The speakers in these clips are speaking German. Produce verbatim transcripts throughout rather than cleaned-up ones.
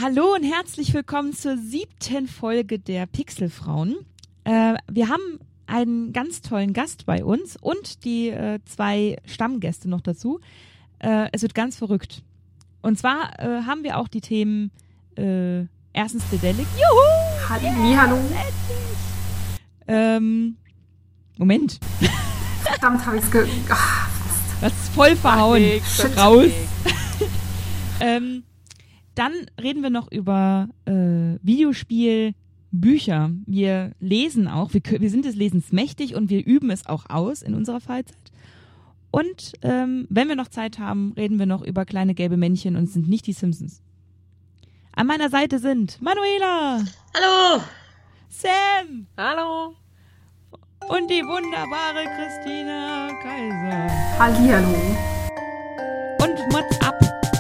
Hallo und herzlich willkommen zur siebten Folge der Pixelfrauen. Äh, wir haben einen ganz tollen Gast bei uns und die äh, zwei Stammgäste noch dazu. Äh, es wird ganz verrückt. Und zwar äh, haben wir auch die Themen äh, erstens Dedelic. Juhu! Halli, hallo. Ähm, Moment. Verdammt, habe ich es ge... Ach, das ist voll verhauen. Shit. Raus. ähm, dann reden wir noch über äh, Videospielbücher. Wir lesen auch. Wir, wir sind des Lesens mächtig und wir üben es auch aus in unserer Freizeit. Und ähm, wenn wir noch Zeit haben, reden wir noch über kleine gelbe Männchen und es sind nicht die Simpsons. An meiner Seite sind Manuela. Hallo. Sam. Hallo. Und die wunderbare Christina Kaiser. Hallihallo. Und Mods ab.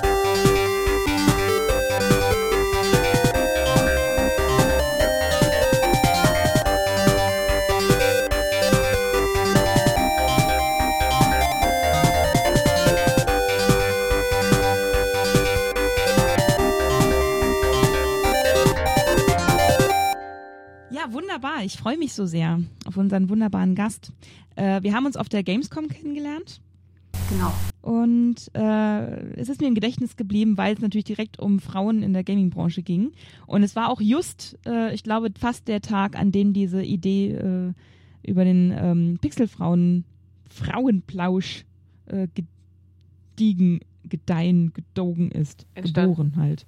Wunderbar, ich freue mich so sehr auf unseren wunderbaren Gast. Äh, wir haben uns auf der Gamescom kennengelernt. Genau. Und äh, es ist mir im Gedächtnis geblieben, weil es natürlich direkt um Frauen in der Gaming-Branche ging. Und es war auch just, äh, ich glaube, fast der Tag, an dem diese Idee äh, über den ähm, Pixelfrauen Frauenplausch äh, gediegen, gedeihen, gedogen ist. Entstanden. Geboren halt.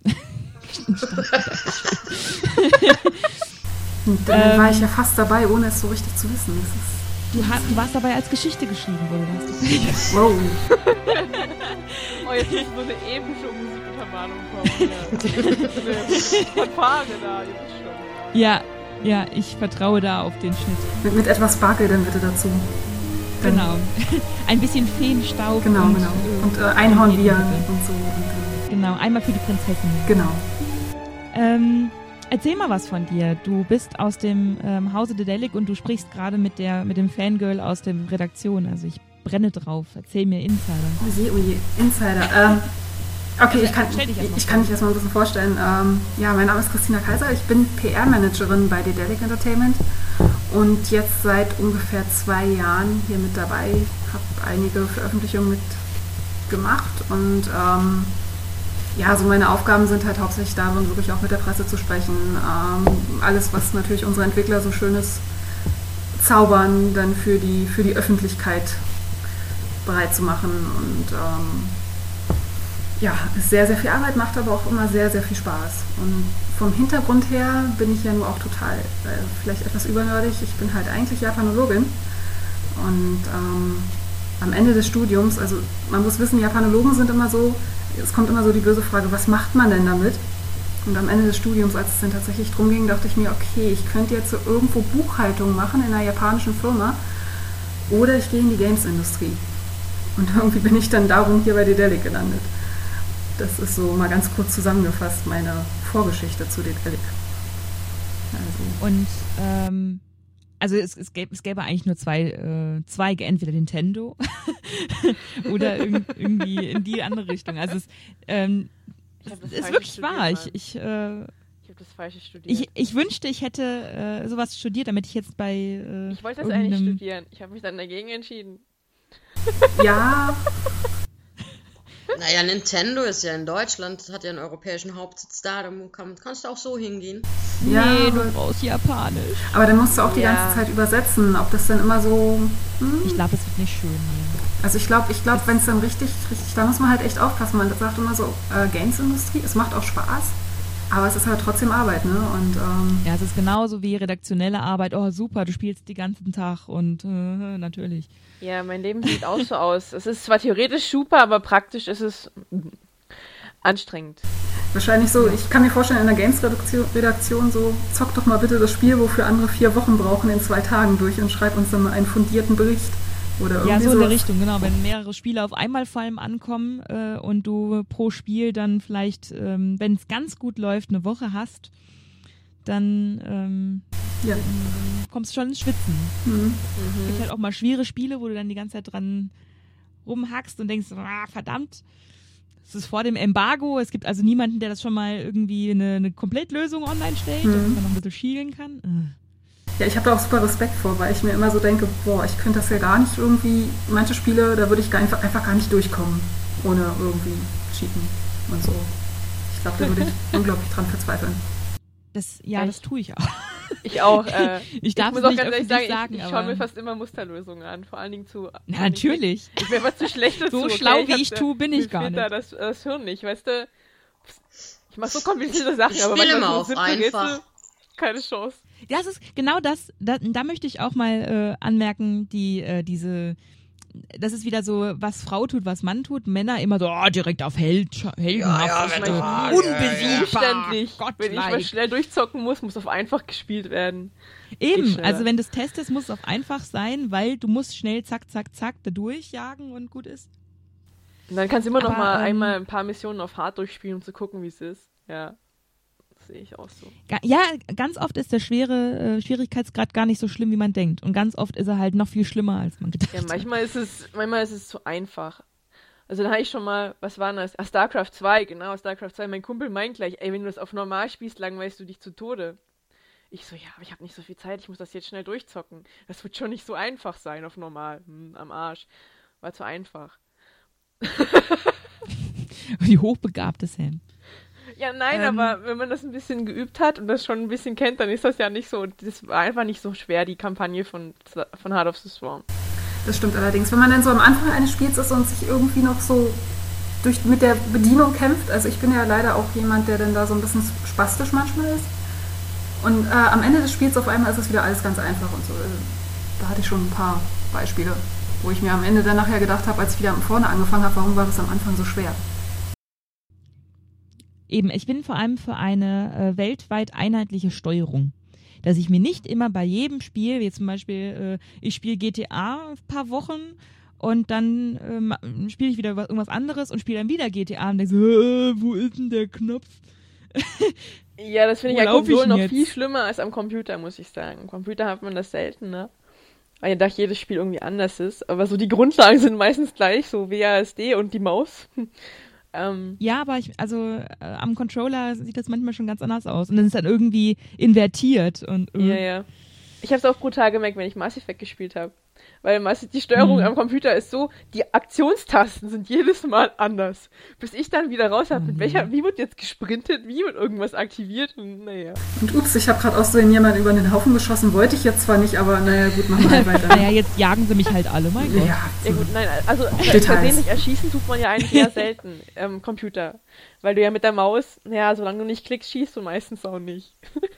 Und dann ähm, war ich ja fast dabei, ohne es so richtig zu wissen. Das ist du, hast, du warst dabei, als Geschichte geschrieben wurde. Hast du wow. Oh, jetzt muss so eine epische Musikuntermalung kommen. Ja. So eine Fanfare da, ihr wisst schon. Ja, ja, ich vertraue da auf den Schnitt. Mit, mit etwas Spargel dann bitte dazu. Dann genau. Ein bisschen Feenstaub. Genau, und, genau. Und äh, Einhornviren und so. Und, äh, genau, einmal für die Prinzessin. Genau. Ähm... Erzähl mal was von dir. Du bist aus dem ähm, Hause Dedelic und du sprichst gerade mit der mit dem Fangirl aus der Redaktion. Also ich brenne drauf. Erzähl mir Insider. Oh je, oh je, Insider. Ähm, okay, ich kann, dich ich, ich kann mich erstmal ein bisschen vorstellen. Ähm, ja, mein Name ist Christina Kaiser. Ich bin P R-Managerin bei Dedelic Entertainment und jetzt seit ungefähr zwei Jahren hier mit dabei. Habe einige Veröffentlichungen mitgemacht und ähm, ja, so meine Aufgaben sind halt hauptsächlich darin, wirklich auch mit der Presse zu sprechen. Ähm, alles, was natürlich unsere Entwickler so schönes zaubern, dann für die, für die Öffentlichkeit bereit zu machen. Und ähm, ja, ist sehr, sehr viel Arbeit, macht aber auch immer sehr, sehr viel Spaß. Und vom Hintergrund her bin ich ja nur auch total, äh, vielleicht etwas übernördig. Ich bin halt eigentlich Japanologin. Und ähm, am Ende des Studiums, also man muss wissen, Japanologen sind immer so, es kommt immer so die böse Frage, was macht man denn damit? Und am Ende des Studiums, als es dann tatsächlich drum ging, dachte ich mir, okay, ich könnte jetzt so irgendwo Buchhaltung machen in einer japanischen Firma oder ich gehe in die Games-Industrie. Und irgendwie bin ich dann darum hier bei Dedelic gelandet. Das ist so mal ganz kurz zusammengefasst meine Vorgeschichte zu Dedelic. Also. Und ähm Also es, es, gäbe, es gäbe eigentlich nur zwei äh, Zweige, entweder Nintendo oder irg- irgendwie in die andere Richtung. Also es ähm, es ist wirklich wahr. Ich, ich, äh, ich habe das Falsche studiert. Ich, ich wünschte, ich hätte äh, sowas studiert, damit ich jetzt bei äh, Ich wollte das eigentlich studieren. Ich habe mich dann dagegen entschieden. Ja. Naja, Nintendo ist ja in Deutschland, hat ja einen europäischen Hauptsitz da, da kann, kannst du auch so hingehen. Ja, nee, du brauchst Japanisch. Aber dann musst du auch die ja. ganze Zeit übersetzen, ob das dann immer so... Hm? Ich glaube, es wird nicht schön. Nee. Also ich glaube, ich glaub, wenn es dann richtig, richtig, da muss man halt echt aufpassen. Man sagt immer so, äh, Games-Industrie, es macht auch Spaß, aber es ist halt trotzdem Arbeit, ne? Und, ähm, ja, es ist genauso wie redaktionelle Arbeit. Oh, super, du spielst den ganzen Tag und äh, natürlich. Ja, mein Leben sieht auch so aus. Es ist zwar theoretisch super, aber praktisch ist es anstrengend. Wahrscheinlich so, ich kann mir vorstellen, in der Games-Redaktion so, zock doch mal bitte das Spiel, wofür andere vier Wochen brauchen, in zwei Tagen durch und schreib uns dann mal einen fundierten Bericht. Oder irgendwie ja, so in sowas. der Richtung, genau. Wenn mehrere Spiele auf einmal vor allem ankommen äh, und du pro Spiel dann vielleicht, ähm, wenn es ganz gut läuft, eine Woche hast, dann ähm, ja. kommst du schon ins Schwitzen. Mhm. Mhm. Es gibt halt auch mal schwere Spiele, wo du dann die ganze Zeit dran rumhackst und denkst, ah, verdammt, es ist vor dem Embargo, es gibt also niemanden, der das schon mal irgendwie eine, eine Komplettlösung online stellt, Mhm. damit man noch ein bisschen schielen kann. Äh. Ja, ich habe da auch super Respekt vor, weil ich mir immer so denke, boah, ich könnte das ja gar nicht irgendwie, manche Spiele, da würde ich gar einfach, einfach gar nicht durchkommen, ohne irgendwie cheaten und so. Ich glaube, da würde ich unglaublich dran verzweifeln. Das, ja, Echt? das tue ich auch. Ich auch. Äh, Ich darf muss es auch nicht ganz ehrlich öffentlich sagen, sagen, ich, ich aber- schaue mir fast immer Musterlösungen an, vor allen Dingen zu... Na, natürlich. Ich wäre was zu schlecht dazu. So okay? schlau wie hab ich da- tue, bin ich mir gar fehlt nicht. Da das, das Hirn nicht, weißt du? Ich mache so komplizierte Sachen, Ich aber spiele manchmal immer so auf simple einfach. Rätsel, keine Chance. Das ist genau das, da, da möchte ich auch mal äh, anmerken, die äh, diese, das ist wieder so, was Frau tut, was Mann tut. Männer immer so, oh, direkt auf Held, heldenhaft, Ja, ja, das wenn ist du- so ja, unbesiegbar, Umständlich. Wenn ich mal Gottlike. schnell durchzocken muss, muss auf einfach gespielt werden. Eben, schneller. also wenn du es testest, muss es auch einfach sein, weil du musst schnell zack, zack, zack da durchjagen und gut ist. Und dann kannst du immer noch Aber, mal ähm, einmal ein paar Missionen auf Hard durchspielen, um zu gucken, wie es ist. Ja, das sehe ich auch so. Ga- Ja, ganz oft ist der schwere äh, Schwierigkeitsgrad gar nicht so schlimm, wie man denkt. Und ganz oft ist er halt noch viel schlimmer, als man gedacht Ja, hat. manchmal ist es, manchmal ist es zu einfach. Also da habe ich schon mal, was war das? Ah, StarCraft zwei, genau, StarCraft zwei. Mein Kumpel meint gleich, ey, wenn du das auf normal spielst, langweilst du dich zu Tode. Ich so, ja, aber ich habe nicht so viel Zeit, ich muss das jetzt schnell durchzocken. Das wird schon nicht so einfach sein auf normal. Hm, am Arsch. War zu einfach. Wie hochbegabt ist Sam. Ja, nein, Ähm. aber wenn man das ein bisschen geübt hat und das schon ein bisschen kennt, dann ist das ja nicht so, das war einfach nicht so schwer, die Kampagne von, von Heart of the Swarm. Das stimmt allerdings. Wenn man dann so am Anfang eines Spiels ist und sich irgendwie noch so durch, mit der Bedienung kämpft, also ich bin ja leider auch jemand, der dann da so ein bisschen spastisch manchmal ist. Und äh, am Ende des Spiels auf einmal ist es wieder alles ganz einfach und so. Da hatte ich schon ein paar Beispiele, wo ich mir am Ende dann nachher gedacht habe, als ich wieder vorne angefangen habe, warum war das am Anfang so schwer? Eben, ich bin vor allem für eine äh, weltweit einheitliche Steuerung. Dass ich mir nicht immer bei jedem Spiel, wie zum Beispiel, äh, ich spiele G T A ein paar Wochen und dann ähm, spiele ich wieder was, irgendwas anderes und spiele dann wieder G T A und denke so, äh, wo ist denn der Knopf? Ja, das finde ich Wo ja lauf ich Konsole denn noch jetzt? viel schlimmer als am Computer, muss ich sagen. Am Computer hat man das selten, ne? Weil ja doch jedes Spiel irgendwie anders ist. Aber so die Grundlagen sind meistens gleich, so W A S D und die Maus. ähm, Ja, aber ich, also äh, am Controller sieht das manchmal schon ganz anders aus und dann ist dann irgendwie invertiert und äh, ja, ja. Ich habe es auch brutal gemerkt, wenn ich Mass Effect gespielt habe. Weil Mass die Steuerung Mhm. am Computer ist so, die Aktionstasten sind jedes Mal anders. Bis ich dann wieder raus habe, mit Mhm. welcher, wie wird jetzt gesprintet, wie wird irgendwas aktiviert und naja. Und ups, ich habe gerade aus Versehen jemanden über den Haufen geschossen, wollte ich jetzt zwar nicht, aber naja, gut, machen wir halt weiter. naja, jetzt jagen sie mich halt alle, mein Gott. Ja, Ja gut, nein, also Details. versehentlich erschießen tut man ja eigentlich eher selten am Computer. Weil du ja mit der Maus, naja, solange du nicht klickst, schießt du meistens auch nicht.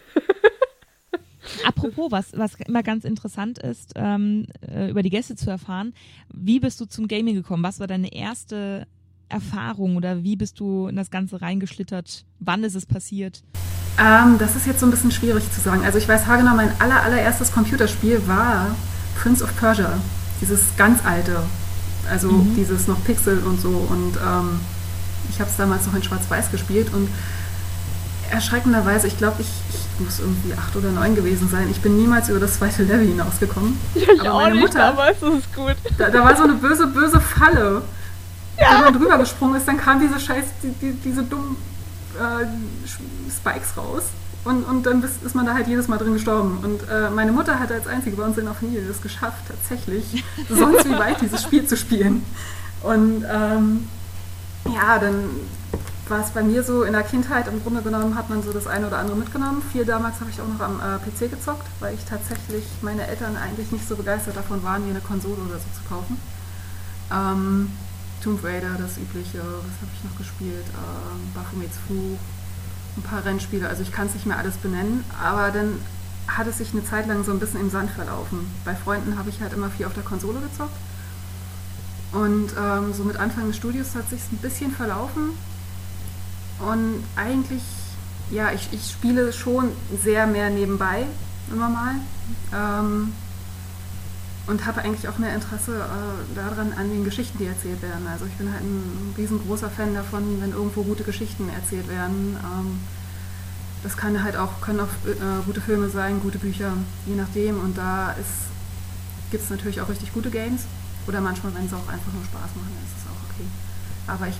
Apropos, was, was immer ganz interessant ist, ähm, äh, über die Gäste zu erfahren, wie bist du zum Gaming gekommen? Was war deine erste Erfahrung oder wie bist du in das Ganze reingeschlittert? Wann ist es passiert? Ähm, das ist jetzt so ein bisschen schwierig zu sagen. Also ich weiß haargenau, mein aller, allererstes Computerspiel war Prince of Persia. Dieses ganz alte. Also Mhm. dieses noch Pixel und so. Und ähm, ich habe es damals noch in Schwarz-Weiß gespielt und erschreckenderweise, ich glaube, ich, ich muss irgendwie acht oder neun gewesen sein. Ich bin niemals über das zweite Level hinausgekomungen. Ja, ich Aber auch meine nicht, Mutter- damals, das ist gut. Da, da war so eine böse, böse Falle. Wenn man drüber gesprungen ist, dann kamen diese scheiß, die, die, diese dummen äh, Spikes raus. Und, und dann bist, ist man da halt jedes Mal drin gestorben. Und äh, meine Mutter hat als einzige bei uns in der Familie das geschafft, tatsächlich sonst wie weit dieses Spiel zu spielen. Und ähm, ja, dann war es bei mir so, in der Kindheit im Grunde genommen hat man so das eine oder andere mitgenommen. Viel damals habe ich auch noch am äh, P C gezockt, weil ich tatsächlich, meine Eltern eigentlich nicht so begeistert davon waren, mir eine Konsole oder so zu kaufen. Ähm, Tomb Raider, das übliche, was habe ich noch gespielt? Ähm, Baphomets Fluch, ein paar Rennspiele, also ich kann es nicht mehr alles benennen, aber dann hat es sich eine Zeit lang so ein bisschen im Sand verlaufen. Bei Freunden habe ich halt immer viel auf der Konsole gezockt und ähm, so mit Anfang des Studios hat es sich ein bisschen verlaufen und eigentlich, ja, ich, ich spiele schon sehr mehr nebenbei, immer mal. Ähm, Und habe eigentlich auch mehr Interesse äh, daran, an den Geschichten, die erzählt werden. Also ich bin halt ein riesengroßer Fan davon, wenn irgendwo gute Geschichten erzählt werden. Ähm, das kann halt auch, können auch äh, gute Filme sein, gute Bücher, je nachdem. Und da gibt es natürlich auch richtig gute Games. Oder manchmal, wenn sie auch einfach nur Spaß machen, ist es auch okay. Aber ich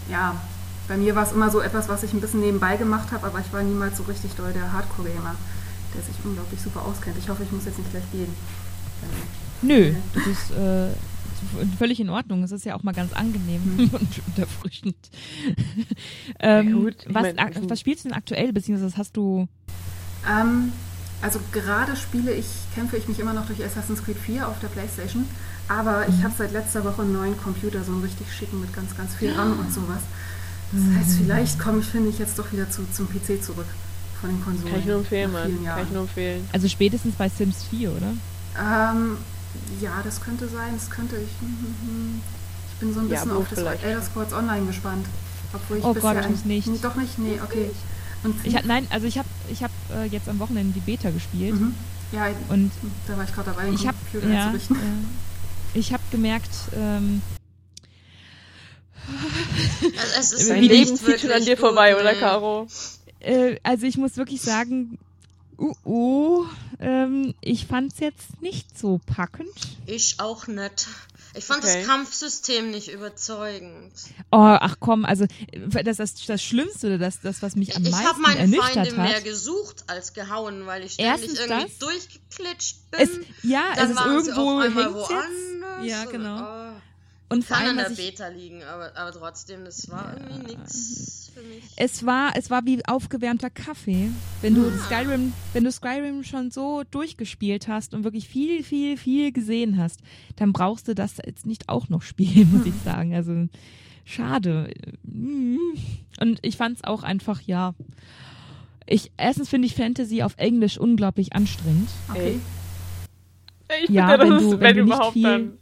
ja, bei mir war es immer so etwas, was ich ein bisschen nebenbei gemacht habe, aber ich war niemals so richtig doll der Hardcore-Gamer, der sich unglaublich super auskennt. Ich hoffe, ich muss jetzt nicht gleich gehen. Nö, das ist äh, völlig in Ordnung. Es ist ja auch mal ganz angenehm hm. und unterfrischend. ähm, ja, gut, was, mein, ak- was spielst du denn aktuell, beziehungsweise hast du... Ähm, also gerade spiele ich, kämpfe ich mich immer noch durch Assassin's Creed vier auf der Playstation, aber ich habe seit letzter Woche einen neuen Computer, so einen richtig schicken mit ganz, ganz viel RAM und sowas. Das heißt, vielleicht komme ich, finde ich, jetzt doch wieder zu, zum P C zurück von den Konsolen. Kann ich nur empfehlen, Mann. Kann ich nur empfehlen. Also spätestens bei Sims vier, oder? Ähm, ja, das könnte sein. Das könnte ich. Ich bin so ein bisschen ja, auf das Elder Scrolls Online gespannt. Obwohl ich oh bisher Gott, ich muss nicht. Nee, doch nicht? Nee, okay. Und ich hab, nein, also ich habe ich hab, äh, jetzt am Wochenende die Beta gespielt. Mhm. Ja, und da war ich gerade dabei, den ich hab, Computer ja, einzurichten. Äh, ich habe gemerkt, ähm, also es ist Dein Leben zieht schon an dir gut, vorbei, ne? Oder, Caro? Äh, also ich muss wirklich sagen, uh, uh, ähm, ich fand's jetzt nicht so packend. Ich auch nicht. Ich fand okay. das Kampfsystem nicht überzeugend. Oh, ach komm, also das das, das Schlimmste oder das, das, was mich am ich meisten hab meine ernüchtert Feinde hat. mehr gesucht als gehauen, weil ich ständig Erstens irgendwie das, durchgeklitscht bin. Es, ja, Dann es ist waren irgendwo sie auf einmal hängt's woanders. Jetzt. Ja, genau. Und, oh. Und Kann vor allem, an der was ich, Beta liegen, aber, aber trotzdem, das war ja. irgendwie nix für mich. Es war, es war wie aufgewärmter Kaffee. Wenn du ja. Skyrim, wenn du Skyrim schon so durchgespielt hast und wirklich viel, viel, viel gesehen hast, dann brauchst du das jetzt nicht auch noch spielen, muss ich sagen. Also schade. Und ich fand es auch einfach, ja. Ich, erstens finde ich Fantasy auf Englisch unglaublich anstrengend. Okay. Ich ja, finde, wenn das du, ist, wenn wenn du nicht überhaupt viel, dann.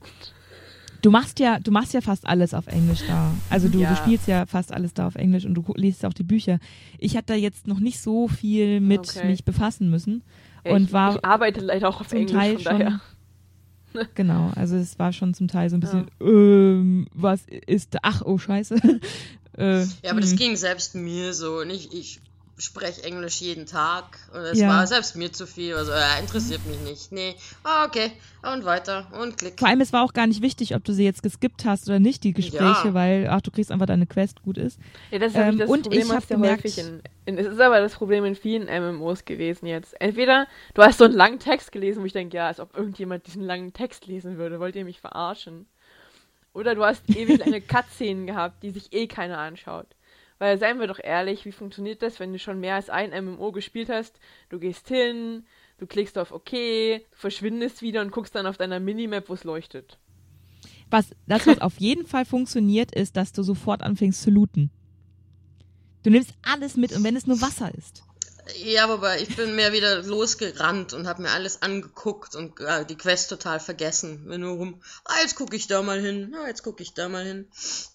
Du machst ja, du machst ja fast alles auf Englisch da. Also du, ja. du spielst ja fast alles da auf Englisch und du liest auch die Bücher. Ich hatte da jetzt noch nicht so viel mit okay. mich befassen müssen Ja, und ich, war ich arbeite leider auch auf zum Englisch, Teil von schon, daher. Genau, also es war schon zum Teil so ein bisschen, ja. ähm, was ist, da? Ach, oh Scheiße. äh, ja, aber mh. das ging selbst mir so. Nicht ich spreche Englisch jeden Tag und es Ja. war selbst mir zu viel. Also äh, interessiert mich nicht. Nee, ah, okay, und weiter und klick. Vor allem, es war auch gar nicht wichtig, ob du sie jetzt geskippt hast oder nicht, die Gespräche, Ja. weil, ach, du kriegst einfach deine Quest, gut ist. Ja, das ist Ähm, ähm, das und Problem, ich was hab ja gemerkt- häufig in, in, es ist aber das Problem in vielen M M Os gewesen jetzt. Entweder du hast so einen langen Text gelesen, wo ich denke, ja, als ob irgendjemand diesen langen Text lesen würde, wollt ihr mich verarschen? Oder du hast ewig lange Cutscenen gehabt, die sich eh keiner anschaut. Weil, seien wir doch ehrlich, wie funktioniert das, wenn du schon mehr als ein M M O gespielt hast? Du gehst hin, du klickst auf OK, du verschwindest wieder und guckst dann auf deiner Minimap, wo es leuchtet. Was, das, was auf jeden Fall funktioniert, ist, dass du sofort anfängst zu looten. Du nimmst alles mit und wenn es nur Wasser ist. Ja, aber ich bin mehr wieder losgerannt und habe mir alles angeguckt und äh, die Quest total vergessen. Bin nur rum, ah, jetzt gucke ich da mal hin, ah, jetzt gucke ich da mal hin.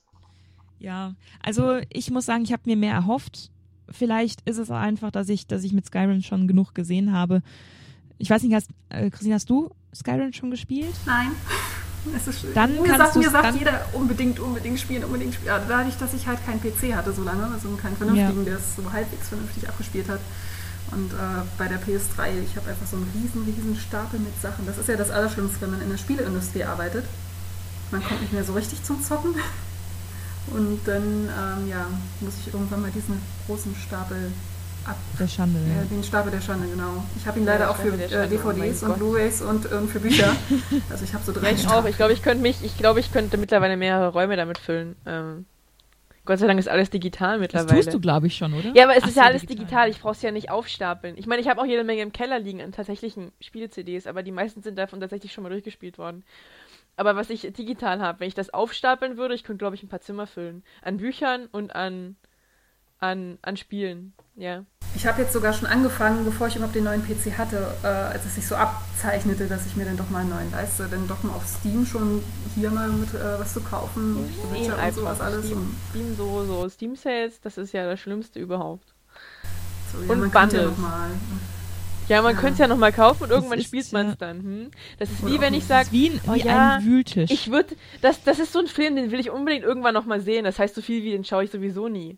Ja, also ich muss sagen, ich habe mir mehr erhofft. Vielleicht ist es auch einfach, dass ich, dass ich mit Skyrim schon genug gesehen habe. Ich weiß nicht, hast, äh, Christine, hast du Skyrim schon gespielt? Nein. Es ist, Dann mir kannst sagt, mir du's sagt dann- jeder unbedingt, unbedingt spielen, unbedingt spielen. Ja, dadurch, dass ich halt keinen P C hatte so lange, also keinen vernünftigen, Ja. der es so halbwegs vernünftig abgespielt hat. Und äh, bei der P S drei, ich habe einfach so einen riesen, riesen Stapel mit Sachen. Das ist ja das Allerschlimmste, wenn man in der Spieleindustrie arbeitet. Man kommt nicht mehr so richtig zum Zocken. Und dann, ähm, ja, muss ich irgendwann mal diesen großen Stapel ab... Der Schande, Ja, ja. den Stapel der Schande, genau. Ich habe ihn Ja, leider der auch für Stapel der äh, Schande, D V oh Ds mein und Gott. Blu-rays und, und für Bücher. Also ich habe so drei Ich auch. Stapel. Ich glaube, ich könnte mich, ich glaube, ich könnte mittlerweile mehrere Räume damit füllen. Ähm, Gott sei Dank ist alles digital Das mittlerweile. tust du, glaube ich, schon, oder? Ja, aber es Ach ist so, ja alles digital. Ich brauche es ja nicht aufstapeln. Ich meine, ich habe auch jede Menge im Keller liegen an tatsächlichen Spiele-C Ds, aber die meisten sind davon tatsächlich schon mal durchgespielt worden. Aber was ich digital habe, wenn ich das aufstapeln würde, ich könnte, glaube ich, ein paar Zimmer füllen. An Büchern und an, an, an Spielen. Ja. Ich habe jetzt sogar schon angefangen, bevor ich überhaupt den neuen P C hatte, äh, als es sich so abzeichnete, dass ich mir dann doch mal einen neuen leiste, dann doch mal auf Steam schon hier mal mit äh, was zu kaufen, Steam Witcher und sowas alles. Steam, Und Steam so, so Steam Sales, das ist ja das Schlimmste überhaupt. so, ja, Und man könnte ja Bundles. noch mal. Ja, man Ja. könnte es ja nochmal kaufen und irgendwann ist, spielt man es ja. dann. Hm? Das ist Oder wie auch wenn nicht. ich Das sage, ist wie, ein, oh wie ja, ein Wühltisch. ich würde, das, das ist so ein Film, den will ich unbedingt irgendwann nochmal sehen. Das heißt, so viel wie den schaue ich sowieso nie.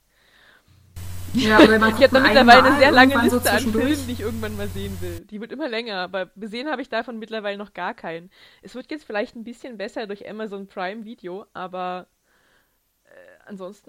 Ja, oder man Ich habe da guckt mittlerweile einmal eine sehr lange irgendwann so Liste an zwischendurch. Filmen, die ich irgendwann mal sehen will. Die wird immer länger, aber gesehen habe ich davon mittlerweile noch gar keinen. Es wird jetzt vielleicht ein bisschen besser durch Amazon Prime Video, aber äh, ansonsten.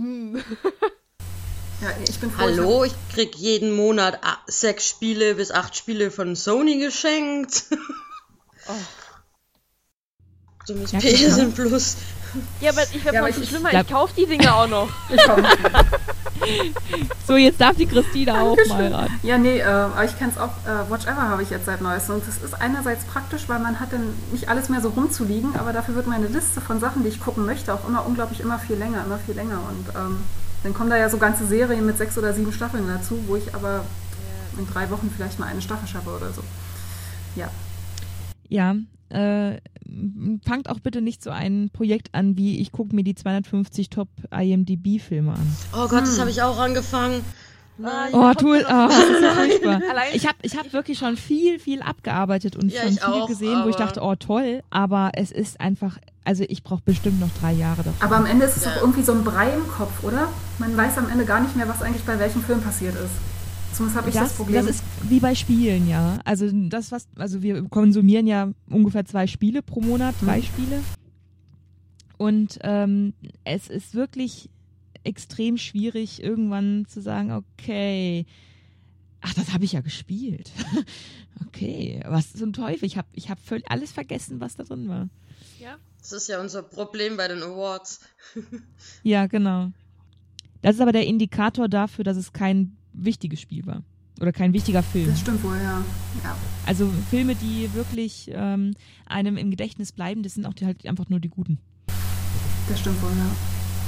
Ja, ich bin froh, Hallo, ich krieg jeden Monat a- sechs Spiele bis acht Spiele von Sony geschenkt. Oh. Dummes Ja, P S klar. N Plus. Ja, aber ich Ja, werde aber noch viel ich- schlimmer. glaub- Ich kaufe die Dinge auch noch. Ich komm. So, jetzt darf die Christina auch mal ran. Ja, nee, äh, aber ich kenne es auch. Äh, Watch Ever habe ich jetzt seit Neuestem. Und das ist einerseits praktisch, weil man hat dann nicht alles mehr so rumzuliegen, aber dafür wird meine Liste von Sachen, die ich gucken möchte, auch immer unglaublich immer viel länger, immer viel länger. Und ähm, dann kommen da ja so ganze Serien mit sechs oder sieben Staffeln dazu, wo ich aber in drei Wochen vielleicht mal eine Staffel schaffe oder so. Ja. Ja, äh, m- fangt auch bitte nicht so ein Projekt an, wie ich gucke mir die zweihundertfünfzig Top I M D B-Filme an. Oh Gott, das habe ich auch angefangen. Nein. Oh, tu, oh, das ist so furchtbar. Allein- Ich habe ich hab wirklich schon viel, viel abgearbeitet und Ja, schon ich viel auch, gesehen, wo ich aber- dachte, oh toll, aber es ist einfach, also ich brauche bestimmt noch drei Jahre dafür. Aber am Ende ist es Ja. doch irgendwie so ein Brei im Kopf, oder? Man weiß am Ende gar nicht mehr, was eigentlich bei welchem Film passiert ist. Zumindest habe ich das, das, Problem. das ist wie bei Spielen, ja. Also das, was, also wir konsumieren ja ungefähr zwei Spiele pro Monat, drei Mhm. Spiele. Und ähm, es ist wirklich extrem schwierig, irgendwann zu sagen, okay, ach, das habe ich ja gespielt. Okay, was zum Teufel? Ich habe ich hab völlig alles vergessen, was da drin war. Ja. Das ist ja unser Problem bei den Awards. Ja, genau. Das ist aber der Indikator dafür, dass es kein wichtiges Spiel war. Oder kein wichtiger Film. Das stimmt wohl, ja. ja. Also Filme, die wirklich ähm, einem im Gedächtnis bleiben, das sind auch die, halt einfach nur die guten. Das stimmt wohl, ja.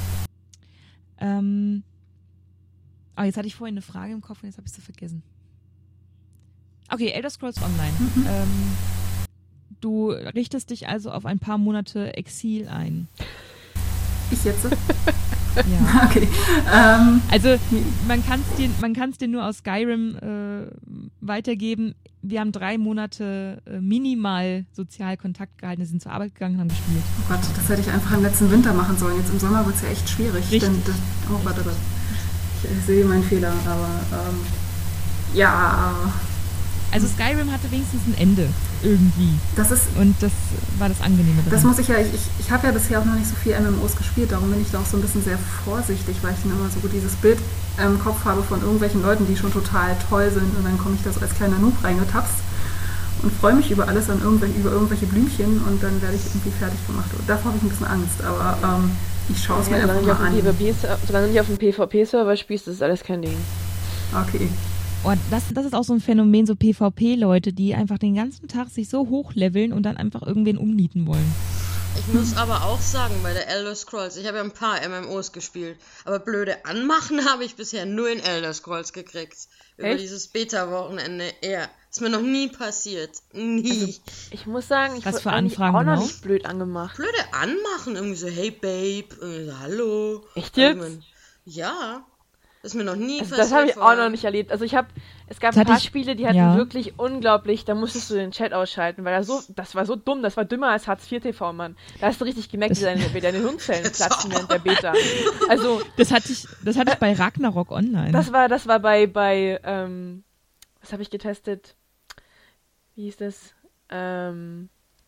Ähm, oh, jetzt hatte ich vorhin eine Frage im Kopf und jetzt habe ich sie vergessen. Okay, Elder Scrolls Online. Mhm. Ähm, du richtest dich also auf ein paar Monate Exil ein. Ich jetzt? Ja. Okay. Ähm, Also man kann es dir, man kann's dir nur aus Skyrim äh, weitergeben. Wir haben drei Monate äh, minimal sozial Kontakt gehalten, wir sind zur Arbeit gegangen, haben gespielt. oh Gott, das hätte ich einfach im letzten Winter machen sollen. Jetzt im Sommer wird es ja echt schwierig. Richtig. Denn das, oh Gott, oh Gott. Ich, ich sehe meinen Fehler, aber ähm, ja, Also Skyrim hatte wenigstens ein Ende irgendwie das ist, und das war das Angenehme dran. das muss ich ja, ich, ich, ich habe ja bisher auch noch nicht so viel M M Os gespielt, darum bin ich da auch so ein bisschen sehr vorsichtig, weil ich dann immer so gut dieses Bild im Kopf habe von irgendwelchen Leuten, die schon total toll sind und dann komme ich da so als kleiner Noob reingetapst und freue mich über alles, an irgendwelche, über irgendwelche Blümchen und dann werde ich irgendwie fertig gemacht. Und davor habe ich ein bisschen Angst, aber ähm, ich schaue es Ja, mir solange, einfach du nicht mal auf an. dem PvP solange du nicht auf dem PvP-Server spielst, ist alles kein Ding. Okay. Oh, das, das ist auch so ein Phänomen, so PvP-Leute, die einfach den ganzen Tag sich so hochleveln und dann einfach irgendwen umnieten wollen. Ich muss aber auch sagen, bei der Elder Scrolls, ich habe ja ein paar M M Os gespielt, aber blöde Anmachen habe ich bisher nur in Elder Scrolls gekriegt. Über Echt? dieses Beta-Wochenende. Ja, ist mir noch nie passiert. Nie. Ich muss sagen, ich Was wurde für auch, nicht, Anfragen auch noch genau? nicht blöd angemacht. Blöde Anmachen, irgendwie so, hey Babe, irgendwie so, hallo. Echt jetzt? Irgendwann- Ja. Das ist mir noch nie Also passiert. das habe ich auch vorher. noch nicht erlebt. Also ich habe, es gab Das ein paar hatte ich- Spiele, die hatten ja. wirklich unglaublich, da musstest du den Chat ausschalten, weil er so, das war so dumm, das war dümmer als Hartz vier T V, Mann. Da hast du richtig gemerkt, wie deine, wie deine Hirnzellen Jetzt platzen auch. während der Beta. Also Das hatte ich, das hatte ich bei Ragnarok Online. das war, das war bei, bei, ähm, was habe ich getestet? Wie hieß das? Ähm,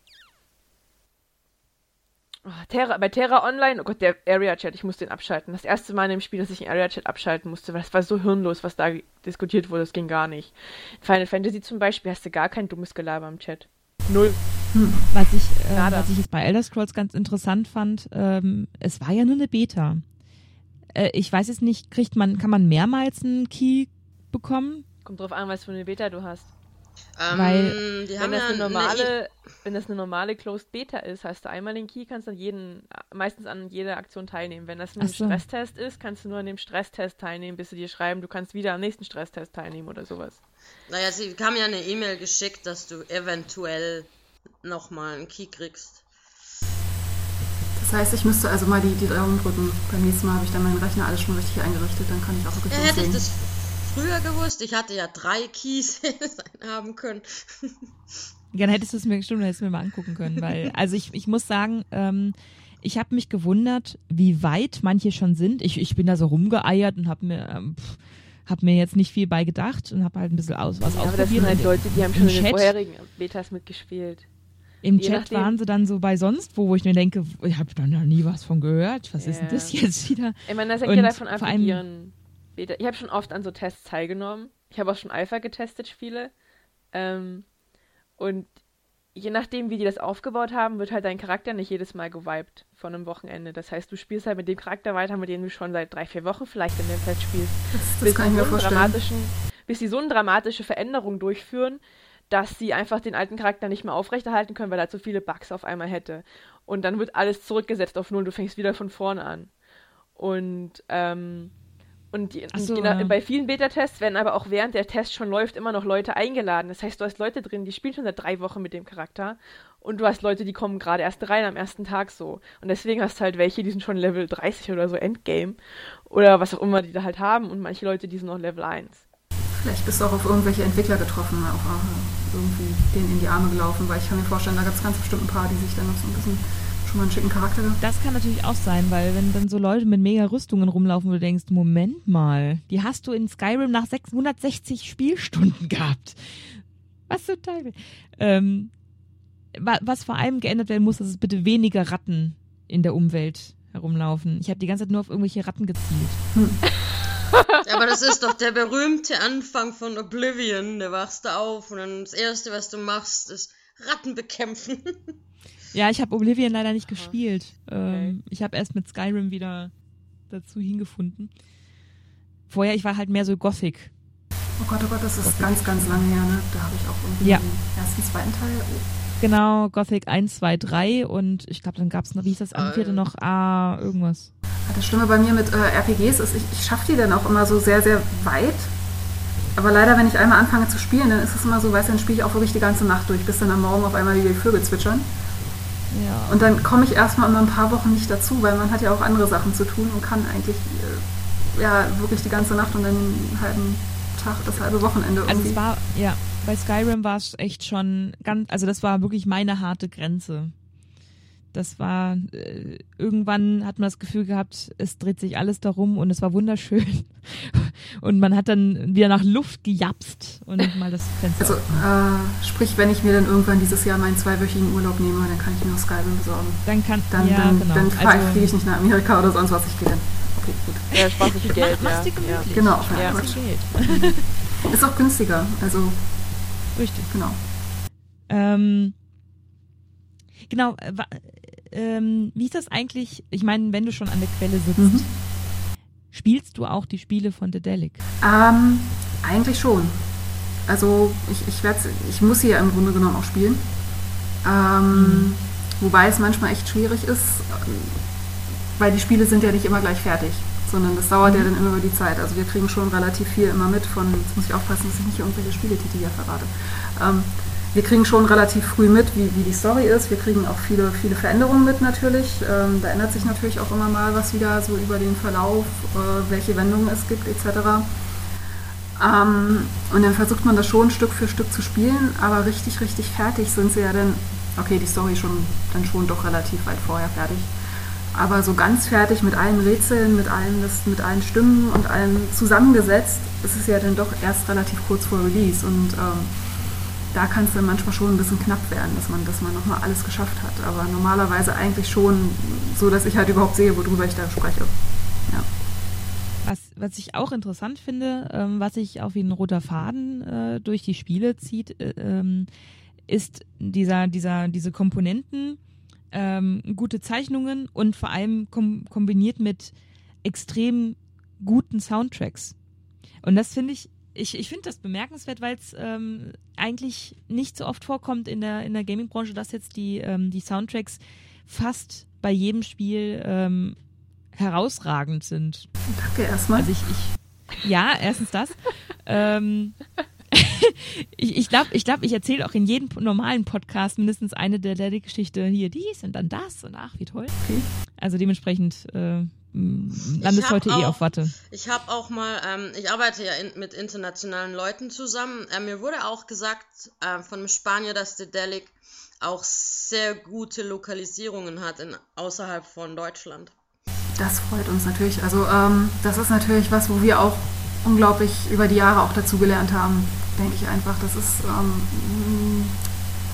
oh, Terra, bei Terra Online, oh Gott, der Area Chat, ich musste den abschalten. Das erste Mal in dem Spiel, dass ich den Area Chat abschalten musste, weil das war so hirnlos, was da diskutiert wurde, das ging gar nicht. In Final Fantasy zum Beispiel hast du gar kein dummes Gelaber im Chat. Null. Was ich, äh, Nada. was ich jetzt bei Elder Scrolls ganz interessant fand, ähm, es war ja nur eine Beta. Äh, ich weiß jetzt nicht, kriegt man, kann man mehrmals einen Key bekommen? Kommt drauf an, was für eine Beta du hast. Ähm, Weil- die Wenn haben das ja eine eine normale, wenn das eine normale Closed Beta ist, hast du einmal den Key, kannst dann jeden, meistens an jeder Aktion teilnehmen. Wenn das ein Ach so. Stresstest ist, kannst du nur an dem Stresstest teilnehmen, bis sie dir schreiben, du kannst wieder am nächsten Stresstest teilnehmen oder sowas. Naja, sie haben ja eine E-Mail geschickt, dass du eventuell nochmal einen Key kriegst. Das heißt, ich müsste also mal die, die Daumen drücken. Beim nächsten Mal habe ich dann meinen Rechner alles schon richtig eingerichtet, dann kann ich auch wirklich Ja, hätte ich loslegen. das früher gewusst, ich hatte ja drei Keys haben können. Ja, dann hättest du es mir, stimmt, hättest du mir mal angucken können, weil, also ich, ich muss sagen, ähm, ich habe mich gewundert, wie weit manche schon sind. Ich, ich bin da so rumgeeiert und habe mir, ähm, pff, hab mir jetzt nicht viel bei gedacht und habe halt ein bisschen aus, was Ja, aber das sind ausprobiert. halt Und Leute, die haben schon im in den Chat- vorherigen Betas mitgespielt. Im Je Chat nachdem- waren sie dann so bei sonst wo, wo ich mir denke, ich habe da noch nie was von gehört. Was ist denn Ja. das jetzt wieder? Ich meine, das hängt Und ja davon ab, vor wie allem- ihren Beta. Ich habe schon oft an so Tests teilgenommen. Ich habe auch schon Alpha getestet, Spiele. Ähm, und je nachdem, wie die das aufgebaut haben, wird halt dein Charakter nicht jedes Mal gewiped von einem Wochenende. Das heißt, du spielst halt mit dem Charakter weiter, mit dem du schon seit drei, vier Wochen vielleicht in dem Test spielst. Das, das bis kann ich sie mir so einen vorstellen. dramatischen, bis sie so eine dramatische Veränderung durchführen, dass sie einfach den alten Charakter nicht mehr aufrechterhalten können, weil er zu viele Bugs auf einmal hätte. Und dann wird alles zurückgesetzt auf Null, du fängst wieder von vorne an. Und, ähm, und, die, Ach so, und je nach- ja. bei vielen Beta-Tests werden aber auch während der Test schon läuft immer noch Leute eingeladen. Das heißt, du hast Leute drin, die spielen schon seit drei Wochen mit dem Charakter und du hast Leute, die kommen gerade erst rein am ersten Tag so. Und deswegen hast du halt welche, die sind schon Level dreißig oder so Endgame oder was auch immer die da halt haben und manche Leute, die sind noch Level eins. Vielleicht bist du auch auf irgendwelche Entwickler getroffen, auch äh, irgendwie denen in die Arme gelaufen, weil ich kann mir vorstellen, da gibt es ganz bestimmt ein paar, die sich dann noch so ein bisschen schon mal einen schicken Charakter. Das kann natürlich auch sein, weil wenn dann so Leute mit mega Rüstungen rumlaufen, wo du denkst, Moment mal, die hast du in Skyrim nach sechshundertsechzig Spielstunden gehabt. Was zum Teufel. Ähm, wa- was vor allem geändert werden muss, dass es bitte weniger Ratten in der Umwelt herumlaufen. Ich habe die ganze Zeit nur auf irgendwelche Ratten gezielt. Ja, aber das ist doch der berühmte Anfang von Oblivion. Da wachst du auf und dann das Erste, was du machst, ist Ratten bekämpfen. Ja, ich habe Oblivion leider nicht Aha. gespielt. Ähm, ich habe erst mit Skyrim wieder dazu hingefunden. Vorher, ich war halt mehr so Gothic. Oh Gott, oh Gott, das ist ganz, ganz lange her, ne? Da habe ich auch irgendwie Ja. den ersten, zweiten Teil. Oh. Genau, Gothic eins, zwei, drei und ich glaube, dann gab es noch, wie hieß das am vierte noch? Ah, irgendwas. Das Schlimme bei mir mit äh, R P Gs ist, ich, ich schaffe die dann auch immer so sehr, sehr weit. Aber leider, wenn ich einmal anfange zu spielen, dann ist es immer so, weißt du, dann spiele ich auch wirklich die ganze Nacht durch, bis dann am Morgen auf einmal wieder die Vögel zwitschern. Ja. Und dann komme ich erstmal immer ein paar Wochen nicht dazu, weil man hat ja auch andere Sachen zu tun und kann eigentlich äh, ja wirklich die ganze Nacht und dann einen halben Tag, das halbe Wochenende irgendwie. Also es war, ja, bei Skyrim war es echt schon ganz, also das war wirklich meine harte Grenze. Das war, äh, irgendwann hat man das Gefühl gehabt, es dreht sich alles darum und es war wunderschön. Und man hat dann wieder nach Luft gejapst und mal das Fenster Also aufgemacht. äh, sprich, wenn ich mir dann irgendwann dieses Jahr meinen zweiwöchigen Urlaub nehme, dann kann ich mir noch Skyrim besorgen. Dann kann, Dann, ja, dann, genau. dann also, fliege ich nicht nach Amerika oder sonst was, ich gehe dann. Okay, gut. Ja, spart sich Geld, mach, ja. mach's dir gemütlich. Ja. Genau, Spar ja. dir Geld. Ist auch günstiger, also Richtig. genau. Ähm, genau, äh, wa- ähm, wie ist das eigentlich? Ich meine, wenn du schon an der Quelle sitzt, Mhm. spielst du auch die Spiele von Dedelic? Ähm, eigentlich schon. Also ich, ich, werd's, ich muss sie ja im Grunde genommen auch spielen. Ähm, Mhm. Wobei es manchmal echt schwierig ist, ähm, weil die Spiele sind ja nicht immer gleich fertig, sondern das dauert Mhm. ja dann immer über die Zeit. Also wir kriegen schon relativ viel immer mit von, jetzt muss ich aufpassen, dass ich nicht irgendwelche Spieletitel hier verrate. Ähm, wir kriegen schon relativ früh mit, wie, wie die Story ist. Wir kriegen auch viele, viele Veränderungen mit natürlich. Ähm, da ändert sich natürlich auch immer mal was wieder so über den Verlauf, äh, welche Wendungen es gibt et cetera. Ähm, und dann versucht man das schon Stück für Stück zu spielen, aber richtig, richtig fertig sind sie ja dann, okay, die Story schon dann schon doch relativ weit vorher fertig. Aber so ganz fertig mit allen Rätseln, mit allen, das, mit allen Stimmen und allem zusammengesetzt, ist es ja dann doch erst relativ kurz vor Release. Und ähm, da kann es dann manchmal schon ein bisschen knapp werden, dass man, dass man nochmal alles geschafft hat. Aber normalerweise eigentlich schon so, dass ich halt überhaupt sehe, worüber ich da spreche. Ja. Was, was ich auch interessant finde, ähm, was sich auch wie ein roter Faden äh, durch die Spiele zieht, äh, ähm, ist dieser, dieser, diese Komponenten, ähm, gute Zeichnungen und vor allem kom- kombiniert mit extrem guten Soundtracks. Und das finde ich, ich, ich finde das bemerkenswert, weil es ähm, eigentlich nicht so oft vorkommt in der, in der Gaming-Branche, dass jetzt die, ähm, die Soundtracks fast bei jedem Spiel ähm, herausragend sind. Danke erstmal. Also ich, ich ja, erstens das. ähm, ich ich glaube, ich, glaub, ich erzähle auch in jedem normalen Podcast mindestens eine der Dedelic-Geschichte hier dies und dann das und ach, wie toll. Okay. Also dementsprechend äh, landest hab heute eh auch- auf Watte. Ich habe auch mal, ähm, ich arbeite ja in, mit internationalen Leuten zusammen. Äh, mir wurde auch gesagt äh, von einem Spanier, dass Dedelic auch sehr gute Lokalisierungen hat in, außerhalb von Deutschland. Das freut uns natürlich. Also ähm, das ist natürlich was, wo wir auch unglaublich über die Jahre auch dazugelernt haben, denke ich einfach. Das ist, ähm,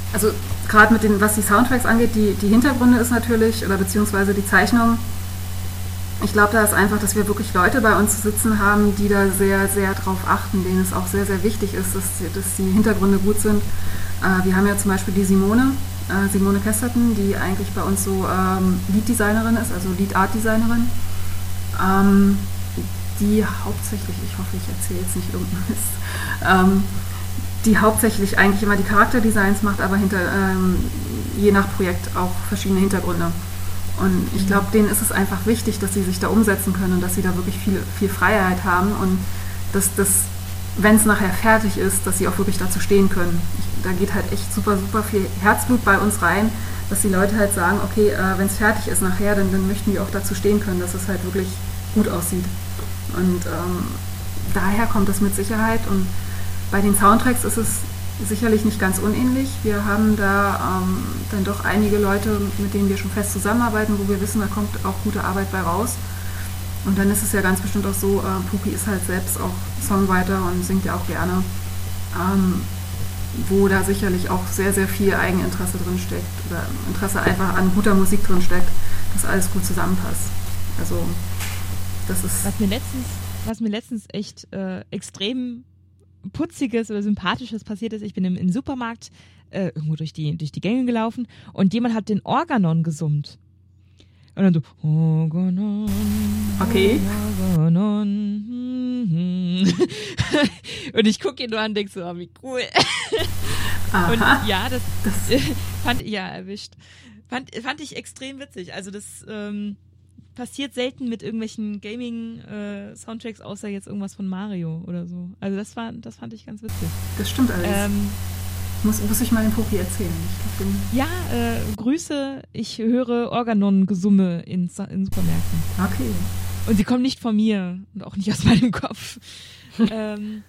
Also gerade mit den, was die Soundtracks angeht, die, die Hintergründe ist natürlich, oder beziehungsweise die Zeichnung, ich glaube, da ist einfach, dass wir wirklich Leute bei uns sitzen haben, die da sehr, sehr drauf achten, denen es auch sehr, sehr wichtig ist, dass, dass die Hintergründe gut sind. Äh, wir haben ja zum Beispiel die Simone, äh, Simone Kesterten, die eigentlich bei uns so ähm, Lead-Designerin ist, also Lead-Art-Designerin, ähm, die hauptsächlich, ich hoffe, ich erzähle jetzt nicht irgendeinen Mist, ähm, die hauptsächlich eigentlich immer die Charakterdesigns macht, aber hinter, ähm, je nach Projekt auch verschiedene Hintergründe. Und ich glaube, denen ist es einfach wichtig, dass sie sich da umsetzen können und dass sie da wirklich viel, viel Freiheit haben und dass das, wenn es nachher fertig ist, dass sie auch wirklich dazu stehen können. Ich, da geht halt echt super, super viel Herzblut bei uns rein, dass die Leute halt sagen, okay, äh, wenn es fertig ist nachher, dann, dann möchten wir auch dazu stehen können, dass es halt wirklich gut aussieht. Und ähm, daher kommt es mit Sicherheit. Und bei den Soundtracks ist es sicherlich nicht ganz unähnlich. Wir haben da ähm, dann doch einige Leute, mit denen wir schon fest zusammenarbeiten, wo wir wissen, da kommt auch gute Arbeit bei raus. Und dann ist es ja ganz bestimmt auch so, äh, Puki ist halt selbst auch Songwriter und singt ja auch gerne, ähm, wo da sicherlich auch sehr, sehr viel Eigeninteresse drin steckt oder Interesse einfach an guter Musik drin steckt, dass alles gut zusammenpasst. Also das ist... Was mir letztens, was mir letztens echt äh, extrem Putziges oder Sympathisches passiert ist. Ich bin im, im Supermarkt äh, irgendwo durch die, durch die Gänge gelaufen und jemand hat den Organon gesummt. Und dann so, Organon, okay. Organon. Und ich gucke ihn nur an und denke so, oh, wie cool. Aha. Und ja, das, das fand ich, ja, erwischt. Fand, fand ich extrem witzig. Also das ähm, passiert selten mit irgendwelchen Gaming-Soundtracks, äh, außer jetzt irgendwas von Mario oder so. Also das war, das fand ich ganz witzig. Das stimmt alles. Ähm, muss, muss ich mal den Poki erzählen. Ich glaub, den ja, äh, Grüße. Ich höre Organon-Gesumme in, in Supermärkten. Okay. Und sie kommen nicht von mir und auch nicht aus meinem Kopf. ähm,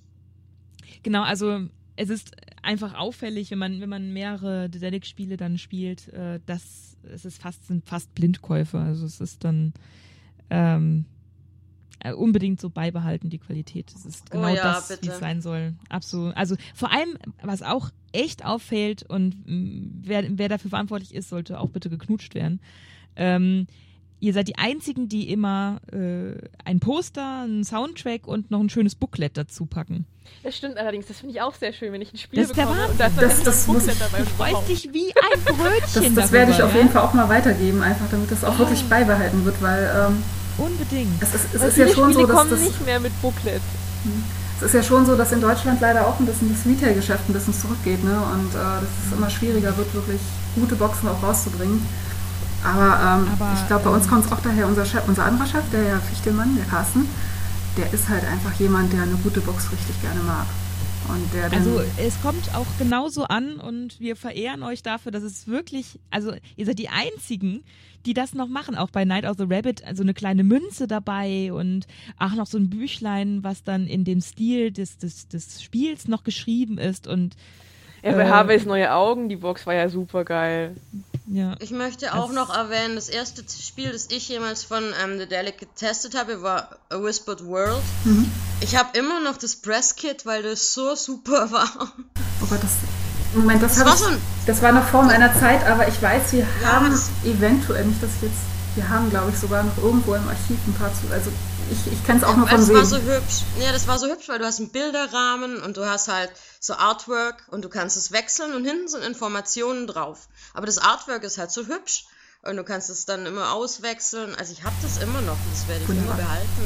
genau, also es ist einfach auffällig, wenn man, wenn man mehrere Dedelic-Spiele dann spielt, äh, dass es ist fast, sind fast Blindkäufe. Also es ist dann ähm, unbedingt so beibehalten, die Qualität. Es ist genau oh ja, das, bitte. wie es sein soll. Absolut. Also vor allem, was auch echt auffällt und wer, wer dafür verantwortlich ist, sollte auch bitte geknutscht werden. Ähm, Ihr seid die Einzigen, die immer äh, ein Poster, einen Soundtrack und noch ein schönes Booklet dazu packen. Das stimmt allerdings, das finde ich auch sehr schön, wenn ich ein Spiel das ist bekomme der und da ist das, das ein muss Booklet ich, dabei. Du freust dich wie ein Brötchen. Das, das werde ich auf jeden Fall auch mal weitergeben, einfach damit das auch wirklich beibehalten wird, weil ähm, unbedingt. Es ist, es Weil ist ja schon Spiele so, dass kommen das nicht mehr mit Booklet. Es ist ja schon so, dass in Deutschland leider auch ein bisschen das Retail-Geschäft ein bisschen zurückgeht, ne? Und äh, dass es immer schwieriger wird, wirklich gute Boxen auch rauszubringen. Aber, ähm, Aber ich glaube, bei uns kommt es auch daher, unser Chef, unser anderer Chef, der Herr Fichtelmann, der Carsten, der ist halt einfach jemand, der eine gute Box richtig gerne mag. Und der dann also es kommt auch genauso an und wir verehren euch dafür, dass es wirklich, also ihr seid die Einzigen, die das noch machen, auch bei Night of the Rabbit, also eine kleine Münze dabei und auch noch so ein Büchlein, was dann in dem Stil des, des, des Spiels noch geschrieben ist und Ja, bei äh, Harveys Neue Augen, die Box war ja super geil. Ja. Ich möchte auch Das- noch erwähnen, das erste Spiel, das ich jemals von ähm, Dedelic getestet habe, war A Whispered World. Mhm. Ich habe immer noch das Presskit, weil das so super war. Oh Gott, das. Moment, das, Das hab war ich, so ein- das war noch vor meiner Zeit, aber ich weiß, wir Ja, haben das- eventuell, nicht, dass ich jetzt, wir haben, glaube ich, sogar noch irgendwo im Archiv ein paar zu. Also ich, ich kenne es auch nur Weil von das war Sehen. so hübsch. Ja, das war so hübsch, weil du hast einen Bilderrahmen und du hast halt so Artwork und du kannst es wechseln und hinten sind Informationen drauf. Aber das Artwork ist halt so hübsch und du kannst es dann immer auswechseln. Also ich habe das immer noch und das werde ich Wunderbar. immer behalten.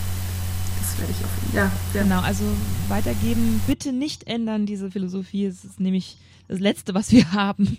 Das werde ich auf Ja, ja. Genau, also weitergeben, bitte nicht ändern diese Philosophie, es ist nämlich das Letzte, was wir haben.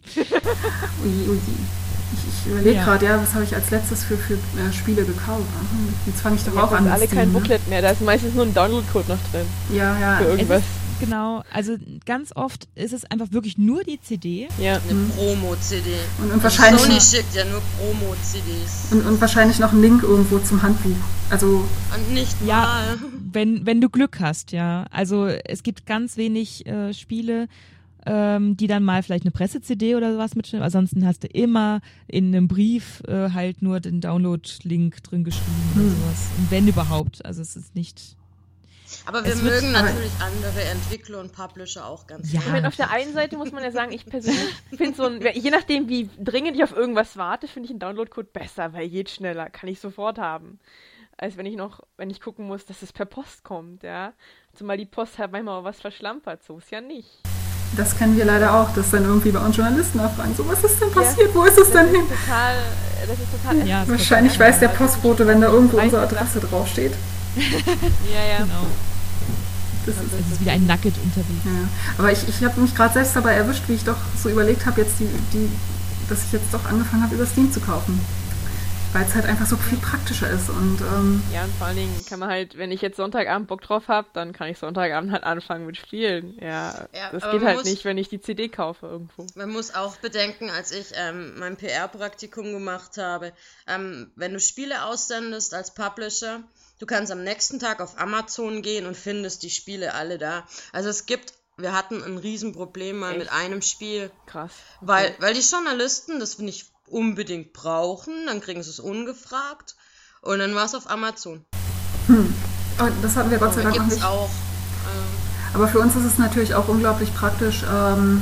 Ui, ui. Ich, ich überlege Ja. gerade, ja, was habe ich als letztes für, für äh, Spiele gekauft? Aha, jetzt fange ich doch Ja, auch an. alle mit kein Steam, ne? Booklet mehr, da ist meistens nur ein Download-Code noch drin. Ja, ja. Für Es irgendwas. ist, genau, also ganz oft ist es einfach wirklich nur die C D. Ja. Eine Promo-C D. Und, und, Also wahrscheinlich Sony noch, schickt ja nur Promo-C Ds. und, und wahrscheinlich noch ein Link irgendwo zum Handbuch. Also, Und nicht Ja, mal. wenn, wenn du Glück hast, ja. Also es gibt ganz wenig äh, Spiele, ähm, die dann mal vielleicht eine Presse-C D oder sowas mitschreiben. Ansonsten hast du immer in einem Brief äh, halt nur den Download-Link drin geschrieben oder Hm. sowas. Und wenn überhaupt. Also es ist nicht. Aber wir Es wird- mögen natürlich andere Entwickler und Publisher auch ganz Ja. Ich meine, auf der einen Seite muss man ja sagen, ich persönlich finde so ein, je nachdem, wie dringend ich auf irgendwas warte, finde ich einen Download-Code besser, weil geht schneller, kann ich sofort haben. Als wenn ich noch, wenn ich gucken muss, dass es per Post kommt, ja. Zumal die Post halt manchmal auch was verschlampert, so ist ja nicht. Das kennen wir leider auch, dass dann irgendwie bei uns Journalisten nachfragen, so, was ist denn Ja. passiert, wo ist es denn Das hin? ist total, das ist total Ja, es Wahrscheinlich wird- weiß der Postbote, wenn da irgendwo Weiß unsere gesagt. Adresse draufsteht. Ja, ja. Genau. Das ist, Es ist wieder ein Nugget unterwegs. ja. Aber ich, ich habe mich gerade selbst dabei erwischt, wie ich doch so überlegt habe, jetzt die, die, dass ich jetzt doch angefangen habe, über Steam zu kaufen. Weil es halt einfach so viel praktischer ist. Und ähm, Ja, und vor allen Dingen kann man halt, wenn ich jetzt Sonntagabend Bock drauf habe, dann kann ich Sonntagabend halt anfangen mit Spielen. Ja, Ja, das aber geht man halt muss- nicht, wenn ich die C D kaufe irgendwo. Man muss auch bedenken, als ich ähm, mein P R-Praktikum gemacht habe, ähm, wenn du Spiele aussendest als Publisher, du kannst am nächsten Tag auf Amazon gehen und findest die Spiele alle da. Also es gibt, wir hatten ein Riesenproblem mal Echt? mit einem Spiel, Krass. weil, weil die Journalisten das nicht unbedingt brauchen, dann kriegen sie es ungefragt und dann war es auf Amazon. oh, das hatten wir Gott sei Aber Dank noch gibt es nicht. auch. Ähm, Aber für uns ist es natürlich auch unglaublich praktisch, ähm,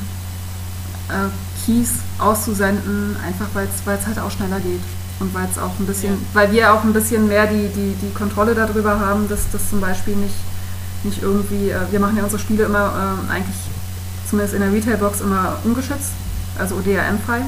äh, Keys auszusenden, einfach weil es halt auch schneller geht. Und weil es auch ein bisschen, Ja. weil wir auch ein bisschen mehr die, die, die Kontrolle darüber haben, dass das zum Beispiel nicht, nicht irgendwie, äh, wir machen ja unsere Spiele immer ähm, eigentlich, zumindest in der Retailbox, immer ungeschützt, also O D R M-frei.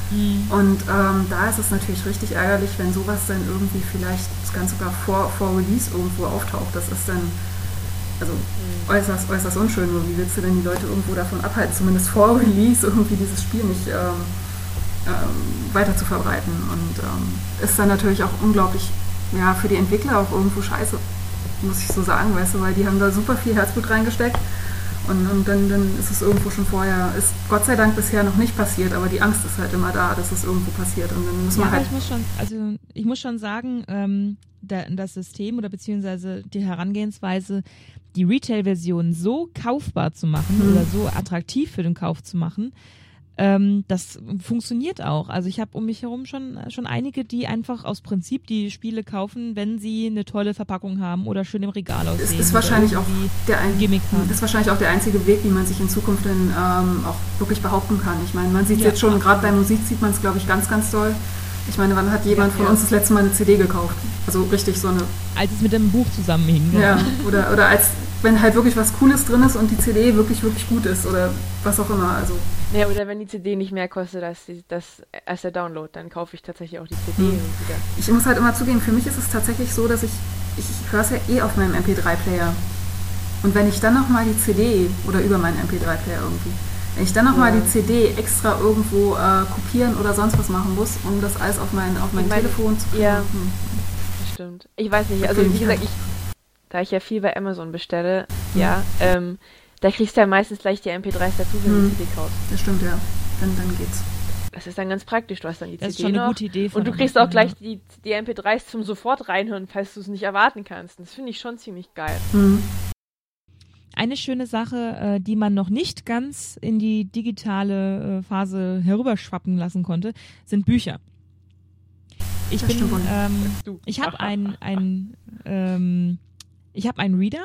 Und ähm, da ist es natürlich richtig ärgerlich, wenn sowas dann irgendwie vielleicht ganz sogar vor, vor Release irgendwo auftaucht. Das ist dann also äußerst, äußerst unschön. Nur wie willst du denn die Leute irgendwo davon abhalten, zumindest vor Release irgendwie dieses Spiel nicht ähm, ähm, weiter zu verbreiten? Und ähm, ist dann natürlich auch unglaublich, ja, für die Entwickler auch irgendwo scheiße, muss ich so sagen, weißt du, weil die haben da super viel Herzblut reingesteckt. Und, und dann, dann ist es irgendwo schon vorher, ist Gott sei Dank bisher noch nicht passiert, aber die Angst ist halt immer da, dass es irgendwo passiert. Und dann muss Ja, man aber halt. ich muss schon, also ich muss schon sagen, ähm, da, das System oder beziehungsweise die Herangehensweise, die Retail-Version so kaufbar zu machen Mhm. oder so attraktiv für den Kauf zu machen, ähm, das funktioniert auch. Also ich habe um mich herum schon schon einige, die einfach aus Prinzip die Spiele kaufen, wenn sie eine tolle Verpackung haben oder schön im Regal aussehen. Es ist oder wahrscheinlich auch irgendwie der ein, Gimmick haben. ist wahrscheinlich auch der einzige Weg, wie man sich in Zukunft dann ähm, auch wirklich behaupten kann. Ich meine, man sieht es Ja, jetzt schon, absolut. gerade bei Musik sieht man es, glaube ich, ganz, ganz doll. Ich meine, wann hat jemand von ja. uns das letzte Mal eine C D gekauft? Also richtig so eine, als es mit dem Buch zusammenhing. genau. ja, oder, oder als, wenn halt wirklich was Cooles drin ist und die C D wirklich, wirklich gut ist oder was auch immer. Also Ja, oder wenn die C D nicht mehr kostet als, die, das, als der Download, dann kaufe ich tatsächlich auch die C D Mhm. wieder. ich muss halt immer zugeben, für mich ist es tatsächlich so, dass ich, ich höre es ja eh auf meinem M P drei Player. Und wenn ich dann nochmal die C D oder über meinen M P drei Player irgendwie, wenn ich dann nochmal Ja. die C D extra irgendwo äh, kopieren oder sonst was machen muss, um das alles auf mein, auf mein Ich meine, Telefon zu kriegen. ja. Hm. Das stimmt. Ich weiß nicht, also Okay, wie ich gesagt, halt. ich, da ich ja viel bei Amazon bestelle, Mhm. ja, ähm, da kriegst du ja meistens gleich die M P dreis dazu, wenn du Mhm. die C D kaufst. Das stimmt, ja. Dann, dann geht's. Das ist dann ganz praktisch, du hast dann die Das ist C D schon eine noch. gute Idee von Und du kriegst Amazon, auch gleich ja. die, die M P dreis zum sofort reinhören, falls du es nicht erwarten kannst. Das finde ich schon ziemlich geil. Hm. Eine schöne Sache, äh, die man noch nicht ganz in die digitale äh, Phase herüberschwappen lassen konnte, sind Bücher. Ich Das bin, stimmt wohl. ähm, Du. ich habe ein, ein, ähm, ich habe einen Reader,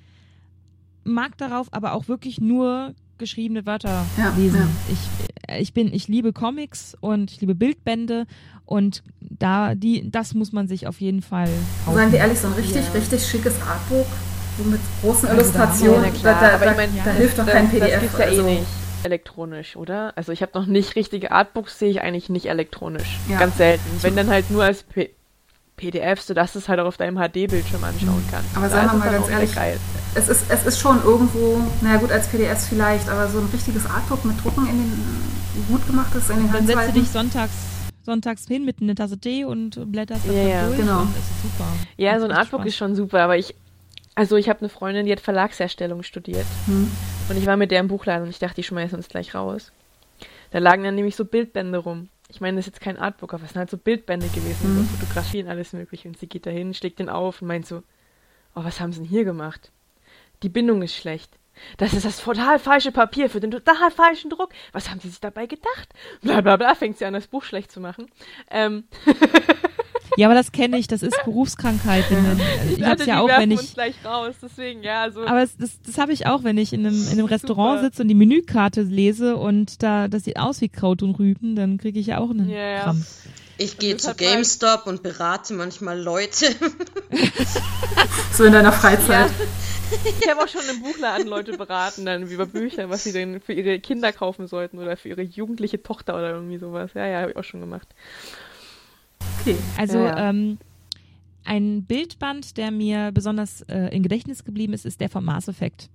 mag darauf aber auch wirklich nur geschriebene Wörter Ja, lesen. ja. Ich, äh, ich bin, ich liebe Comics und ich liebe Bildbände und da, die, das muss man sich auf jeden Fall kaufen. Seien wir ehrlich, so ein richtig, Ja. richtig schickes Artbook, so mit großen Also da- Illustrationen, ja, na da, klar, da, aber da, ich mein, da ja, hilft doch Das, kein P D das F. gibt's ja also, eh nicht elektronisch, oder? Also ich habe noch nicht richtige Artbooks, sehe ich eigentlich nicht elektronisch. Ja. Ganz selten. Wenn dann halt nur als P PDF, sodass du es halt auch auf deinem H D-Bildschirm anschauen kannst. Aber Da sagen ist wir es mal dann ganz auch sehr ehrlich, geil. Es ist, es ist schon irgendwo, naja gut, als P D Fs vielleicht, aber so ein richtiges Artbook mit Drucken in den, gut gemachtes in den Dann setzt du Handseiten. dich sonntags, sonntags hin mit einer Tasse Tee und blätterst das Ja, dann ja. durch Genau. und das ist super. Ja, Macht so ein echt Artbook Spaß. ist schon super, aber ich, also ich habe eine Freundin, die hat Verlagsherstellung studiert. Hm. Und ich war mit der im Buchladen und ich dachte, die schmeißen uns gleich raus. Da lagen dann nämlich so Bildbände rum. Ich meine, das ist jetzt kein Artbook, aber es sind halt so Bildbände gewesen, Mhm. so Fotografien, alles mögliche. Und sie geht dahin, schlägt den auf und meint so, oh, was haben sie denn hier gemacht? Die Bindung ist schlecht. Das ist das total falsche Papier für den total falschen Druck. Was haben sie sich dabei gedacht? Bla bla bla, fängt sie an, das Buch schlecht zu machen. Ähm, Ja, aber das kenne ich, das ist Berufskrankheit. Wenn man, ich hab's ja auch, wenn ich. Uns gleich raus, deswegen, ja, so. Aber es, das, das habe ich auch, wenn ich in einem, in einem Restaurant sitze und die Menükarte lese und da das sieht aus wie Kraut und Rüben, dann kriege ich ja auch einen ja, ja. Krampf. Ich gehe zu GameStop und berate manchmal Leute. So in deiner Freizeit. Ja. Ich habe auch schon im Buchladen Leute beraten, dann über Bücher, was sie denn für ihre Kinder kaufen sollten oder für ihre jugendliche Tochter oder irgendwie sowas. Ja, ja, habe ich auch schon gemacht. Okay. Also ja, ja. Ähm, ein Bildband, der mir besonders äh, im Gedächtnis geblieben ist, ist der von Mass Effect.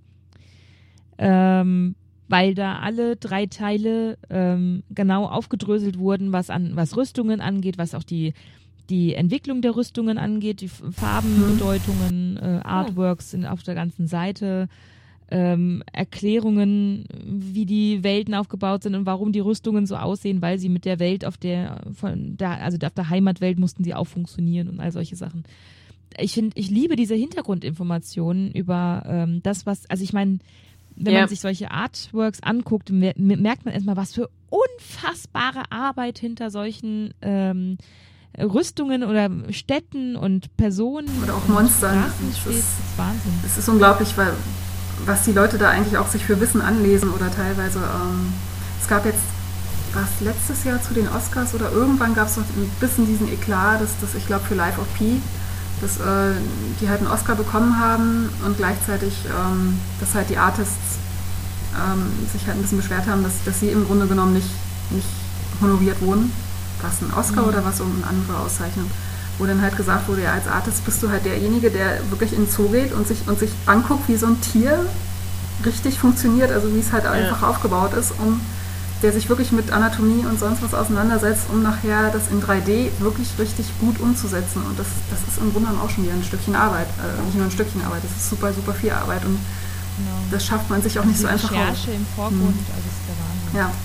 Ähm, weil da alle drei Teile ähm, genau aufgedröselt wurden, was an was Rüstungen angeht, was auch die, die Entwicklung der Rüstungen angeht, die Farbenbedeutungen, äh, Artworks in, auf der ganzen Seite, ähm, Erklärungen, wie die Welten aufgebaut sind und warum die Rüstungen so aussehen, weil sie mit der Welt auf der, von der, also auf der Heimatwelt mussten sie auch funktionieren und all solche Sachen. Ich finde, ich liebe diese Hintergrundinformationen über ähm, das, was, also ich meine, wenn ja. man sich solche Artworks anguckt, mer- merkt man erstmal, was für unfassbare Arbeit hinter solchen ähm, Rüstungen oder Städten und Personen oder auch Monstern. Das steht. Das ist Wahnsinn. Es ist unglaublich, weil was die Leute da eigentlich auch sich für Wissen anlesen oder teilweise, ähm, es gab jetzt, war es letztes Jahr zu den Oscars oder irgendwann gab es noch ein bisschen diesen Eklat, dass das, ich glaube für Life of Pi, dass äh, die halt einen Oscar bekommen haben und gleichzeitig, ähm, dass halt die Artists ähm, sich halt ein bisschen beschwert haben, dass, dass sie im Grunde genommen nicht, nicht honoriert wurden. War es ein Oscar mhm. oder was um eine andere Auszeichnung? Wo dann halt gesagt wurde, ja, als Artist bist du halt derjenige, der wirklich in den Zoo geht und sich, und sich anguckt, wie so ein Tier richtig funktioniert, also wie es halt ja. einfach aufgebaut ist, um der sich wirklich mit Anatomie und sonst was auseinandersetzt, um nachher das in drei D wirklich richtig gut umzusetzen. Und das, das ist im Grunde genommen auch schon wieder ein Stückchen Arbeit. Äh, nicht nur ein Stückchen Arbeit, das ist super, super viel Arbeit. Und genau. das schafft man sich auch nicht die so einfach raus. Recherche im Vorgrund, hm. also ist der Wahnsinn. Ja.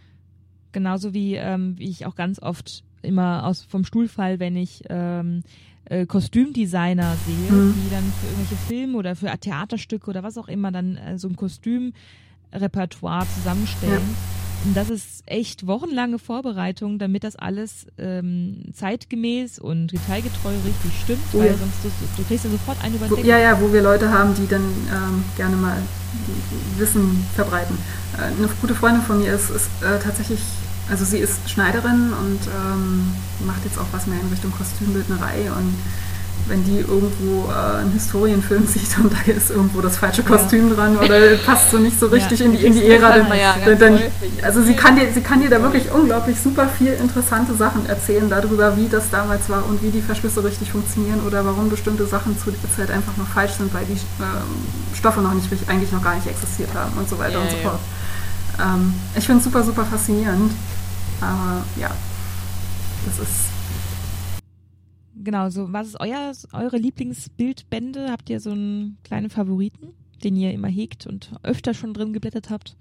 Genauso wie, ähm, wie ich auch ganz oft immer aus vom Stuhl fall, wenn ich ähm, äh, Kostümdesigner sehe, mhm. die dann für irgendwelche Filme oder für Theaterstücke oder was auch immer dann äh, so ein Kostümrepertoire zusammenstellen. Ja. Und das ist echt wochenlange Vorbereitung, damit das alles ähm, zeitgemäß und detailgetreu richtig stimmt, oh, weil ja. sonst du, du kriegst ja sofort einen über den Deckel. Ja, ja, wo wir Leute haben, die dann ähm, gerne mal Wissen verbreiten. Äh, eine gute Freundin von mir ist, ist äh, tatsächlich, also sie ist Schneiderin und ähm, macht jetzt auch was mehr in Richtung Kostümbildnerei und wenn die irgendwo äh, einen Historienfilm sieht und da ist irgendwo das falsche Kostüm ja. dran oder passt so nicht so richtig ja, in die, in die Ära, dann, ja, dann, dann also sie kann dir, sie kann dir da wirklich unglaublich super viel interessante Sachen erzählen darüber, wie das damals war und wie die Verschlüsse richtig funktionieren oder warum bestimmte Sachen zu der Zeit einfach noch falsch sind, weil die äh, Stoffe noch nicht eigentlich noch gar nicht existiert haben und so weiter ja, und so ja. fort. Ähm, ich finde es super, super faszinierend, aber ja, das ist Genau, so was ist euer, eure Lieblingsbildbände? Habt ihr so einen kleinen Favoriten, den ihr immer hegt und öfter schon drin geblättert habt?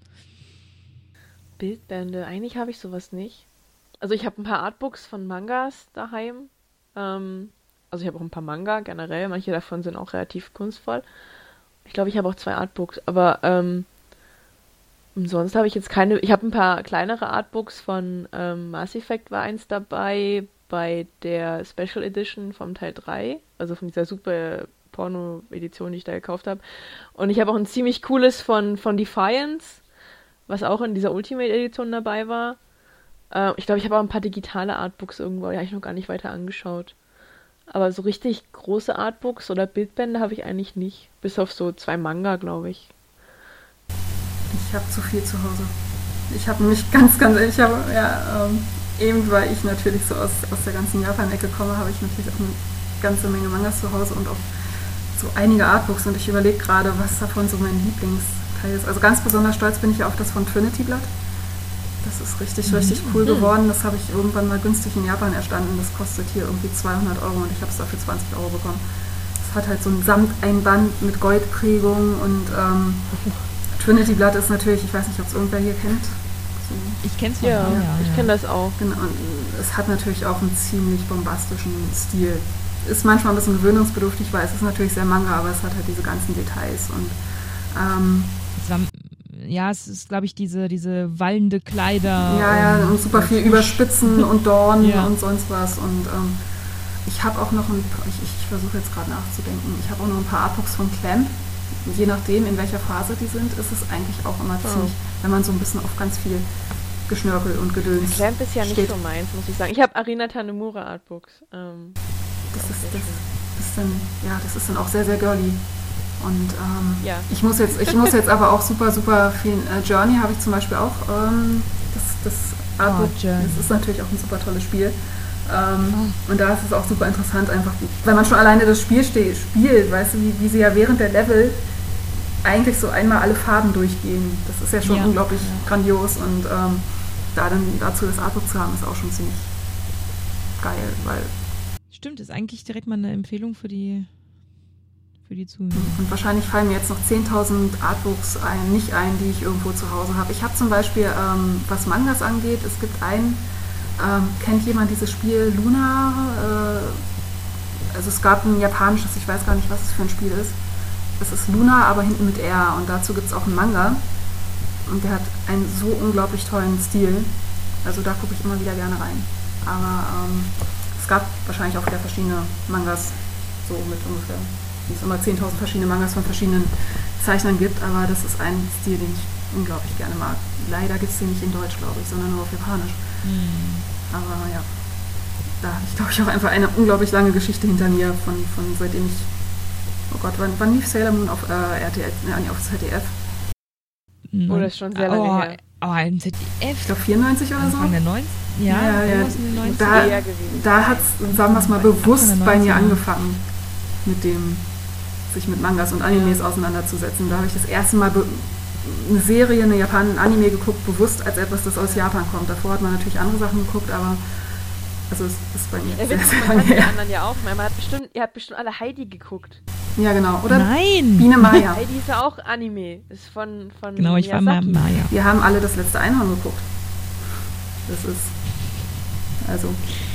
Bildbände, eigentlich habe ich sowas nicht. Also ich habe ein paar Artbooks von Mangas daheim. Ähm, also ich habe auch ein paar Manga generell, manche davon sind auch relativ kunstvoll. Ich glaube, ich habe auch zwei Artbooks, aber ähm, sonst habe ich jetzt keine, ich habe ein paar kleinere Artbooks von ähm, Mass Effect war eins dabei, bei der Special Edition vom Teil drei, also von dieser super Porno-Edition, die ich da gekauft habe. Und ich habe auch ein ziemlich cooles von, von Defiance, was auch in dieser Ultimate-Edition dabei war. Äh, ich glaube, ich habe auch ein paar digitale Artbooks irgendwo, die habe ich noch gar nicht weiter angeschaut. Aber so richtig große Artbooks oder Bildbände habe ich eigentlich nicht. Bis auf so zwei Manga, glaube ich. Ich habe zu viel zu Hause. Ich habe nämlich ganz, ganz, ich habe, ja, ähm, eben weil ich natürlich so aus, aus der ganzen Japan-Ecke komme, habe ich natürlich auch eine ganze Menge Mangas zu Hause und auch so einige Artbooks und ich überlege gerade, was davon so mein Lieblingsteil ist. Also ganz besonders stolz bin ich auf das von Trinity Blood. Das ist richtig, richtig cool geworden. Das habe ich irgendwann mal günstig in Japan erstanden. Das kostet hier irgendwie zweihundert Euro und ich habe es dafür zwanzig Euro bekommen. Es hat halt so ein Samteinband mit Goldprägung und ähm, Trinity Blood ist natürlich, ich weiß nicht, ob es irgendwer hier kennt. Ich kenne es ja, ja, ja, ich kenne das auch. Genau, und es hat natürlich auch einen ziemlich bombastischen Stil. Ist manchmal ein bisschen gewöhnungsbedürftig, weil es ist natürlich sehr Manga, aber es hat halt diese ganzen Details und ähm, es war, ja, es ist, glaube ich, diese, diese wallende Kleider. Ja, ja, und super viel Überspitzen und Dornen ja. und sonst was und ähm, ich habe auch noch ein paar, ich, ich versuche jetzt gerade nachzudenken, ich habe auch noch ein paar Artbooks von Clamp. Je nachdem, in welcher Phase die sind, ist es eigentlich auch immer oh. ziemlich, wenn man so ein bisschen auf ganz viel Geschnörkel und Gedöns Clamp ist ja nicht steht. so meins, muss ich sagen. Ich habe Arina Tanemura Artbooks. Ähm, das, ist, das ist dann, ja, das ist dann auch sehr, sehr girly. Und ähm, ja. ich muss jetzt, ich muss jetzt aber auch super, super viel, äh, Journey habe ich zum Beispiel auch, ähm, das, das Artbook, oh, das ist natürlich auch ein super tolles Spiel. Ähm, oh. Und da ist es auch super interessant, einfach, wenn man schon alleine das Spiel ste- spielt, weißt du, wie, wie sie ja während der Level eigentlich so einmal alle Farben durchgehen. Das ist ja schon ja, unglaublich ja. grandios und ähm, da dann dazu das Artbook zu haben, ist auch schon ziemlich geil, weil... Stimmt, ist eigentlich direkt mal eine Empfehlung für die, für die Zuhörer. Und wahrscheinlich fallen mir jetzt noch zehntausend Artbooks ein, nicht ein, die ich irgendwo zu Hause habe. Ich habe zum Beispiel, ähm, was Mangas angeht, es gibt einen, ähm, kennt jemand dieses Spiel Luna? Äh, also es gab ein japanisches, ich weiß gar nicht, was es für ein Spiel ist. Es ist Luna, aber hinten mit R und dazu gibt es auch einen Manga. Und der hat einen so unglaublich tollen Stil. Also da gucke ich immer wieder gerne rein. Aber ähm, es gab wahrscheinlich auch wieder verschiedene Mangas, so mit ungefähr, wie es immer zehntausend verschiedene Mangas von verschiedenen Zeichnern gibt. Aber das ist ein Stil, den ich unglaublich gerne mag. Leider gibt es den nicht in Deutsch, glaube ich, sondern nur auf Japanisch. Mhm. Aber ja, da habe ich, glaube ich, auch einfach eine unglaublich lange Geschichte hinter mir, von, von seitdem ich, oh Gott, wann, wann lief Sailor Moon auf äh, R T L, nee, auf Z D F? Oh, das ist schon sehr lange oh, her. Oh, im Z D F? Ich glaube vierundneunzig oder so. Anfang der neunzig? Ja, ja, ja. ja. Da, da hat es, sagen wir es mal, bewusst bei mir angefangen, mit dem, sich mit Mangas und Animes auseinanderzusetzen. Da habe ich das erste Mal be- eine Serie, eine Japan, ein Anime geguckt, bewusst als etwas, das aus Japan kommt. Davor hat man natürlich andere Sachen geguckt, aber also es ist bei mir ja, sehr, sehr man lange kann die her. anderen ja auch. Man hat bestimmt, ihr habt bestimmt alle Heidi geguckt. Ja, genau. Oder Nein! Biene Maya. Heidi ist ja auch Anime. Ist von, von Genau, ich war mal Maya. Wir haben alle das letzte Einhorn geguckt. Das ist, also...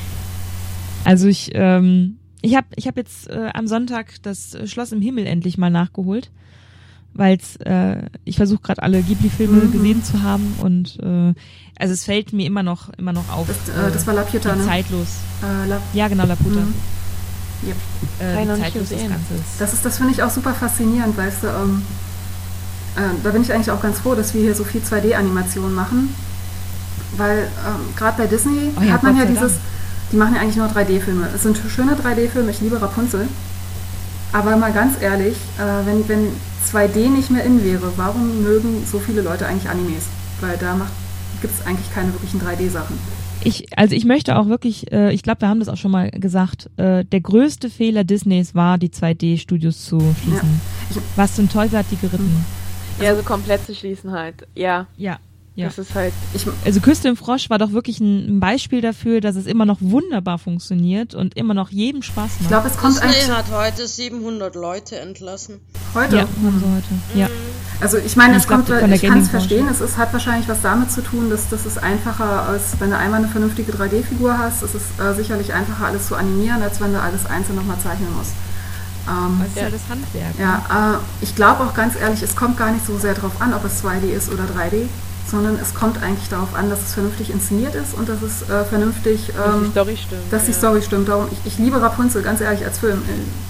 Also ich, ähm, ich habe ich hab jetzt äh, am Sonntag das Schloss im Himmel endlich mal nachgeholt, weil äh, ich versuche gerade alle Ghibli-Filme mhm. gesehen zu haben und äh, also es fällt mir immer noch immer noch auf. Das, äh, das war Laputa, ne? Zeitlos. Äh, La- ja, genau, Laputa. Mhm. Yep. Äh, wie zeitlos das Ganze ist. Das ist, das finde ich auch super faszinierend, weißt du, ähm, äh, da bin ich eigentlich auch ganz froh, dass wir hier so viel zwei D-Animationen machen, weil ähm, gerade bei Disney oh ja, hat man Gott ja sei dieses, Dank. die machen ja eigentlich nur drei D-Filme. Es sind schöne drei D-Filme, ich liebe Rapunzel, aber mal ganz ehrlich, äh, wenn, wenn zwei D nicht mehr in wäre, warum mögen so viele Leute eigentlich Animes? Weil da gibt es eigentlich keine wirklichen drei D-Sachen. Ich, also ich möchte auch wirklich, äh, ich glaube, wir haben das auch schon mal gesagt, äh, der größte Fehler Disneys war, die zwei D-Studios zu schließen. Ja. Ich, Was zum Teufel hat die geritten? Ja, also komplett zu schließen halt. Ja. Ja. Ja. Das ist halt. Ich, also Küste im Frosch war doch wirklich ein, ein Beispiel dafür, dass es immer noch wunderbar funktioniert und immer noch jedem Spaß macht. Ich glaube, es kommt Disney eigentlich... hat heute siebenhundert Leute entlassen. Heute? Ja, haben sie heute. Ja. Also ich meine, es Ich glaub, kommt, von der ich kann es Gaming-Branche. verstehen, es ist, hat wahrscheinlich was damit zu tun, dass, dass es einfacher ist, wenn du einmal eine vernünftige drei D-Figur hast, ist es äh, sicherlich einfacher, alles zu animieren, als wenn du alles einzeln nochmal zeichnen musst. Ähm, Das ist ja das Handwerk. ja, äh, ich glaube auch ganz ehrlich, es kommt gar nicht so sehr darauf an, ob es zwei D ist oder drei D, sondern es kommt eigentlich darauf an, dass es vernünftig inszeniert ist und dass es äh, vernünftig, ähm, dass die Story stimmt. dass die ja. Story stimmt. Darum, ich, ich liebe Rapunzel, ganz ehrlich, als Film.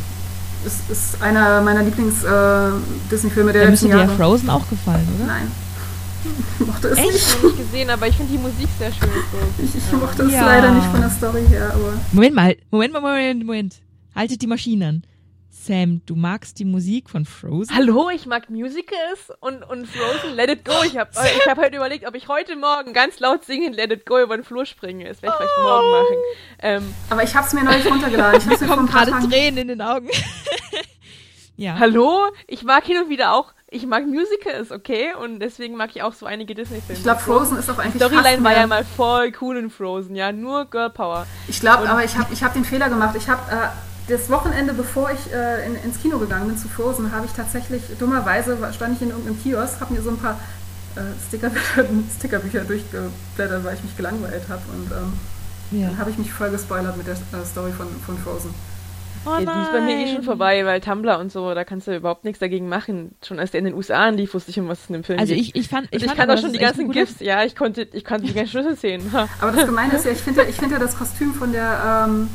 Es ist einer meiner Lieblings-Disney-Filme äh, der Da letzten müsste dir Jahre. ja Frozen auch gefallen, oder? Nein. Ich mochte es Echt? nicht. Ich habe nicht gesehen, aber ich finde die Musik sehr schön. So. Ich, ich mochte es Ja. leider nicht von der Story her, aber... Moment mal, Moment, Moment, Moment. Haltet die Maschine an. Sam, du magst die Musik von Frozen? Hallo, ich mag Musicals und, und Frozen, Let It Go. Ich habe ich hab heute überlegt, ob ich heute Morgen ganz laut singen Let It Go über den Flur springe. Das werde ich vielleicht morgen machen. Ähm, Aber ich habe es mir neulich runtergeladen. Ich hab's mir vor Kommen ein paar gerade Tagen... Tränen in den Augen. Ja. hallo, ich mag hin und wieder auch, ich mag Musicals, okay? Und deswegen mag ich auch so einige Disney-Filme. Ich glaube, Frozen ist auch Die eigentlich Storyline fast war mehr... ja mal voll cool in Frozen, ja, nur Girl Power. Ich glaube, Und- aber ich habe ich hab den Fehler gemacht. Ich habe äh, das Wochenende, bevor ich äh, in, ins Kino gegangen bin zu Frozen, habe ich tatsächlich, dummerweise stand ich in irgendeinem Kiosk, habe mir so ein paar äh, Stickerbücher, Stickerbücher durchgeblättert, weil ich mich gelangweilt habe. Und ähm, Ja. dann habe ich mich voll gespoilert mit der äh, Story von, von Frozen. Oh Ja, die ist bei mir eh schon vorbei, weil Tumblr und so, da kannst du überhaupt nichts dagegen machen. Schon als der in den U S A anlief, wusste ich, um was es in dem Film Also geht. ich, ich fand, Und ich, fand kann aber, auch schon das die ist echt ganzen ein guter- GIFs, ja, ich konnte, ich konnte die ganzen Schlüsselszenen. Ha. Aber das Gemeine ist ja, ich finde ich find ja das Kostüm von der ähm,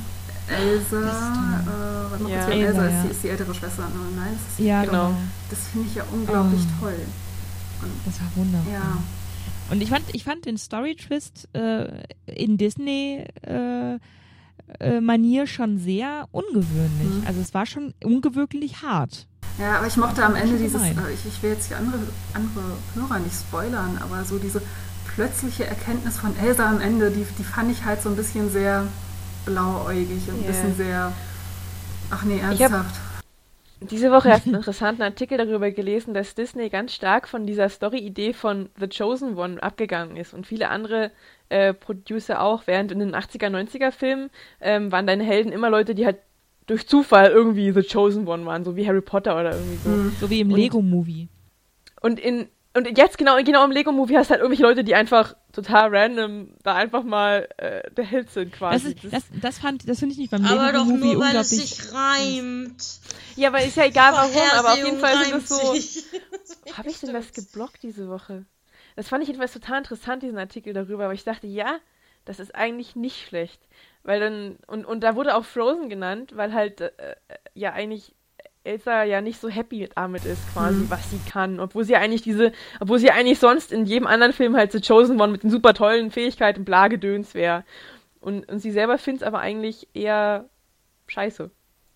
Elsa, Das ist toll. äh, was macht Ja. das für Elsa, Elsa? ja. Ist, die, ist die ältere Schwester? Nein, das ist Ja, Genau. genau. Das finde ich ja unglaublich Oh. toll. Und, Das war wundervoll. ja, Und ich fand, ich fand den Story-Twist äh, in Disney äh, äh, Manier schon sehr ungewöhnlich. Mhm. Also es war schon ungewöhnlich hart. ja, aber ich mochte am Ende Schon dieses, gemein. äh, ich, ich will jetzt die andere, andere Hörer nicht spoilern, aber so diese plötzliche Erkenntnis von Elsa am Ende, die, die fand ich halt so ein bisschen sehr blauäugig und ein Ja. bisschen sehr, ach nee, hab- ernsthaft. Diese Woche erst einen interessanten Artikel darüber gelesen, dass Disney ganz stark von dieser Story-Idee von The Chosen One abgegangen ist und viele andere äh, Producer auch, während in den achtziger, neunziger Filmen ähm, waren deine Helden immer Leute, die halt durch Zufall irgendwie The Chosen One waren, so wie Harry Potter oder irgendwie so. Mhm. So wie im Und- Lego-Movie. Und in und jetzt genau, genau im Lego-Movie hast du halt irgendwelche Leute, die einfach total random da einfach mal äh, der Held sind Das, quasi. ist, das, das, fand, das finde ich nicht beim Aber doch Lego-Movie nur, weil es unglaublich. sich reimt. ja, aber ist ja egal warum, aber auf jeden Fall Vorhersehung sind es so. reimt sich. Habe ich denn was geblockt diese Woche? Das fand ich jedenfalls total interessant, diesen Artikel darüber, aber ich dachte, ja, das ist eigentlich nicht schlecht. Weil dann, und, und da wurde auch Frozen genannt, weil halt äh, äh, ja eigentlich Elsa ja nicht so happy damit ist, quasi, Mhm. was sie kann. Obwohl sie eigentlich diese, obwohl sie eigentlich sonst in jedem anderen Film halt The Chosen One mit den super tollen Fähigkeiten bla Gedöns wäre. Und, und sie selber findet es aber eigentlich eher scheiße,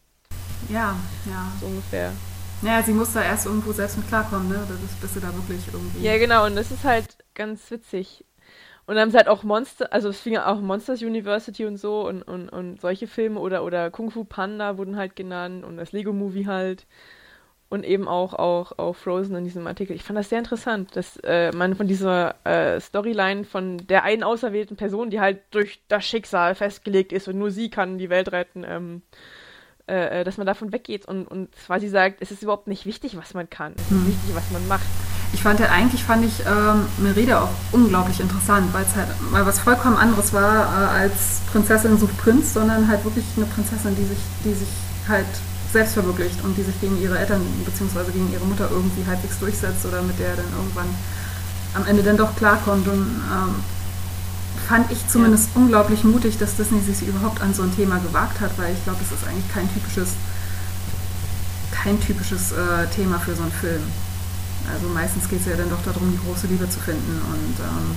Ja, ja. so ungefähr. Naja, sie muss da erst irgendwo selbst mit klarkommen, ne? Das ist, bis sie da wirklich irgendwie... Ja, genau, und das ist halt ganz witzig. Und dann haben sie halt auch Monster, also es fing ja auch Monsters University und so und, und, und solche Filme oder, oder Kung Fu Panda wurden halt genannt und das Lego-Movie halt. Und eben auch, auch, auch Frozen in diesem Artikel. Ich fand das sehr interessant, dass äh, man von dieser äh, Storyline von der einen auserwählten Person, die halt durch das Schicksal festgelegt ist und nur sie kann die Welt retten, ähm, äh, dass man davon weggeht und, und quasi sagt, es ist überhaupt nicht wichtig, was man kann. Es ist Mhm. wichtig, was man macht. Ich fand ja, eigentlich fand ich ähm, Merida auch unglaublich interessant, weil es halt mal was vollkommen anderes war äh, als Prinzessin sucht Prinz, sondern halt wirklich eine Prinzessin, die sich, die sich halt selbst verwirklicht und die sich gegen ihre Eltern bzw. gegen ihre Mutter irgendwie halbwegs durchsetzt oder mit der dann irgendwann am Ende dann doch klarkommt. Und ähm, fand ich zumindest ja. unglaublich mutig, dass Disney sich überhaupt an so ein Thema gewagt hat, weil ich glaube, das ist eigentlich kein typisches, kein typisches äh, Thema für so einen Film. Also meistens geht es ja dann doch darum, die große Liebe zu finden und ähm,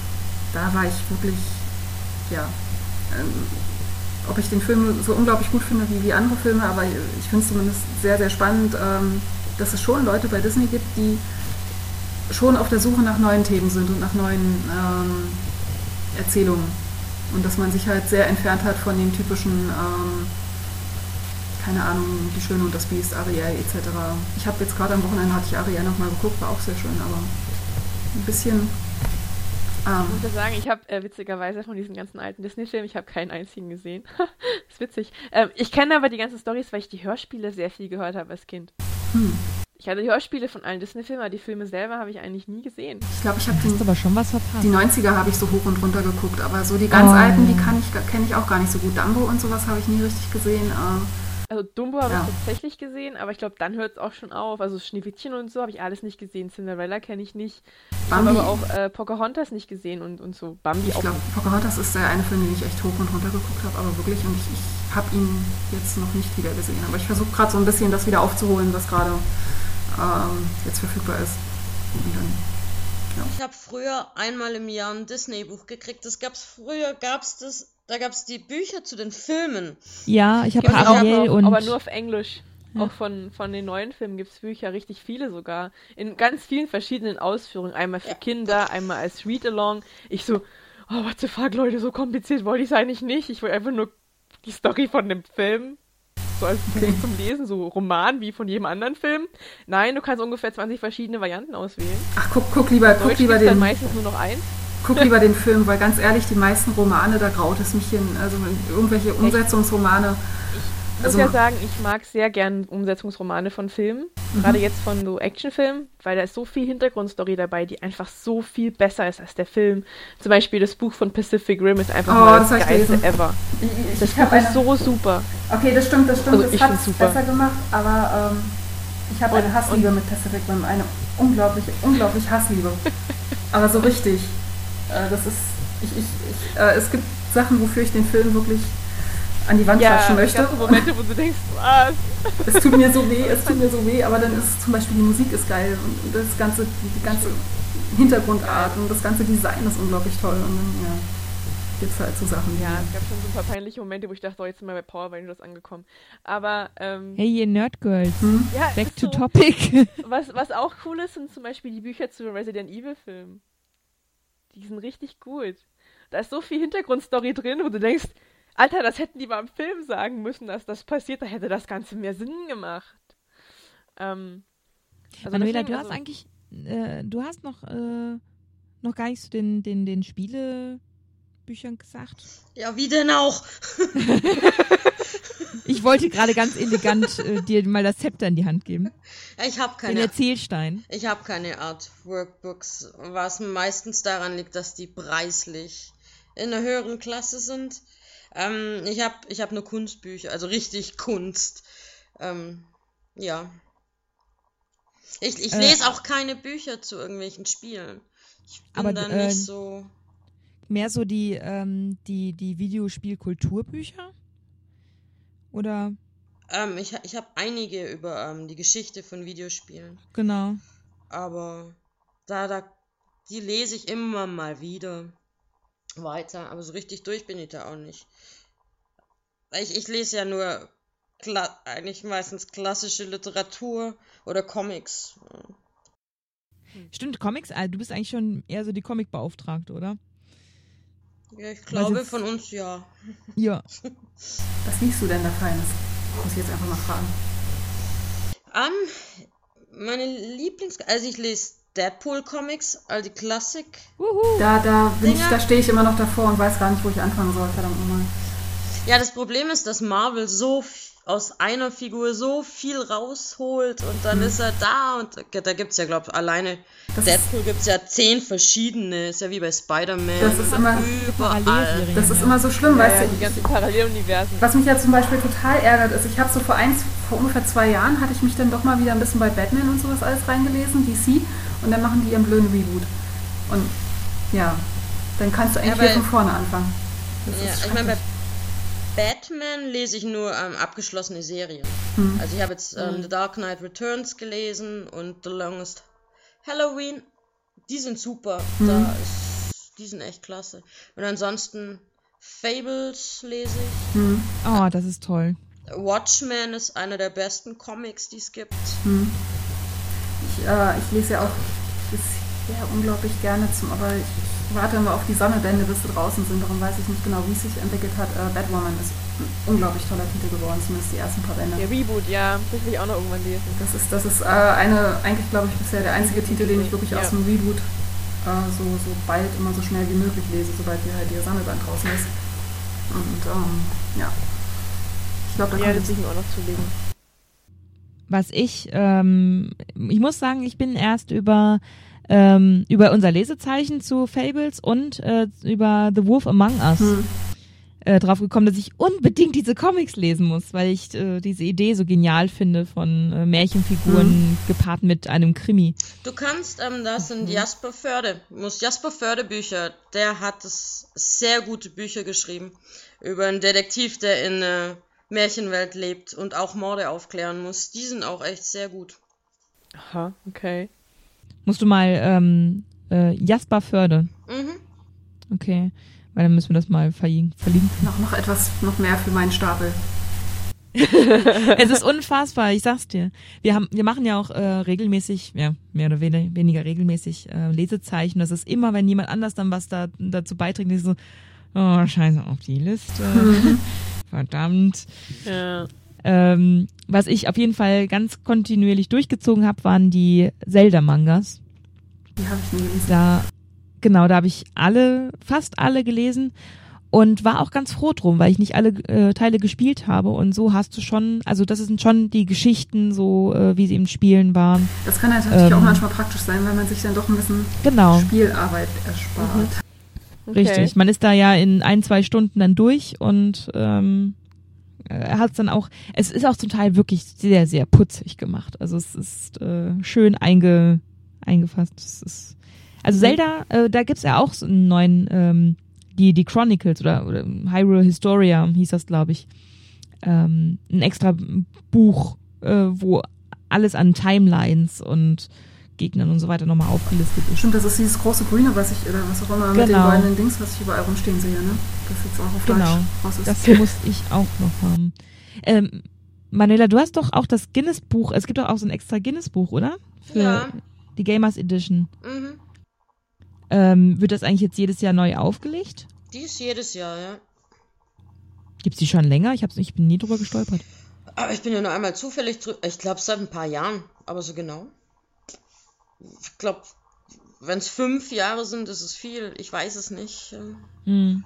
da war ich wirklich, ja, ähm, ob ich den Film so unglaublich gut finde wie, wie andere Filme, aber ich finde es zumindest sehr, sehr spannend, ähm, dass es schon Leute bei Disney gibt, die schon auf der Suche nach neuen Themen sind und nach neuen ähm, Erzählungen und dass man sich halt sehr entfernt hat von den typischen ähm, keine Ahnung, Die Schöne und das Biest, Ariel et cetera. Ich habe jetzt gerade am Wochenende, hatte ich Ariel nochmal geguckt, war auch sehr schön, aber ein bisschen... Ähm, Ich muss ja sagen, ich habe äh, witzigerweise von diesen ganzen alten Disney-Filmen, ich habe keinen einzigen gesehen. Ist witzig. Ähm, ich kenne aber die ganzen Storys, weil ich die Hörspiele sehr viel gehört habe als Kind. hm. Ich hatte die Hörspiele von allen Disney-Filmen, aber die Filme selber habe ich eigentlich nie gesehen. Ich glaube, ich habe Du hast aber schon was verpasst. die neunziger habe ich so hoch und runter geguckt, aber so die ganz Oh. alten, die kann ich, kenne ich auch gar nicht so gut. Dumbo und sowas habe ich nie richtig gesehen. Äh, Also Dumbo habe Ja. ich tatsächlich gesehen, aber ich glaube, dann hört es auch schon auf. Also Schneewittchen und so habe ich alles nicht gesehen. Cinderella kenne ich nicht. Ich habe Bambi. aber auch äh, Pocahontas nicht gesehen und, und so. Bambi Ich auch glaube, nicht. Pocahontas ist der eine Film, den ich echt hoch und runter geguckt habe, aber wirklich, und ich, ich habe ihn jetzt noch nicht wieder gesehen. Aber ich versuche gerade so ein bisschen das wieder aufzuholen, was gerade ähm, jetzt verfügbar ist. Und dann, Ich habe früher einmal im Jahr ein Disney-Buch gekriegt. Das gab's früher, gab's das, da gab's die Bücher zu den Filmen. Ja, ich habe Gibt's auch Ariel noch, und... aber nur auf Englisch. Ja. Auch von, von den neuen Filmen gibt es Bücher, richtig viele sogar. In ganz vielen verschiedenen Ausführungen. Einmal für Ja. Kinder, einmal als Read-Along. Ich so, oh, what the fuck, Leute, so kompliziert wollte ich es eigentlich nicht. Ich wollte einfach nur die Story von dem Film. So als Buch Okay. zum Lesen, so Roman wie von jedem anderen Film. Nein, du kannst ungefähr zwanzig verschiedene Varianten auswählen. ach, guck, guck lieber, guck Deutsch lieber gibt's dann den... meistens nur noch eins. Guck lieber den Film, weil ganz ehrlich, die meisten Romane, da graut es mich hin. Also irgendwelche Umsetzungsromane. Ich muss Also- ja sagen, ich mag sehr gern Umsetzungsromane von Filmen. Gerade jetzt von so Actionfilmen, weil da ist so viel Hintergrundstory dabei, die einfach so viel besser ist als der Film. Zum Beispiel das Buch von Pacific Rim ist einfach Oh, mal das das hab ich geilste gelesen. ever. Ich, ich, Das ich Buch habe ist eine... so super. Okay, das stimmt, das stimmt. Also das ich hat find's es super. besser gemacht, aber ähm, ich habe eine Und- Hassliebe mit Pacific Rim. Eine unglaubliche, unglaubliche Hassliebe. Aber so richtig. Äh, das ist... Ich, ich, ich, äh, es gibt Sachen, wofür ich den Film wirklich an die Wand Ja, klatschen es möchte. gab so Momente, wo du denkst, was? Es tut mir so weh, es tut mir so weh, aber dann ist zum Beispiel die Musik ist geil und das ganze, die ganze Hintergrundart und das ganze Design ist unglaublich toll und dann, ja, gibt's halt so Sachen. Ja, die- es gab schon so ein paar peinliche Momente, wo ich dachte, oh, jetzt sind wir bei Power Rangers angekommen. Aber, ähm, Hey, ihr Nerdgirls. Hm? ja, es Back ist to so, topic. was, was auch cool ist, sind zum Beispiel die Bücher zu Resident Evil Filmen. Die sind richtig gut. Da ist so viel Hintergrundstory drin, wo du denkst, Alter, das hätten die mal im Film sagen müssen, dass das passiert, da hätte das Ganze mehr Sinn gemacht. Ähm, also Manuela, deswegen, du hast also, eigentlich, äh, du hast noch, äh, noch gar nicht zu den, den, den Spielebüchern gesagt. Ja, wie denn auch? Ich wollte gerade ganz elegant äh, dir mal das Zepter in die Hand geben. Ich habe Den keine, Erzählstein. ich habe keine Art Workbooks, was meistens daran liegt, dass die preislich in einer höheren Klasse sind. Ähm, ich habe ich hab nur Kunstbücher, also richtig Kunst. Ähm, ja. Ich, ich Äh, lese auch keine Bücher zu irgendwelchen Spielen. Ich bin aber, da äh, nicht so... Mehr so die, ähm, die, die Videospiel-Kulturbücher? Oder, Ähm, ich ich habe einige über ähm, die Geschichte von Videospielen, genau. aber da, da, die lese ich immer mal wieder weiter, aber so richtig durch bin ich da auch nicht. Ich, ich lese ja nur kla eigentlich meistens klassische Literatur oder Comics. Stimmt, Comics, ah, du bist eigentlich schon eher so die Comic-Beauftragte, oder? Ja, ich glaube jetzt- von uns ja. Ja. Was liest du denn da Feines? Muss ich jetzt einfach mal fragen. Ähm, meine Lieblings... Also ich lese Deadpool-Comics, all die Klassik. Wuhu. Da, da, bin ich, Dinger. da stehe ich immer noch davor und weiß gar nicht, wo ich anfangen soll, verdammt nochmal. Ja, das Problem ist, dass Marvel so f- aus einer Figur so viel rausholt und dann ist er da und da, da gibt's ja, glaube ich, alleine Das ist, Deadpool gibt's ja zehn verschiedene, ist ja wie bei Spider-Man. Das ist immer- überall. Parallelserien, das ist ja. immer so schlimm, ja, weißt ja, du. die ganzen Paralleluniversen. Was mich ja zum Beispiel total ärgert, ist, ich habe so vor eins, vor ungefähr zwei Jahren, hatte ich mich dann doch mal wieder ein bisschen bei Batman und sowas alles reingelesen, D C, und dann machen die ihren blöden Reboot. Und ja, dann kannst du eigentlich Ja, wieder weil- von vorne anfangen. Das Ja, ist ich meine, bei schrecklich. Batman lese ich nur ähm, abgeschlossene Serien. Hm. Also ich habe jetzt ähm, The Dark Knight Returns gelesen und The Longest Halloween. Die sind super. Mhm. Da ist, die sind echt klasse. Und ansonsten Fables lese ich. Hm, Oh, das ist toll. Watchmen ist einer der besten Comics, die es gibt. hm. Ich, äh, ich lese ja auch bisher unglaublich gerne zum, aber ich, ich warte immer auf die Sammelbände, bis sie draußen sind, darum weiß ich nicht genau, wie es sich entwickelt hat. Äh, Batwoman ist ein unglaublich toller Titel geworden, zumindest die ersten paar Bände. Der Reboot, ja, das will ich auch noch irgendwann lesen. Das ist, das ist äh, eine, eigentlich glaube ich bisher der einzige Titel, den ich wirklich Ja. aus dem Reboot äh, so, so bald, immer so schnell wie möglich lese, sobald die, halt ihr Sammelband draußen ist. Und ähm, ja, ich glaube, da Ja, kommt das will jetzt ich mir auch noch zulegen. Was ich, ähm, ich muss sagen, ich bin erst über, ähm, über unser Lesezeichen zu Fables und äh, über The Wolf Among Us Hm. äh, drauf gekommen, dass ich unbedingt diese Comics lesen muss, weil ich äh, diese Idee so genial finde von äh, Märchenfiguren gepaart mit einem Krimi. Du kannst, ähm, das sind Jasper Förde. Du musst Jasper Förde Bücher, der hat es sehr gute Bücher geschrieben über einen Detektiv, der in äh, Märchenwelt lebt und auch Morde aufklären muss. Die sind auch echt sehr gut. Aha, okay. Musst du mal ähm, äh, Jasper Förde. Mhm. Okay, weil dann müssen wir das mal verlinken. verlinken. noch, noch etwas, noch mehr für meinen Stapel. Es ist unfassbar, ich sag's dir. Wir haben, wir machen ja auch äh, regelmäßig, ja, mehr oder weniger, weniger regelmäßig äh, Lesezeichen. Das ist immer, wenn jemand anders dann was da, dazu beiträgt, ist so, oh, scheiße, auf die Liste. Verdammt. Ja. Ähm, was ich auf jeden Fall ganz kontinuierlich durchgezogen habe, waren die Zelda-Mangas. Die habe ich nie gelesen. Da, genau, da habe ich alle, fast alle gelesen und war auch ganz froh drum, weil ich nicht alle äh, Teile gespielt habe und so hast du schon, also das sind schon die Geschichten, so äh, wie sie im Spielen waren. Das kann natürlich Ähm. auch manchmal praktisch sein, weil man sich dann doch ein bisschen Genau, Spielarbeit erspart. Okay. richtig. Man ist da ja in ein, zwei Stunden dann durch und ähm, er hat es dann auch, es ist auch zum Teil wirklich sehr, sehr putzig gemacht. Also es ist äh, schön einge, eingefasst. Es ist, also Zelda, äh, da gibt's ja auch so einen neuen ähm, die, die Chronicles oder, oder Hyrule Historia hieß das, glaube ich. Ähm, ein extra Buch, äh, wo alles an Timelines und Gegnern und so weiter nochmal aufgelistet ist. Stimmt, das ist dieses große Grüne, was ich, oder was auch immer, genau. mit den goldenen Dings, was ich überall rumstehen sehe, ne? Das jetzt auch auf genau. Deutsch raus ist. Das muss ich auch noch haben. Ähm, Manuela, du hast doch auch das Guinness-Buch, es gibt doch auch so ein extra Guinness-Buch, oder? Für Ja. die Gamers Edition. Mhm. Ähm, wird das eigentlich jetzt jedes Jahr neu aufgelegt? Die ist jedes Jahr, ja. Gibt's die schon länger? Ich, hab's, ich bin nie drüber gestolpert. Aber ich bin ja nur einmal zufällig drüber, ich glaube seit ein paar Jahren, aber so genau. Ich glaube, wenn es fünf Jahre sind, ist es viel. Ich weiß es nicht. Hm.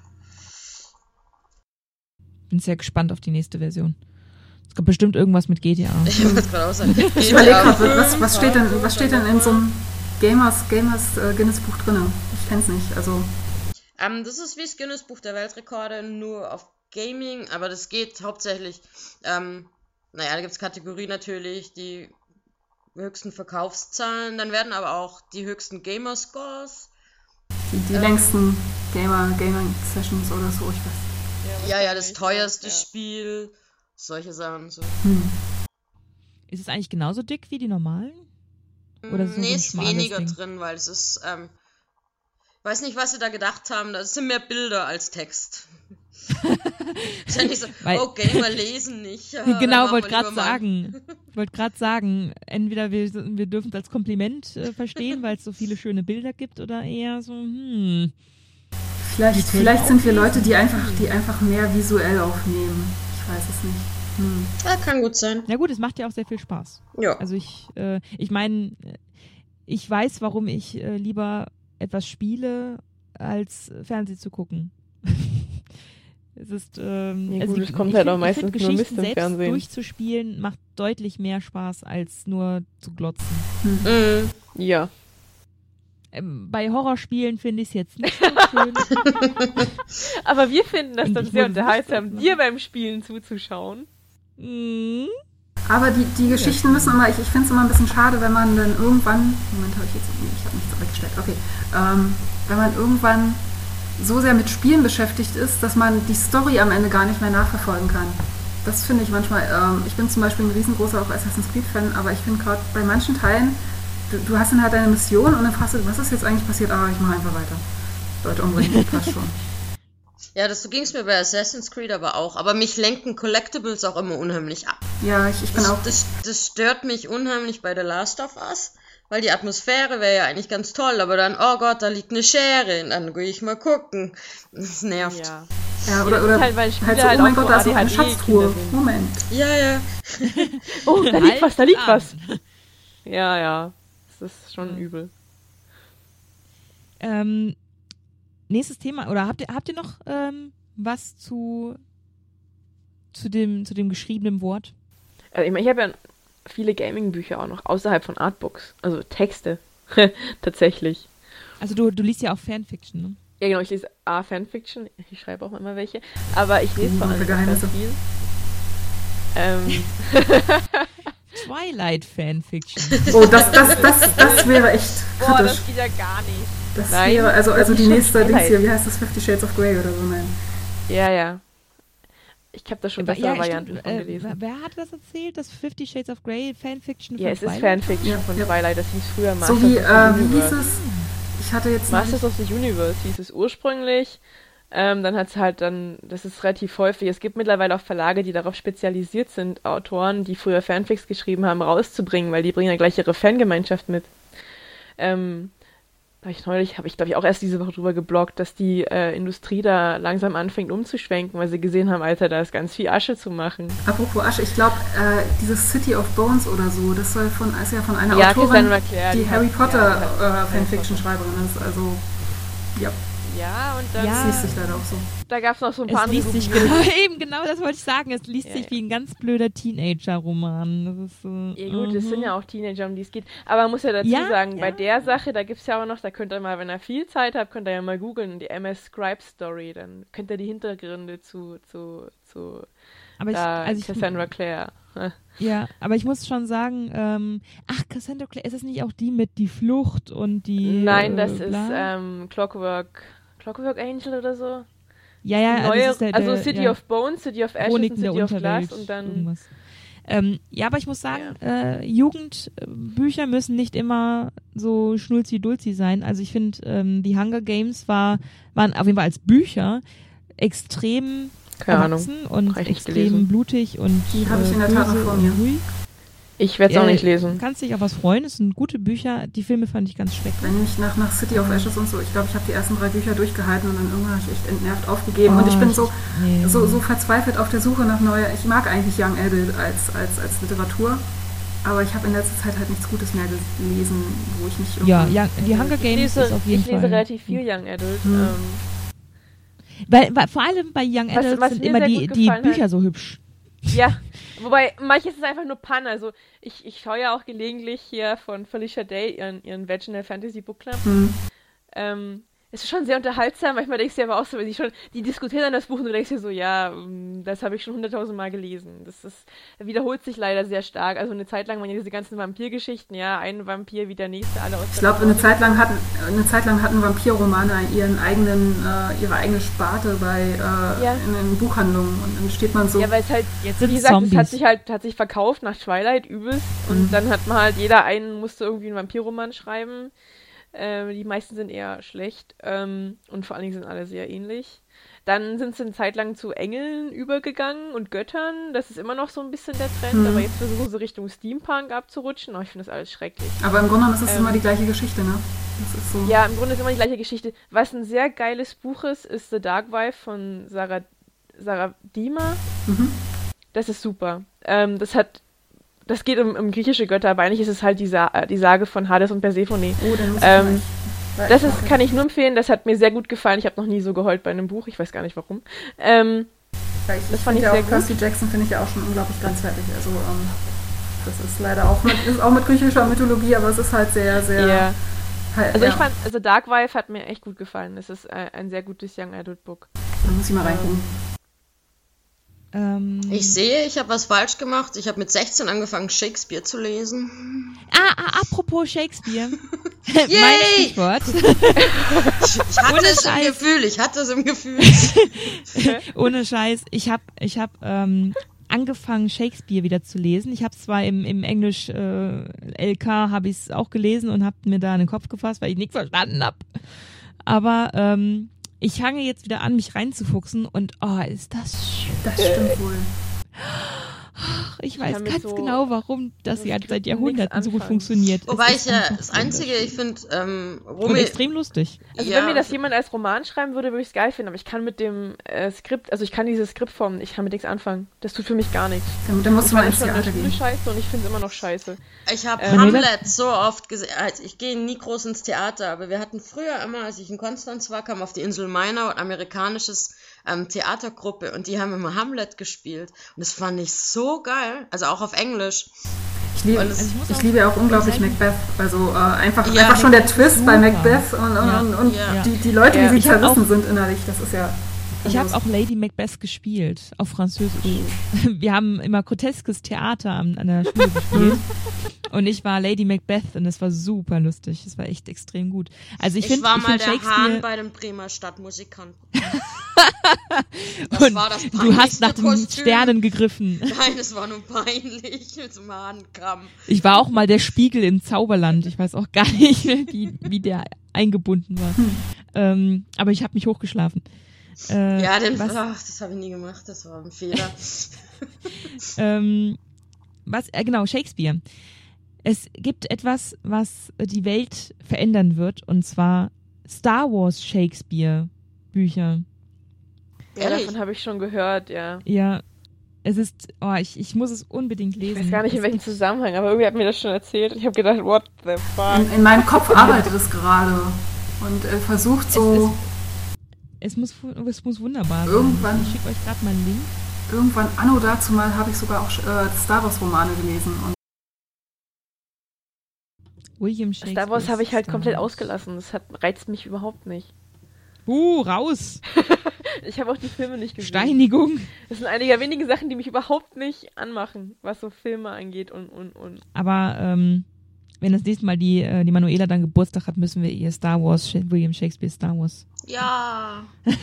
Bin sehr gespannt auf die nächste Version. Es gibt bestimmt irgendwas mit G T A. Ich wollte gerade auch sagen. Ich überlege gerade, was, was, steht denn, was steht denn in so einem Gamers, Gamers äh, Guinness-Buch drin? Ich kenn's nicht, also... Ähm, das ist wie das Guinness-Buch der Weltrekorde, nur auf Gaming, aber das geht hauptsächlich, ähm, naja, da gibt es Kategorien natürlich, die höchsten Verkaufszahlen, dann werden aber auch die höchsten Gamer-Scores. Die, die ähm, längsten Gamer, Gaming-Sessions oder so, ich weiß. Ja, ja, das teuerste ja. Spiel, solche Sachen so. Hm. Ist es eigentlich genauso dick wie die normalen? Oder ist es nur Nee, so ein ist schmales weniger Ding? drin, weil es ist, ähm, weiß nicht, was sie da gedacht haben, das sind mehr Bilder als Text. Ist ja nicht so, Weil- oh, Gamer lesen nicht. Ja, dann Genau, machen wollte wir gerade lieber mal- sagen. Wollte gerade sagen, entweder wir, wir dürfen es als Kompliment äh, verstehen, weil es so viele schöne Bilder gibt, oder eher so, hm. Vielleicht, Die können vielleicht auch sind wir lesen. Leute, die einfach, die einfach mehr visuell aufnehmen. Ich weiß es nicht. Hm. Ja, kann gut sein. Na gut, es macht ja auch sehr viel Spaß. Ja. Also ich, äh, ich meine, ich weiß, warum ich äh, lieber etwas spiele, als Fernsehen zu gucken. Es ist, ähm, Ja, also gut, die- es kommt ich halt find- auch meistens ich find, nur Mist Geschichten im selbst Fernsehen. durchzuspielen macht deutlich mehr Spaß, als nur zu glotzen. Mhm. Ja. Ähm, bei Horrorspielen finde ich es jetzt nicht so schön. Aber wir finden das Und dann ich sehr wurde unterhaltsam, wütend, ne? dir beim Spielen zuzuschauen. Mhm. Aber die, die Geschichten müssen immer, ich, ich finde es immer ein bisschen schade, wenn man dann irgendwann, Moment, habe ich jetzt, nee, ich habe nichts weggestellt, okay, ähm, wenn man irgendwann so sehr mit Spielen beschäftigt ist, dass man die Story am Ende gar nicht mehr nachverfolgen kann. Das finde ich manchmal, ähm, ich bin zum Beispiel ein riesengroßer auch Assassin's Creed-Fan, aber ich finde gerade bei manchen Teilen, du, du hast dann halt deine Mission und dann fragst du, was ist jetzt eigentlich passiert? Ah, ich mache einfach weiter. Leute umbringen, passt schon. Ja, das so ging es mir bei Assassin's Creed aber auch. Aber mich lenken Collectibles auch immer unheimlich ab. Ja, ich, ich bin Das, auch, das, das stört mich unheimlich bei The Last of Us, weil die Atmosphäre wäre ja eigentlich ganz toll, aber dann, oh Gott, da liegt eine Schere, und dann gehe ich mal gucken. Das nervt. Ja. ja, oder, das oder ist halt, weil Spiele halt so, halt oh mein auch Gott, so da ist noch eine A D H D-Kinder Schatztruhe. sind. Moment. Ja, ja. Oh, da liegt was, da liegt Halt was. an. Ja, ja. Das ist schon übel. Ähm, nächstes Thema, oder habt ihr, habt ihr noch ähm, was zu, zu, dem, zu dem geschriebenen Wort? Also ich meine, ich habe ja viele Gaming-Bücher auch noch außerhalb von Artbooks. Also Texte. Tatsächlich. Also du, du liest ja auch Fanfiction, ne? Ja, genau, ich lese A, Fanfiction. Ich schreibe auch immer welche. Aber ich lese vor allem Dunkle auch ganz Geheimnisse. viel. Ähm, Twilight Fanfiction. Oh, das, das, das, das wäre echt boah, kritisch. das geht ja gar nicht. Das Nein, wäre, also, das also ist die schon nächste Dings Twilight. hier, wie heißt das, Fifty Shades of Grey oder so, nein. Ja, ja. Ich habe da schon bessere ja, Varianten stimmt. von Äh, gelesen. wer hat das erzählt? Das Fifty Shades of Grey Fanfiction von Ja, es ist Twilight? Fanfiction Ja, von ja. Twilight. Das hieß früher So Masters wie, of the äh, wie hieß Universe. es? Ich hatte jetzt Masters of the Universe hieß es ursprünglich. Ähm, dann hat es halt dann, das ist relativ häufig, es gibt mittlerweile auch Verlage, die darauf spezialisiert sind, Autoren, die früher Fanfics geschrieben haben, rauszubringen, weil die bringen ja gleich ihre Fangemeinschaft mit. Ähm, hab ich neulich, habe ich glaube ich auch erst diese Woche drüber gebloggt, dass die äh, Industrie da langsam anfängt umzuschwenken, weil sie gesehen haben, Alter, da ist ganz viel Asche zu machen. Apropos Asche, ich glaube, äh, dieses City of Bones oder so, das soll von, ist ja von einer Ja, Autorin, Cassandra Clare, die die Harry hat- Potter ja, die hat- äh, Fanfiction-Schreiberin ist, also, ja, Ja, und dann, Ja. das liest sich leider auch so. da gab es noch so ein paar Es andere liest sich Reviews. genau, eben genau das wollte ich sagen. Es liest Ja, sich ja. wie ein ganz blöder Teenager-Roman. Das ist so. Ja gut, das sind mhm. ja auch Teenager, um die es geht. Aber man muss ja dazu Ja, sagen, bei ja. der Sache, da gibt es ja auch noch, da könnt ihr mal, wenn ihr viel Zeit habt, könnt ihr ja mal googeln, die M S Scribe Story, dann könnt ihr die Hintergründe zu, zu, zu Aber ich, da also ich, Cassandra Clare. ja, aber ich muss schon sagen, ähm, ach, Cassandra Clare, ist das nicht auch die mit die Flucht und die. Nein, äh, das ist bla? ähm, Clockwork, Clockwork Angel oder so. Ja, ja, Neue, also, der, also der, City ja. of Bones, City of Ashes Chroniken und der City of Unterwelt, Glass und dann... irgendwas. Ähm, ja, aber ich muss sagen, ja. äh, Jugendbücher müssen nicht immer so schnulzi-dulzi sein. Also ich finde, ähm, die Hunger Games war, waren auf jeden Fall als Bücher extrem Keine erwachsen Ahnung. und extrem blutig und Die habe ich in der Tat noch böse vor und mir. ruhig. Ich werde es Ja, auch nicht lesen. Kannst dich auf was freuen, es sind gute Bücher. Die Filme fand ich ganz schrecklich. Wenn ich nach, nach City of Ashes und so, ich glaube, ich habe die ersten drei Bücher durchgehalten und dann irgendwann habe ich echt entnervt aufgegeben. Oh, und ich bin so, nee. so, so verzweifelt auf der Suche nach neuer. Ich mag eigentlich Young Adult als, als, als Literatur, aber ich habe in letzter Zeit halt nichts Gutes mehr gelesen, wo ich mich irgendwie... Ja, ja, die Hunger Ich Games lese, ist auf jeden ich lese Fall. relativ viel Young Adult. Hm. Ähm, Weil, weil, vor allem bei Young Was- Adults was sind mir immer sehr die, gut die gefallen Bücher hat- so hübsch. ja, wobei manches ist einfach nur Panne. Also ich, ich schaue ja auch gelegentlich hier von Felicia Day ihren, ihren Vaginal Fantasy Book Club. Hm. Ähm, es ist schon sehr unterhaltsam. Manchmal denkst du dir aber auch so, wenn die schon, die diskutieren dann das Buch und du denkst dir so, ja, mm, das habe ich schon hunderttausend Mal gelesen. Das ist, wiederholt sich leider sehr stark. Also eine Zeit lang waren ja diese ganzen Vampirgeschichten, ja, ein Vampir wie der nächste, alle aus Ich der glaube, eine Zeit lang hatten eine Zeit lang hatten Vampirromane ihren eigenen, äh, ihre eigene Sparte bei äh, Ja. in den Buchhandlungen und dann steht man so. Ja, weil es halt, Jetzt wie sind gesagt, es Zombies. hat sich halt hat sich verkauft nach Twilight übelst und Mhm. dann hat man halt, jeder einen musste irgendwie einen Vampirroman schreiben. Ähm, die meisten sind eher schlecht ähm, und vor allen Dingen sind alle sehr ähnlich. Dann sind sie eine Zeit lang zu Engeln übergegangen und Göttern. Das ist immer noch so ein bisschen der Trend, Mhm. aber jetzt versuchen sie Richtung Steampunk abzurutschen. Oh, ich finde das alles schrecklich. aber im Grunde genommen ist es Ähm. immer die gleiche Geschichte, ne? Das ist so. Ja, im Grunde ist immer die gleiche Geschichte. Was ein sehr geiles Buch ist, ist The Dark Wife von Sarah, Sarah Dima. Mhm. Das ist super. Ähm, das hat, das geht um, um griechische Götter, aber eigentlich ist es halt die, Sa äh, die Sage von Hades und Persephone. Oh, dann muss ich Ähm, gleich- weil Das ich ist, mag kann ich nur empfehlen, das hat mir sehr gut gefallen. Ich habe noch nie so geheult bei einem Buch, ich weiß gar nicht warum. Ähm, Weil ich, Das ich fand finde ich ja sehr auch gut. Percy Jackson finde ich ja auch schon unglaublich grenzwertig. Also ähm, das ist leider auch mit, ist auch mit griechischer Mythologie, aber es ist halt sehr, sehr. ja. Halt, Also ja, ich fand, also Dark Wife hat mir echt gut gefallen. Es ist äh, ein sehr gutes Young Adult Book. da muss ich mal reingucken. Ähm, Ich sehe, ich habe was falsch gemacht. Ich habe mit sechzehn angefangen, Shakespeare zu lesen. ah, ah, apropos Shakespeare. mein Yay! Stichwort. Ich, ich hatte Ohne es im Scheiß. Gefühl, ich hatte es im Gefühl. Ohne Scheiß. Ich habe ich hab, ähm, angefangen, Shakespeare wieder zu lesen. Ich habe zwar im, im Englisch äh, L K habe ich es auch gelesen und habe mir da in den Kopf gefasst, weil ich nichts verstanden habe. Aber ähm, ich fange jetzt wieder an, mich reinzufuchsen und oh, ist das schön. Das stimmt wohl. Ich weiß kann mit ganz so- genau, warum das so ja Skripten seit nix Jahrhunderten so gut anfangen. funktioniert. Es Wobei ist ich ja, einfach das Einzige, ich finde, ähm, und Romy, extrem lustig. Also ja, wenn mir das jemand als Roman schreiben würde, würde ich es geil finden, aber ich kann mit dem äh, Skript, also ich kann diese Skriptform, ich kann mit nichts anfangen. Das tut für mich gar nichts. Dann, dann musst Ich du mal fand ins das schon in der Theater Schule gehen. scheiße und ich finde es immer noch scheiße. ich habe Ähm, Hamlet so oft gesehen. Also ich gehe nie groß ins Theater, aber wir hatten früher immer, als ich in Konstanz war, kam auf die Insel Mainau ein amerikanisches ähm, Theatergruppe und die haben immer Hamlet gespielt. Und das fand ich so geil. Also auch auf Englisch. Ich liebe, Und es- Also ich muss ich auch liebe ja auch unglaublich sagen- Macbeth. Also äh, einfach, Ja, einfach schon der Macbeth ist Twist bei super. Macbeth und, und, Ja. und, und Ja. die, die Leute, Ja. wie Ich sie hab zerrissen auch- sind innerlich, das ist ja. Ich habe grandios. auch Lady Macbeth gespielt, auf Französisch. Wir haben immer groteskes Theater an, an der Schule gespielt. Und ich war Lady Macbeth und es war super lustig. Es war echt extrem gut. Also ich, Ich, finde, war ich mal find der Shakespeare Hahn bei den Bremer Stadtmusikanten. Das und war das du hast nach peinlichste den Kostüm. Sternen gegriffen. Nein, es war nur peinlich mit so einem Hahnkram. Ich war auch mal der Spiegel im Zauberland. Ich weiß auch gar nicht, wie, wie der eingebunden war. Ähm, aber ich habe mich hochgeschlafen. Äh, Ja, den, was, ach, das habe ich nie gemacht, das war ein Fehler. ähm, was, äh, genau, Shakespeare. Es gibt etwas, was die Welt verändern wird, und zwar Star Wars Shakespeare Bücher. Ja, Ehrlich? davon habe ich schon gehört, ja. Ja, es ist, oh, ich, ich muss es unbedingt lesen. Ich weiß gar nicht, in Es welchem gibt- Zusammenhang, aber irgendwie hat mir das schon erzählt. Ich habe gedacht, what the fuck? In, in meinem Kopf arbeitet es gerade und äh, versucht so Es muss, fu- es muss wunderbar sein. Irgendwann- Ich schicke euch gerade mal einen Link. irgendwann anno dazu mal habe ich sogar auch äh, Star Wars Romane gelesen und William Shakespeare. Star Wars habe ich halt Star komplett Wars. ausgelassen. Das hat, reizt mich überhaupt nicht. Uh, raus! Ich habe auch die Filme nicht gesehen. Steinigung. Das sind einige der wenigen Sachen, die mich überhaupt nicht anmachen, was so Filme angeht und, und, und. Aber ähm, wenn das nächste Mal die, äh, die Manuela dann Geburtstag hat, müssen wir ihr Star Wars, Sh- William Shakespeare Star Wars. Ja.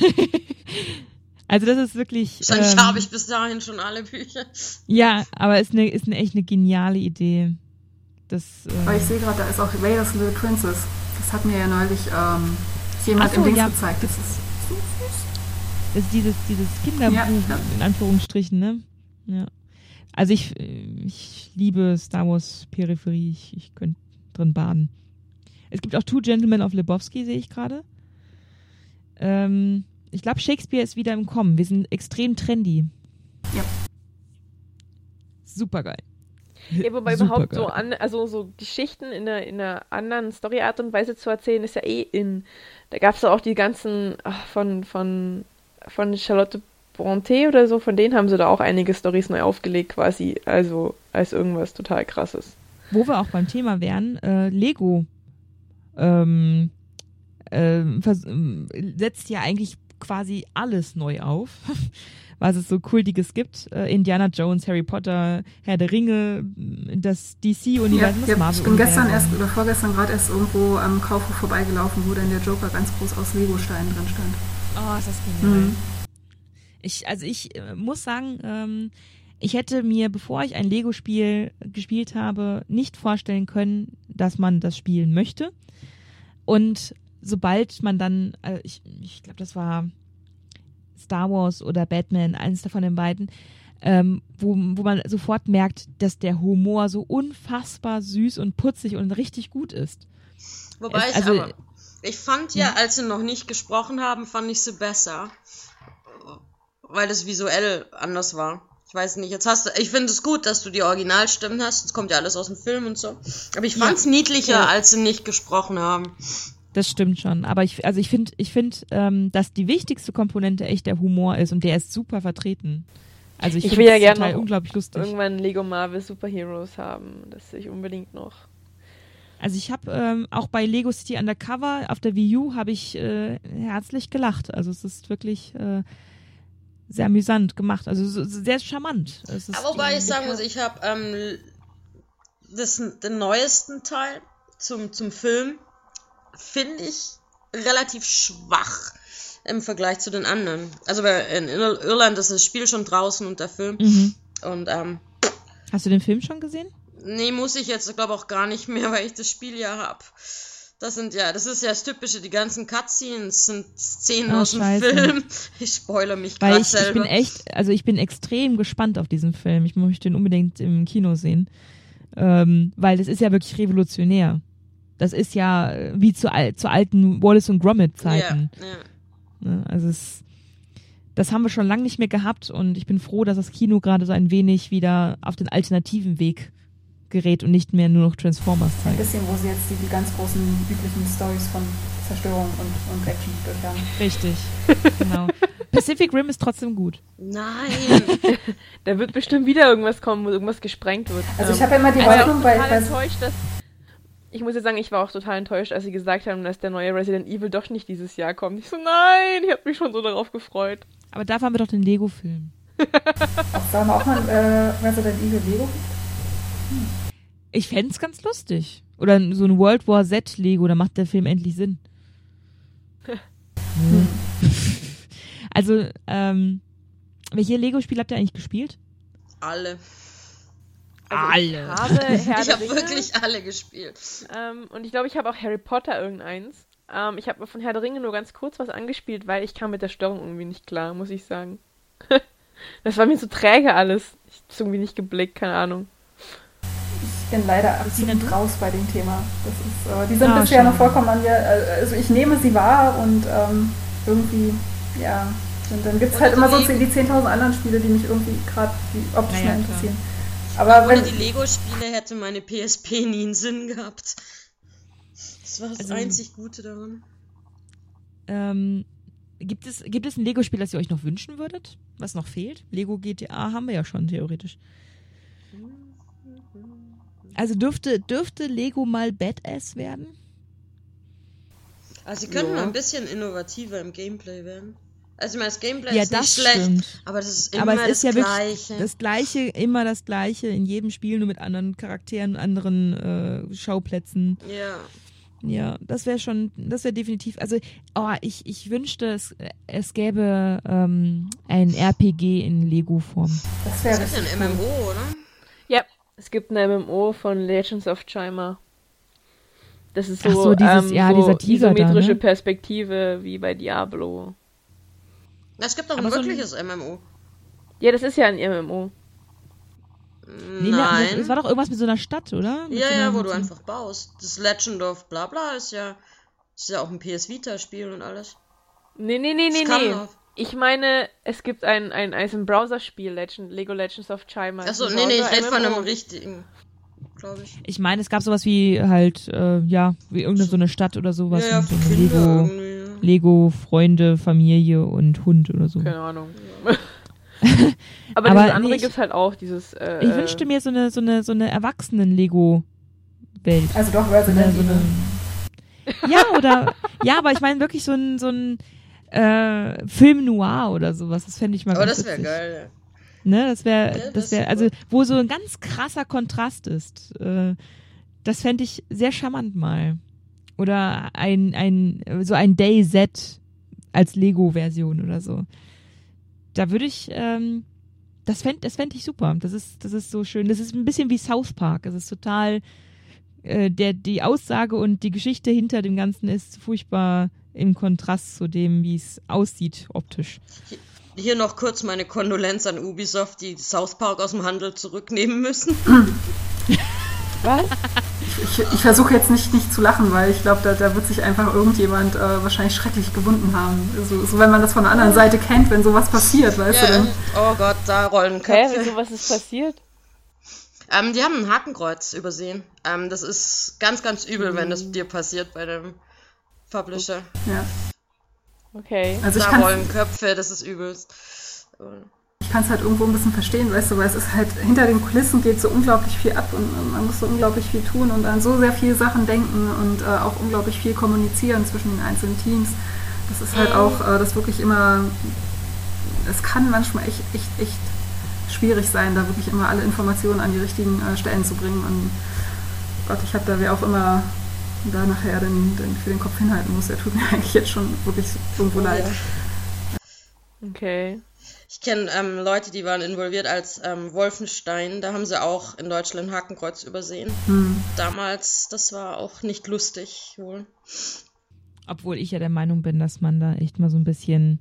Also das ist wirklich... Wahrscheinlich ähm, habe ich bis dahin schon alle Bücher. Ja, aber ist, eine, ist eine, echt eine geniale Idee. Das, Aber äh, ich sehe gerade, da ist auch Raiders Little Princess. Das hat mir ja neulich ähm, jemand Ach so, im Dings ja. gezeigt. Das ist so süß. das ist dieses, dieses Kinderbuch, Ja, ja. in Anführungsstrichen, ne? Ja. Also ich, ich liebe Star Wars Peripherie. Ich, ich könnte drin baden. Es gibt auch Two Gentlemen of Lebowski, sehe ich gerade. Ähm, ich glaube, Shakespeare ist wieder im Kommen. Wir sind extrem trendy. Ja. Supergeil. Ja, wobei Supergeil. überhaupt so an, also so Geschichten in einer, in einer anderen Storyart und Weise zu erzählen, ist ja eh in. Da gab es ja auch die ganzen ach, von, von, von Charlotte Brontë oder so, von denen haben sie da auch einige Storys neu aufgelegt quasi, also als irgendwas total krasses. Wo wir auch beim Thema wären, äh, Lego ähm, ähm, vers- ähm, setzt ja eigentlich quasi alles neu auf, was es so Kultiges gibt. Äh, Indiana Jones, Harry Potter, Herr der Ringe, das D Ja, C-Universum, das ja, Marvel-Universum. ich bin gestern erst oder vorgestern gerade erst irgendwo am Kaufhof vorbeigelaufen, wo dann der Joker ganz groß aus Lego-Steinen drin stand. Oh, ist das genial. Mhm. Ich, also ich äh, muss sagen, ähm, ich hätte mir, bevor ich ein Lego-Spiel gespielt habe, nicht vorstellen können, dass man das spielen möchte. Und sobald man dann, äh, ich, ich glaube, das war Star Wars oder Batman, eines davon den beiden, ähm, wo, wo man sofort merkt, dass der Humor so unfassbar süß und putzig und richtig gut ist. Wobei Es- ich also- aber, ich fand ja, als sie noch nicht gesprochen haben, fand ich sie besser. Weil das visuell anders war. Ich weiß nicht, jetzt hast du, ich finde es gut, dass du die Originalstimmen hast, es kommt ja alles aus dem Film und so. Aber ich fand es niedlicher, Ja. als sie nicht gesprochen haben. Das stimmt schon. Aber ich, also ich finde, ich finde, ähm, dass die wichtigste Komponente echt der Humor ist und der ist super vertreten. Also ich, Ich finde will ja es gerne total noch unglaublich lustig. Irgendwann Lego Marvel Superheroes haben, das sehe ich unbedingt noch. Also ich habe ähm, auch bei Lego City Undercover auf der Wii U habe ich äh, herzlich gelacht. Also es ist wirklich äh, sehr amüsant gemacht. Also so, so sehr charmant. Es ist Aber wobei die- ich sagen muss, ich habe ähm, das, den neuesten Teil zum, zum Film, finde ich relativ schwach im Vergleich zu den anderen. Also bei, in Ir- Irland ist das Spiel schon draußen und der Film. Mhm. Und ähm, Hast du den Film schon gesehen? nee, muss ich jetzt, glaube auch gar nicht mehr, weil ich das Spiel ja habe. Das sind ja, das ist ja das Typische, die ganzen Cutscenes sind Szenen Oh, aus dem scheiße. Film. Ich spoilere mich Weil gerade ich, ich selber. bin echt, also ich bin extrem gespannt auf diesen Film. Ich möchte ihn unbedingt im Kino sehen. Ähm, weil das ist ja wirklich revolutionär. Das ist ja äh, wie zu, al zu alten Wallace und Gromit Zeiten. Ja, ja. Ne? Also es, das haben wir schon lange nicht mehr gehabt und ich bin froh, dass das Kino gerade so ein wenig wieder auf den alternativen Weg gerät und nicht mehr nur noch Transformers Ein zeigt. bisschen, wo sie jetzt die, die ganz großen üblichen Stories von Zerstörung und, und Action durchhaben. Richtig, genau. Pacific Rim ist trotzdem gut. Nein. Da wird bestimmt wieder irgendwas kommen, wo irgendwas gesprengt wird. Also ich Ähm, habe ja immer die ich war Hoffnung auch bei, total bei enttäuscht, dass ich muss ja sagen, ich war auch total enttäuscht, als sie gesagt haben, dass der neue Resident Evil doch nicht dieses Jahr kommt. Ich so, nein, ich habe mich schon so darauf gefreut. Aber dafür haben wir doch den Lego-Film. auch, sagen wir auch mal äh, Resident Evil Lego. Ich fänd's ganz lustig. Oder so ein World War Z Lego, da macht der Film endlich Sinn. Hm. Also, ähm, welche Lego-Spiele habt ihr eigentlich gespielt? Alle. Also Alle. Ich habe Herr Ich der habe Ringe, wirklich alle gespielt. ähm, und ich glaube, ich habe auch Harry Potter irgendeins. Ähm, ich habe von Herr der Ringe nur ganz kurz was angespielt, weil ich kam mit der Steuerung irgendwie nicht klar, muss ich sagen. Das war mir so träge alles. Ich hab's irgendwie nicht geblickt, keine Ahnung. Ich bin leider absolut du? raus bei dem Thema. Das ist, äh, die sind Ah, bisher schade. noch vollkommen an mir. Äh, also ich nehme sie wahr und ähm, irgendwie, ja. Und dann gibt es Oder halt immer so die- die zehntausend anderen Spiele, die mich irgendwie gerade optisch Naja, mehr klar. interessieren. Aber Ohne wenn, die Lego-Spiele hätte meine P S P nie einen Sinn gehabt. Das war das Also- einzig Gute daran. Ähm, gibt es, gibt es ein Lego-Spiel, das ihr euch noch wünschen würdet? Was noch fehlt? Lego G T A haben wir ja schon, theoretisch. Also dürfte, dürfte Lego mal Badass werden? Also sie könnten Ja. ein bisschen innovativer im Gameplay werden. Also ich meine, das Gameplay Ja, ist nicht das schlecht, stimmt. aber das ist immer Aber es das ist ja wirklich Gleiche. das Gleiche, immer das Gleiche in jedem Spiel, nur mit anderen Charakteren, anderen äh, Schauplätzen. Ja. Ja, das wäre schon, das wäre definitiv, also oh, ich, ich wünschte, es, es gäbe ähm, ein R P G in Lego-Form. Das wäre Das ist ja ein M M O, oder? Ja, es gibt ein M M O von Legends of Chimera. Das ist so, Ach so, dieses, ähm, ja, so dieser Tiger da, isometrische ne? Perspektive wie bei Diablo. Es gibt auch Aber ein so ein- wirkliches M M O. Ja, das ist ja ein M M O. Nee, ne, Nein. das, das war doch irgendwas mit so einer Stadt, oder? Mit ja, so einer, ja, wo mit du so- einfach baust. Das Legend of bla bla ist ja, ist ja auch ein P S Vita-Spiel und alles. Nee, nee, nee, Das nee, kam nee. noch. Ich meine, es gibt ein, ein, ein, ein Browserspiel, Legend, Lego Legends of Chimera. Achso, Ein nee, nee, ich rede von Browser-M M O. einem richtigen, glaube ich. Ich meine, es gab sowas wie halt, äh, ja, wie irgendeine so eine Stadt oder sowas. ja, ja, mit so für einem Kinder Lego, irgendwie. Lego, Freunde, Familie und Hund oder so. Keine Ahnung. Aber, Aber dieses andere nee, ich- gibt's halt auch, dieses... Äh, Ich wünschte mir so eine, so eine, so eine Erwachsenen-Lego-Welt. Also doch Ja, Resident so Evil. eine, ja, oder, ja, aber ich meine wirklich so ein, so ein äh, Film noir oder sowas. Das fände ich mal Aber ganz das wäre witzig. geil. Ne, das wäre, Ja, das das wäre, ist also, super. wo so ein ganz krasser Kontrast ist. Äh, das fände ich sehr charmant mal. Oder ein, ein, so ein Day-Z als Lego-Version oder so. Da würde ich, ähm, das fände das fänd ich super. Das ist, das ist so schön. Das ist ein bisschen wie South Park. Es ist total, äh, der, die Aussage und die Geschichte hinter dem Ganzen ist furchtbar im Kontrast zu dem, wie es aussieht optisch. Hier noch kurz meine Kondolenz an Ubisoft, die South Park aus dem Handel zurücknehmen müssen. Was? Ich, ich versuche jetzt nicht, nicht zu lachen, weil ich glaube, da, da wird sich einfach irgendjemand äh, wahrscheinlich schrecklich gewunden haben. So, so wenn man das von der anderen Seite kennt, wenn sowas passiert, weißt du Ja, denn? oh Gott, da rollen Hä, Köpfe. wieso, was ist passiert? Ähm, die haben ein Hakenkreuz übersehen. Ähm, das ist ganz, ganz übel, wenn das dir passiert bei dem Publisher. Ja. Okay. Also ich Da kann rollen Köpfe, das ist übelst. ich kann es halt irgendwo ein bisschen verstehen, weißt du, weil es ist halt, hinter den Kulissen geht so unglaublich viel ab und, und man muss so unglaublich viel tun und an so sehr viele Sachen denken und äh, auch unglaublich viel kommunizieren zwischen den einzelnen Teams. Das ist halt auch, äh, das wirklich immer, es kann manchmal echt, echt, echt schwierig sein, da wirklich immer alle Informationen an die richtigen äh, Stellen zu bringen und Gott, ich habe da wer auch immer da nachher den, den für den Kopf hinhalten muss, der tut mir eigentlich jetzt schon wirklich irgendwo leid. Okay. Ich kenne ähm, Leute, die waren involviert als ähm, Wolfenstein. Da haben sie auch in Deutschland ein Hakenkreuz übersehen. Hm. Damals, das war auch nicht lustig wohl. Obwohl ich ja der Meinung bin, dass man da echt mal so ein bisschen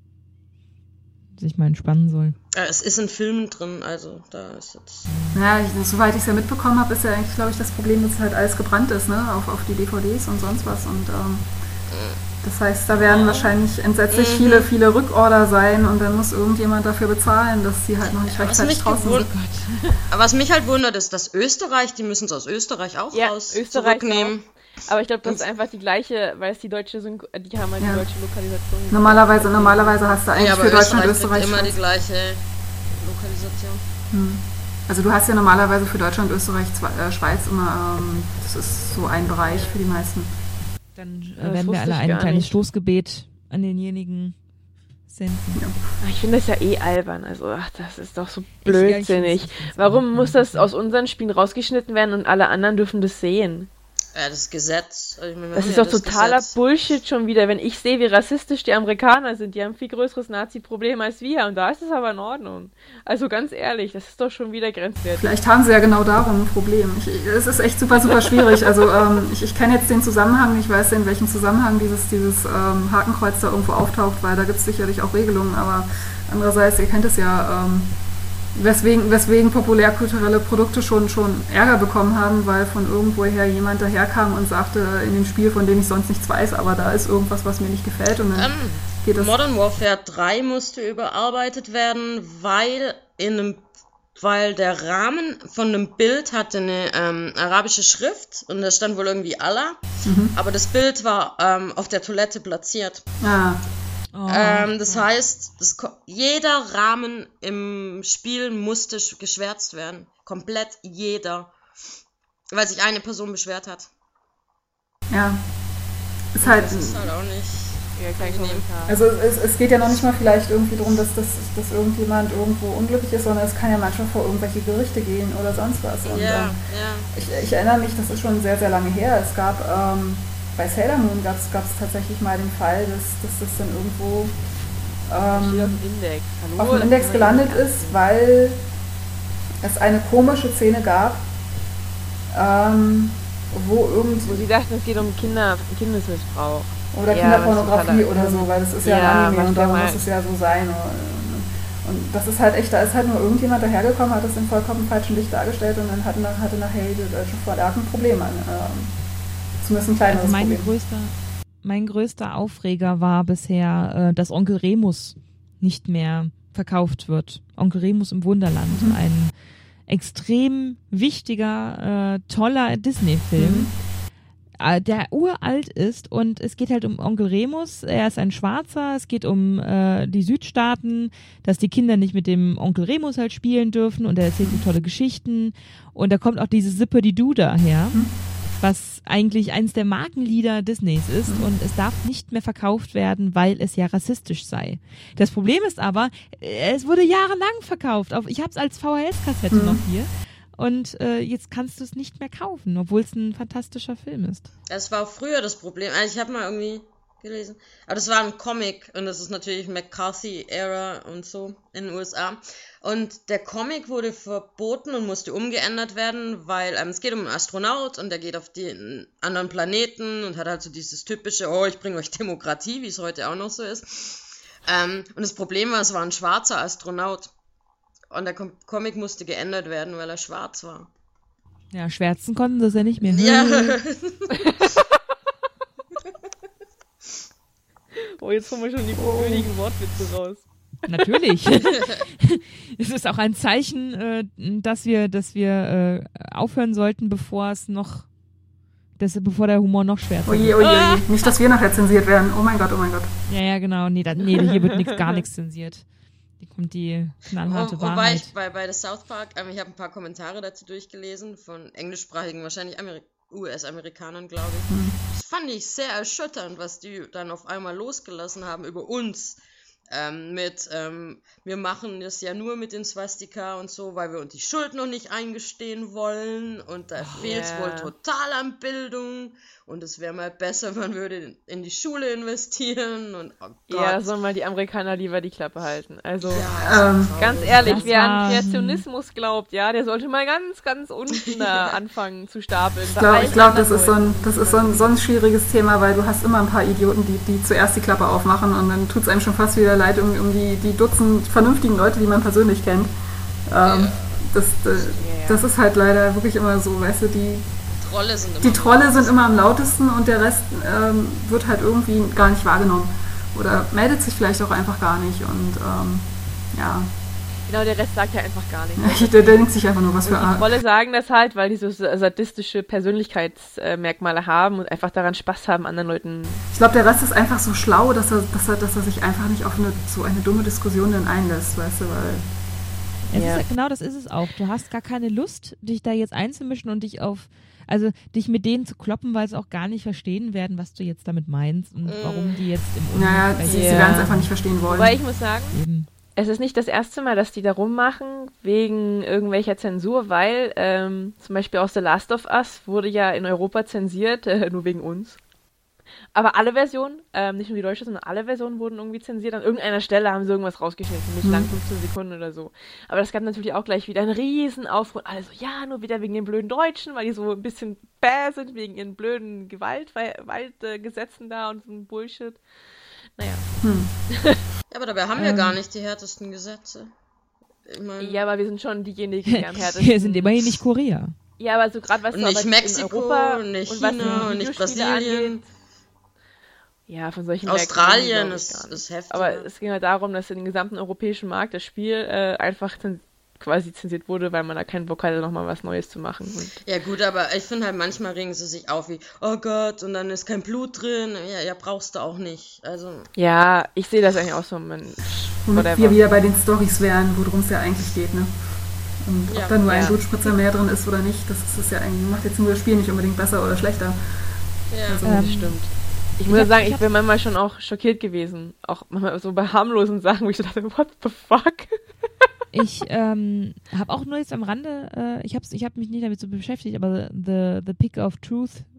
sich mal entspannen soll. Äh, es ist in Filmen drin, also da ist jetzt... Ja, ich, soweit ich es ja mitbekommen habe, ist ja eigentlich, glaube ich, das Problem, dass halt alles gebrannt ist, ne, auf, auf die D V Ds und sonst was. Und ähm, das heißt, da werden wahrscheinlich entsetzlich Mhm. viele, viele Rückorder sein und dann muss irgendjemand dafür bezahlen, dass sie halt noch nicht Was rechtzeitig mich, draußen gewund- sind. Aber was mich halt wundert, ist, dass Österreich, die müssen es aus Österreich auch Ja, raus Österreich zurücknehmen. Aber ich glaube, das ist einfach die gleiche, weil es die deutsche Synchro, die haben halt Ja. die deutsche Lokalisation. Normalerweise, normalerweise hast du eigentlich Ja, aber für Deutschland, Österreich Österreich, hat immer die Schweiz. gleiche Lokalisation. Hm. Also du hast ja normalerweise für Deutschland, Österreich, Zwe- äh, Schweiz immer, ähm, das ist so ein Bereich für die meisten. Dann äh, Das werden wir wusste alle ich ein gar kleines nicht. Stoßgebet an denjenigen senden. Ach, ich finde das ja eh albern. Also, ach, das ist doch so Ich- ja, ich blödsinnig. find's- ich find's Warum auch muss das blödsinnig. aus unseren Spielen rausgeschnitten werden und alle anderen dürfen das sehen? Ja, das Gesetz. Also ich meine, wir Das haben ist ja doch totaler Gesetz. Bullshit schon wieder. Wenn ich sehe, wie rassistisch die Amerikaner sind, die haben ein viel größeres Nazi-Problem als wir. Und da ist es aber in Ordnung. Also ganz ehrlich, das ist doch schon wieder grenzwertig. Vielleicht haben sie ja genau darum ein Problem. Ich, ich, es ist echt super, super schwierig. Also ähm, ich, ich kenne jetzt den Zusammenhang, ich weiß in welchem Zusammenhang dieses, dieses ähm, Hakenkreuz da irgendwo auftaucht, weil da gibt es sicherlich auch Regelungen, aber andererseits, ihr kennt es ja, ähm, weswegen, weswegen populärkulturelle Produkte schon, schon Ärger bekommen haben, weil von irgendwoher jemand daherkam und sagte, in dem Spiel, von dem ich sonst nichts weiß, aber da ist irgendwas, was mir nicht gefällt und dann Ähm, geht das... Modern Warfare drei musste überarbeitet werden, weil in einem, weil der Rahmen von einem Bild hatte eine ähm, arabische Schrift und da stand wohl irgendwie Allah, Mhm. aber das Bild war ähm, auf der Toilette platziert. Ah, Oh, Ähm, das heißt, das, ko- jeder Rahmen im Spiel musste sch- geschwärzt werden. Komplett jeder. Weil sich eine Person beschwert hat. ja. Ist halt... Das ist halt auch nicht. Ja, kein Kommentar. Also es, es geht ja noch nicht mal vielleicht irgendwie darum, dass, dass, dass irgendjemand irgendwo unglücklich ist, sondern es kann ja manchmal vor irgendwelche Gerichte gehen oder sonst was. Und, Ja, ähm, ja. ich, ich erinnere mich, das ist schon sehr, sehr lange her. Es gab ähm, bei Sailor Moon gab es tatsächlich mal den Fall, dass, dass das dann irgendwo ähm, auf dem Index, Hallo, auf dem Index gelandet ist, weil es eine komische Szene gab, ähm, wo irgend... Wo sie dachten, es geht um Kinder, Kindesmissbrauch. Oder ja, Kinderpornografie oder so, weil das ist ja, ja ein Anime und darum mal. muss es ja so sein. Und das ist halt echt, da ist halt nur irgendjemand dahergekommen, hat das in vollkommen falschem Licht dargestellt und dann hatte, hatte nachher die deutsche Verlag ein Problem an. Ähm, zumindest ein kleineres also mein Problem. Größter, mein größter Aufreger war bisher, äh, dass Onkel Remus nicht mehr verkauft wird. Onkel Remus im Wunderland, mhm. ein extrem wichtiger, äh, toller Disney-Film. Mhm. Der uralt ist und es geht halt um Onkel Remus, er ist ein Schwarzer, es geht um äh, die Südstaaten, dass die Kinder nicht mit dem Onkel Remus halt spielen dürfen und er erzählt so tolle Geschichten und da kommt auch diese Sippe die Du daher, was eigentlich eines der Markenlieder Disneys ist und es darf nicht mehr verkauft werden, weil es ja rassistisch sei. Das Problem ist aber, es wurde jahrelang verkauft, auf, ich habe es als V H S-Kassette mhm. noch hier. Und äh, jetzt kannst du es nicht mehr kaufen, obwohl es ein fantastischer Film ist. Das war auch früher das Problem. Also ich habe mal irgendwie gelesen. Aber das war ein Comic und das ist natürlich McCarthy-Ära und so in den U S A. Und der Comic wurde verboten und musste umgeändert werden, weil ähm, es geht um einen Astronaut und der geht auf den anderen Planeten und hat halt so dieses typische, oh, ich bringe euch Demokratie, wie es heute auch noch so ist. Ähm, und das Problem war, es war ein schwarzer Astronaut. Und der Comic musste geändert werden, weil er schwarz war. Ja, schwärzen konnten das ja nicht mehr. Ja. Oh, jetzt kommen wir schon die fröhlichen Wortwitze raus. Natürlich. Es ist auch ein Zeichen, äh, dass wir, dass wir äh, aufhören sollten, bevor es noch, dass, bevor der Humor noch schwärzer wird. Oje, oje, oje. Nicht, dass wir nachher zensiert werden. Oh mein Gott, oh mein Gott. Ja, ja, genau. Nee, da, nee hier wird nix, gar nichts zensiert. Hier kommt die knallharte Wo, wobei Wahrheit. ich bei, bei der South Park, ähm, ich habe ein paar Kommentare dazu durchgelesen von englischsprachigen, wahrscheinlich Ameri- U S-Amerikanern, glaube ich. Mhm. Das fand ich sehr erschütternd, was die dann auf einmal losgelassen haben über uns. Ähm, mit, ähm, wir machen das ja nur mit den Swastika und so, weil wir uns die Schuld noch nicht eingestehen wollen und da oh, fehlt es yeah. wohl total an Bildung und es wäre mal besser, man würde in die Schule investieren und oh Gott. Ja, sollen mal die Amerikaner lieber die Klappe halten. Also, ja, ähm, ganz ehrlich, wer an Kreationismus glaubt, ja, der sollte mal ganz, ganz unten da anfangen zu stapeln. Ich glaube, glaub, das ist, so ein, das ist so ein, so ein schwieriges Thema, weil du hast immer ein paar Idioten, die, die zuerst die Klappe aufmachen und dann tut es einem schon fast wieder leid um, um die, die Dutzend vernünftigen Leute, die man persönlich kennt. Ähm, ja. das, das, yeah. das ist halt leider wirklich immer so, weißt du, die Trolle sind immer, die Trolle sind immer am lautesten und der Rest ähm, wird halt irgendwie gar nicht wahrgenommen. Oder meldet sich vielleicht auch einfach gar nicht und ähm, ja. Genau, der Rest sagt ja einfach gar nichts. Ja, der, der denkt sich einfach nur, was und für die Trolle sagen das halt, weil die so sadistische Persönlichkeitsmerkmale haben und einfach daran Spaß haben, anderen Leuten... Ich glaube, der Rest ist einfach so schlau, dass er, dass er, dass er sich einfach nicht auf eine, so eine dumme Diskussion dann einlässt, weißt du, weil... Es ja. ist, genau, das ist es auch. Du hast gar keine Lust, dich da jetzt einzumischen und dich auf... Also dich mit denen zu kloppen, weil sie auch gar nicht verstehen werden, was du jetzt damit meinst und mm. warum die jetzt im Unrecht... Naja, sie, yeah. sie werden es einfach nicht verstehen wollen. Wobei ich muss sagen... Eben. Es ist nicht das erste Mal, dass die da rummachen wegen irgendwelcher Zensur, weil ähm, zum Beispiel aus The Last of Us wurde ja in Europa zensiert, äh, nur wegen uns. Aber alle Versionen, ähm, nicht nur die deutsche, sondern alle Versionen wurden irgendwie zensiert. An irgendeiner Stelle haben sie irgendwas rausgeschnitten, nicht mhm. lang, fünfzehn Sekunden oder so. Aber das gab natürlich auch gleich wieder einen riesen Aufruhr. Alle so, ja, nur wieder wegen den blöden Deutschen, weil die so ein bisschen bäh sind, wegen ihren blöden Gewaltgesetzen da und so ein Bullshit. Naja. Hm. Ja, aber dabei haben wir ähm. gar nicht die härtesten Gesetze. Ich mein, ja, aber wir sind schon diejenigen, die am härtesten... Wir sind immerhin nicht Korea. Ja, aber so gerade was... Und nicht Mexiko, in Europa nicht und China, und nicht Brasilien. Angeht, ja, von solchen Australien ist, ist heftig. Aber es ging halt darum, dass in den gesamten europäischen Markt das Spiel äh, einfach zens- quasi zensiert wurde, weil man da keinen Bock hatte, nochmal was Neues zu machen. Und ja gut, aber ich finde halt, manchmal regen sie sich auf wie, oh Gott, und dann ist kein Blut drin. Ja, ja, brauchst du auch nicht. Also ja, ich sehe das eigentlich auch so, man... Womit wir wieder bei den Storys wären, worum es ja eigentlich geht, ne? Und ob ja, da nur ja. ein Blutspritzer mehr drin ist oder nicht, das ist ja eigentlich, macht jetzt nur das Spiel nicht unbedingt besser oder schlechter. Ja, also, ähm, das stimmt. Ich muss ja sagen, ich bin manchmal schon auch schockiert gewesen. Auch manchmal so bei harmlosen Sachen, wo ich so dachte, what the fuck? Ich ähm, habe auch nur jetzt am Rande, äh, ich habe ich hab mich nicht damit so beschäftigt, aber The, the Pick of Truth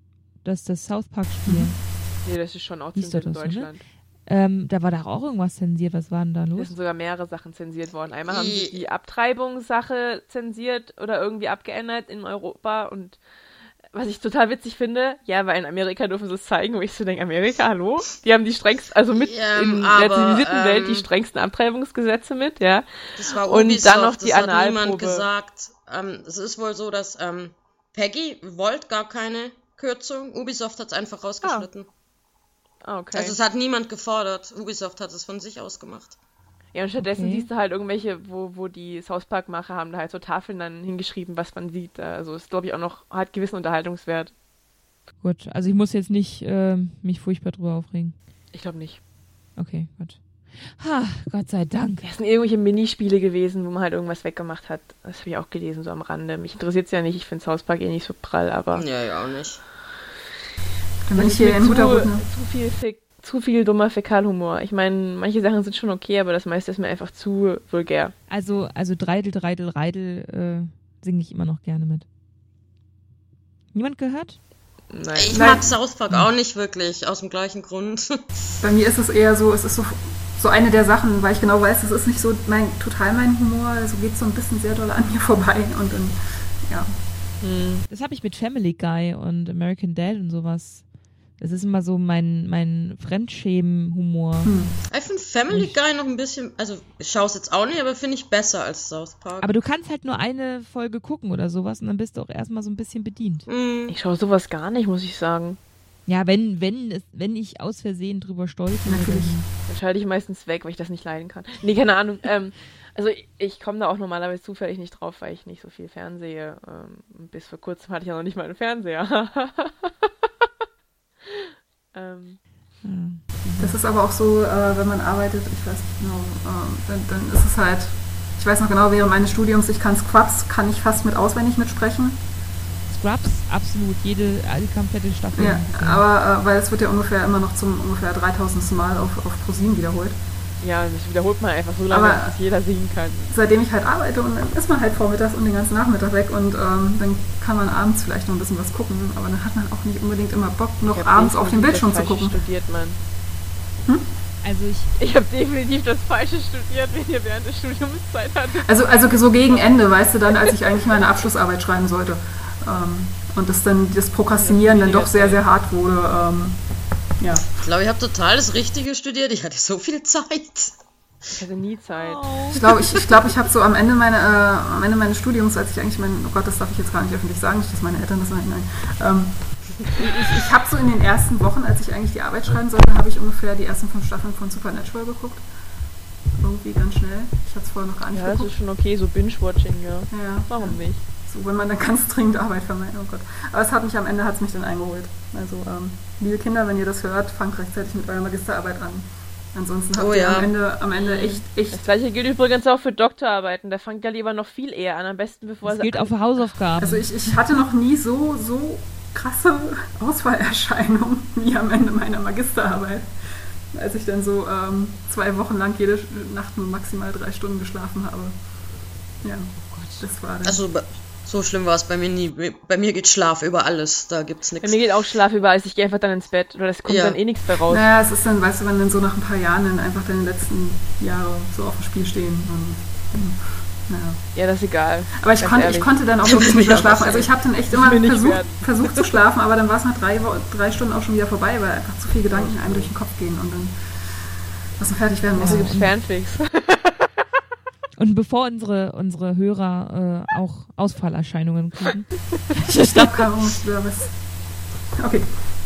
Das das South Park-Spiel. Mhm. Nee, das ist schon auch Hieß zensiert in doch das so, ne? Deutschland. Ähm, da war doch auch irgendwas zensiert. Was war denn da Es los? sind sogar mehrere Sachen zensiert worden. Einmal haben sie Die- die Abtreibungssache zensiert oder irgendwie abgeändert in Europa und was ich total witzig finde, ja, weil in Amerika dürfen sie es zeigen, wo ich so denke, Amerika, hallo? Die haben die strengsten, also mit Ähm, in der aber, zivilisierten ähm, Welt die strengsten Abtreibungsgesetze mit, ja. Das war Und Ubisoft, dann noch die das hat Analprobe. niemand gesagt. Ähm, es ist wohl so, dass ähm, Peggy wollte gar keine Kürzung. Ubisoft hat es einfach rausgeschnitten. Ah, okay. Also es hat niemand gefordert. Ubisoft hat es von sich aus gemacht. Ja, und stattdessen Okay. siehst du halt irgendwelche, wo, wo die South Park-Macher haben da halt so Tafeln dann hingeschrieben, was man sieht. Also ist, glaube ich, auch noch, hat gewissen Unterhaltungswert. Gut, also ich muss jetzt nicht äh, mich furchtbar drüber aufregen. Ich glaube nicht. Okay, gut. Ha, Gott sei Dank. Das sind irgendwelche Minispiele gewesen, wo man halt irgendwas weggemacht hat. Das habe ich auch gelesen, so am Rande. Mich interessiert es ja nicht, ich finde South Park eh nicht so prall, aber Ja, ja, auch nicht. Dann bin das ich hier ist in mir guter zu, Hut. Ne? zu viel Fäk zu viel dummer Fäkalhumor. Ich meine, manche Sachen sind schon okay, aber das meiste ist mir einfach zu vulgär. Also, also Dreidel, Dreidel, Reidel äh, singe ich immer noch gerne mit. Niemand gehört? Nein. Ich Nein. mag South Park auch nicht wirklich, aus dem gleichen Grund. Bei mir ist es eher so, es ist so, so eine der Sachen, weil ich genau weiß, es ist nicht so mein, total mein Humor, also geht so ein bisschen sehr doll an mir vorbei und dann, ja. Hm. Das habe ich mit Family Guy und American Dad und sowas. Das ist immer so mein, mein Fremdschämen-Humor. Hm. Ich finde Family Guy noch ein bisschen, also ich schaue es jetzt auch nicht, aber finde ich besser als South Park. Aber du kannst halt nur eine Folge gucken oder sowas und dann bist du auch erstmal so ein bisschen bedient. Mm, Ich schaue sowas gar nicht, muss ich sagen. Ja, wenn, wenn, es, wenn ich aus Versehen drüber stolper, Natürlich. Dann schalte ich meistens weg, weil ich das nicht leiden kann. Nee, keine Ahnung. ähm, also ich, ich komme da auch normalerweise zufällig nicht drauf, weil ich nicht so viel fernsehe. Ähm, bis vor kurzem hatte ich ja noch nicht mal einen Fernseher. ähm, dann, Das ist aber auch so, äh, wenn man arbeitet, ich weiß nicht genau, äh, dann, dann ist es halt, ich weiß noch genau, während meines Studiums, ich kann Scrubs, kann ich fast mit auswendig mitsprechen. Scrubs, absolut, jede, die komplette Staffel. Ja, aber äh, weil es wird ja ungefähr immer noch zum ungefähr dreitausendsten Mal auf, auf ProSieben wiederholt. ja, das wiederholt man einfach so lange, Aber- bis jeder singen kann. Seitdem ich halt arbeite und dann ist man halt vormittags und den ganzen Nachmittag weg und ähm, dann kann man abends vielleicht noch ein bisschen was gucken, aber dann hat man auch nicht unbedingt immer Bock, noch Ich hab abends auf den definitiv Bildschirm das zu Falsche gucken. studiert, Mann. Also ich, Ich habe definitiv das Falsche studiert, wenn ihr während der Studiumszeit hattet. Also, also so gegen Ende, weißt du, dann, als ich eigentlich meine Abschlussarbeit schreiben sollte. Ähm, und das dann das Prokrastinieren dann doch sehr, sehr hart wurde. Ähm, ja. ich glaube, ich habe total das Richtige studiert. Ich hatte so viel Zeit. Ich hatte nie Zeit. Ich glaube, ich, ich, glaub, ich habe so am Ende, meine, äh, am Ende meines Studiums, als ich eigentlich mein, oh Gott, das darf ich jetzt gar nicht öffentlich sagen, nicht, dass meine Eltern das nein, nein. Ähm, ich ich habe so in den ersten Wochen, als ich eigentlich die Arbeit schreiben sollte, habe ich ungefähr die ersten fünf Staffeln von Supernatural geguckt. Irgendwie ganz schnell. Ich hatte es vorher noch gar nicht Ja, das geguckt. ist schon okay, so Binge-Watching, ja. Ja. Warum nicht? So, wenn man dann ganz dringend Arbeit vermeidet, oh Gott. Aber es hat mich am Ende hat's mich dann eingeholt. Also, ähm, liebe Kinder, wenn ihr das hört, fangt rechtzeitig mit eurer Magisterarbeit an. Ansonsten habt Oh ihr ja. am Ende, am Ende echt, echt. Das gleiche gilt übrigens auch für Doktorarbeiten. Da fangt ja lieber noch viel eher an. Am besten bevor das sie gilt an- auch für Hausaufgaben. Also ich, ich hatte noch nie so, so krasse Ausfallerscheinungen wie am Ende meiner Magisterarbeit. Als ich dann so ähm, zwei Wochen lang jede Nacht nur maximal drei Stunden geschlafen habe. Ja, das war dann. Also so schlimm war es bei mir nie. Bei mir geht Schlaf über alles. Da gibt's Bei nichts. mir geht auch Schlaf über, als ich gehe einfach dann ins Bett. Oder das kommt Ja. dann eh nichts mehr raus. Naja, es ist dann, weißt du, wenn dann so nach ein paar Jahren dann einfach deine letzten Jahre so auf dem Spiel stehen. Und, hm, naja. Ja, das ist egal. Aber ich, Ganz konnte, ehrlich. ich konnte dann auch wirklich nicht mehr Ja, schlafen. Also ich habe dann echt immer mir nicht versucht, wert. versucht zu schlafen, aber dann war es nach drei, Wo- drei Stunden auch schon wieder vorbei, weil einfach zu viele Gedanken einem durch den Kopf gehen und dann was dann fertig werden muss. Also gibt's Fanfics. Und bevor unsere, unsere Hörer äh, auch Ausfallerscheinungen kriegen. Ich glaube, Caro, ja, was. Okay.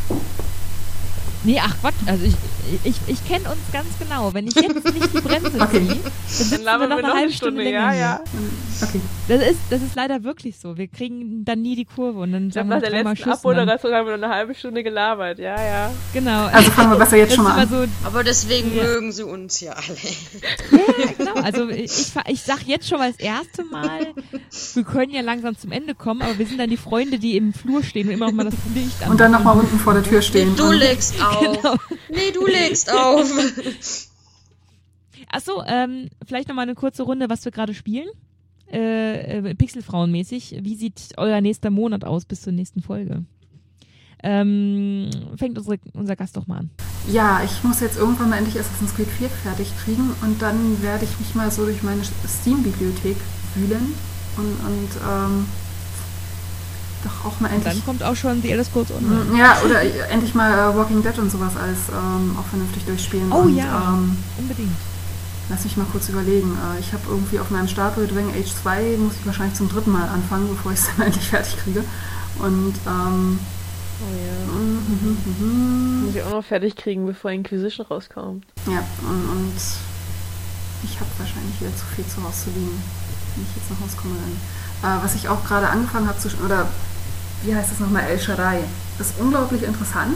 Nee, ach Quatsch, also ich, ich, ich kenne uns ganz genau. Wenn ich jetzt nicht die Bremse Okay. ziehe, dann sitzen Dann wir labern noch wir eine halbe Stunde, länger ja, hier. ja. Okay. Das ist, das ist leider wirklich so. Wir kriegen dann nie die Kurve und dann Ich habe sagen nach wir der dreimal letzten Schluss. und dann- Abmoderation haben wir noch eine halbe Stunde gelabert. Ja, ja. Genau. Also fangen wir besser jetzt das schon ist mal immer an. so, Aber deswegen Ja. mögen sie uns ja alle. ja, genau. Also ich, ich, ich sag jetzt schon mal das erste Mal, wir können ja langsam zum Ende kommen, aber wir sind dann die Freunde, die im Flur stehen und immer noch mal das Licht an. Und dann nochmal unten vor der Tür stehen. Du und- legst auf. Genau. Nee, du legst auf. Achso, ähm, vielleicht nochmal eine kurze Runde, was wir gerade spielen. Äh, äh, Pixelfrauenmäßig. Wie sieht euer nächster Monat aus bis zur nächsten Folge? Ähm, fängt unsere, unser Gast doch mal an. Ja, ich muss jetzt irgendwann mal endlich Assassin's Creed vier fertig kriegen und dann werde ich mich mal so durch meine Steam-Bibliothek wühlen und, und ähm, doch auch mal endlich... Und dann kommt auch schon The Elder Scrolls Online. Ja, oder endlich mal äh, Walking Dead und sowas alles ähm, auch vernünftig durchspielen. Oh und, ja, ähm, unbedingt. Lass mich mal kurz überlegen. Äh, ich habe irgendwie auf meinem Stapel Dragon Age zwei, muss ich wahrscheinlich zum dritten Mal anfangen, bevor ich es dann endlich fertig kriege. Und ähm, Oh ja. mhm, mhm, mhm. Muss ich auch noch fertig kriegen, bevor Inquisition rauskommt. Ja, und, und ich habe wahrscheinlich wieder zu viel zu Hause zu liegen, wenn ich jetzt nach Hause komme. Dann. Äh, was ich auch gerade angefangen habe zu, oder wie heißt das nochmal, El Shaddai, ist unglaublich interessant,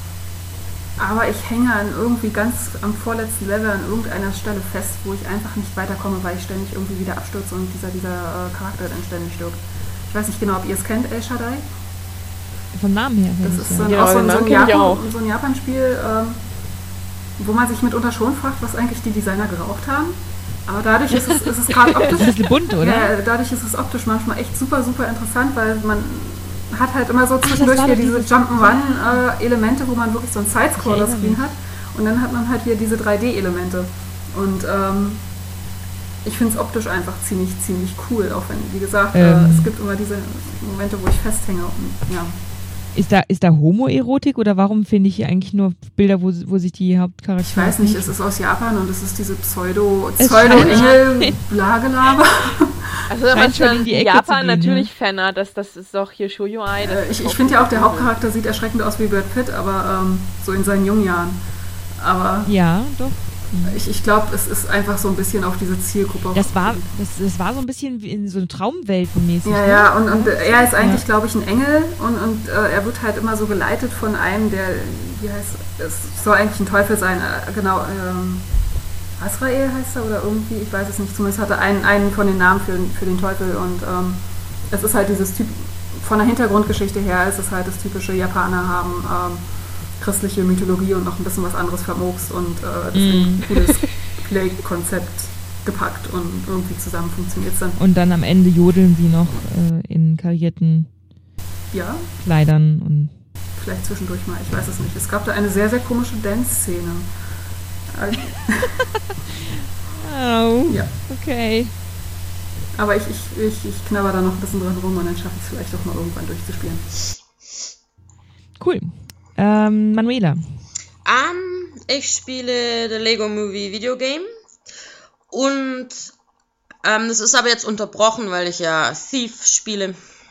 aber ich hänge an irgendwie ganz am vorletzten Level an irgendeiner Stelle fest, wo ich einfach nicht weiterkomme, weil ich ständig irgendwie wieder abstürze und dieser, dieser äh, Charakter dann ständig stirbt. Ich weiß nicht genau, ob ihr es kennt, El Shaddai. Vom Namen her. Das ist so ein, ja, auch so ein, so ein, Japan, Japan, so ein Japan-Spiel, ähm, wo man sich mitunter schon fragt, was eigentlich die Designer geraucht haben. Aber dadurch ist es, ist es gerade optisch... Ein bisschen bunt, oder? Ja, dadurch ist es optisch manchmal echt super, super interessant, weil man hat halt immer so zwischendurch hier diese Jump'n'Run-Elemente, wo man wirklich so ein Sidescroller-Screen hat. Und dann hat man halt wieder diese drei D-Elemente. Und ähm, ich finde es optisch einfach ziemlich, ziemlich cool, auch wenn, wie gesagt, ähm. äh, es gibt immer diese Momente, wo ich festhänge. Und, ja. Ist da, ist da Homoerotik oder warum finde ich hier eigentlich nur Bilder, wo, wo sich die Hauptcharaktere... Ich weiß nicht, es ist aus Japan und es ist diese Pseudo, Pseudo-Engel-Blagelaber. Also aber schon in Japan natürlich ja. Fanart, das, das ist doch hier Shoujo-Ai. Äh, ich ich finde ja auch, der Hauptcharakter sieht erschreckend aus wie Brad Pitt, aber ähm, so in seinen jungen Jahren. Aber ja, doch. Ich, ich glaube, es ist einfach so ein bisschen auf diese Zielgruppe. Das war, das, das war so ein bisschen wie in so eine Traumweltenmäßig. Ja, ne? ja, und, und er ist eigentlich, ja. glaube ich, ein Engel und, und äh, er wird halt immer so geleitet von einem, der, wie heißt, es soll eigentlich ein Teufel sein, äh, genau, ähm, Azrael heißt er oder irgendwie, ich weiß es nicht, zumindest hat er einen, einen von den Namen für, für den Teufel und ähm, es ist halt dieses Typ, von der Hintergrundgeschichte her ist es halt das typische Japaner haben, ähm, christliche Mythologie und noch ein bisschen was anderes vermurkst und äh, deswegen mm. ein cooles Play-Konzept gepackt und irgendwie zusammen funktioniert es dann. Und dann am Ende jodeln sie noch äh, in karierten ja. Kleidern. Und vielleicht zwischendurch mal, ich weiß es nicht. Es gab da eine sehr, sehr komische Dance-Szene. Oh, ja. Okay. Aber ich, ich, ich, ich knabber da noch ein bisschen dran rum und dann schaffe ich es vielleicht auch mal irgendwann durchzuspielen. Cool. Ähm, Manuela. Um, ich spiele The Lego Movie Videogame und ähm, das ist aber jetzt unterbrochen, weil ich ja Thief spiele.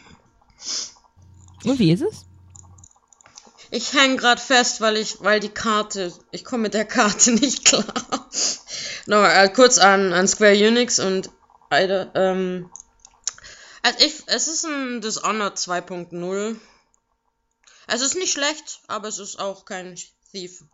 Und wie ist es? Ich hänge gerade fest, weil ich, weil die Karte, ich komme mit der Karte nicht klar. no, äh, kurz an, an Square Enix und Alter, ähm, also ich, es ist ein Dishonored zwei Punkt null. Es ist nicht schlecht, aber es ist auch kein Thief.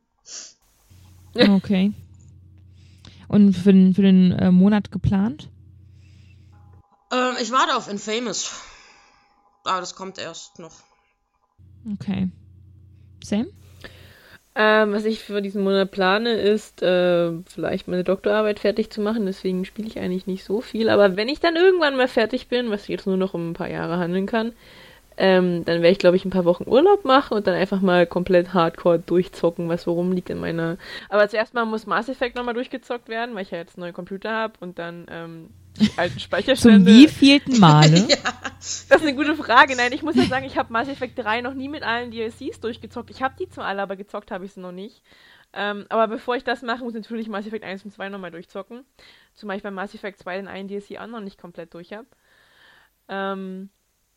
Okay. Und für den, für den äh, Monat geplant? Ähm, ich warte auf Infamous. Aber das kommt erst noch. Okay. Sam? Ähm, was ich für diesen Monat plane, ist äh, vielleicht meine Doktorarbeit fertig zu machen. Deswegen spiele ich eigentlich nicht so viel. Aber wenn ich dann irgendwann mal fertig bin, was jetzt nur noch um ein paar Jahre handeln kann, Ähm, dann werde ich, glaube ich, ein paar Wochen Urlaub machen und dann einfach mal komplett hardcore durchzocken, was worum liegt in meiner... Aber zuerst mal muss Mass Effect nochmal durchgezockt werden, weil ich ja jetzt einen neuen Computer habe und dann ähm, die alten Speicherstände... Zum wievielten Male? Ja. Das ist eine gute Frage. Nein, ich muss ja sagen, ich habe Mass Effect drei noch nie mit allen D L Cs durchgezockt. Ich habe die zwar alle, aber gezockt habe ich sie noch nicht. Ähm, aber bevor ich das mache, muss ich natürlich Mass Effect eins und zwei nochmal durchzocken. Zumal ich bei Mass Effect zwei den einen D L C auch noch nicht komplett durch habe. Ähm...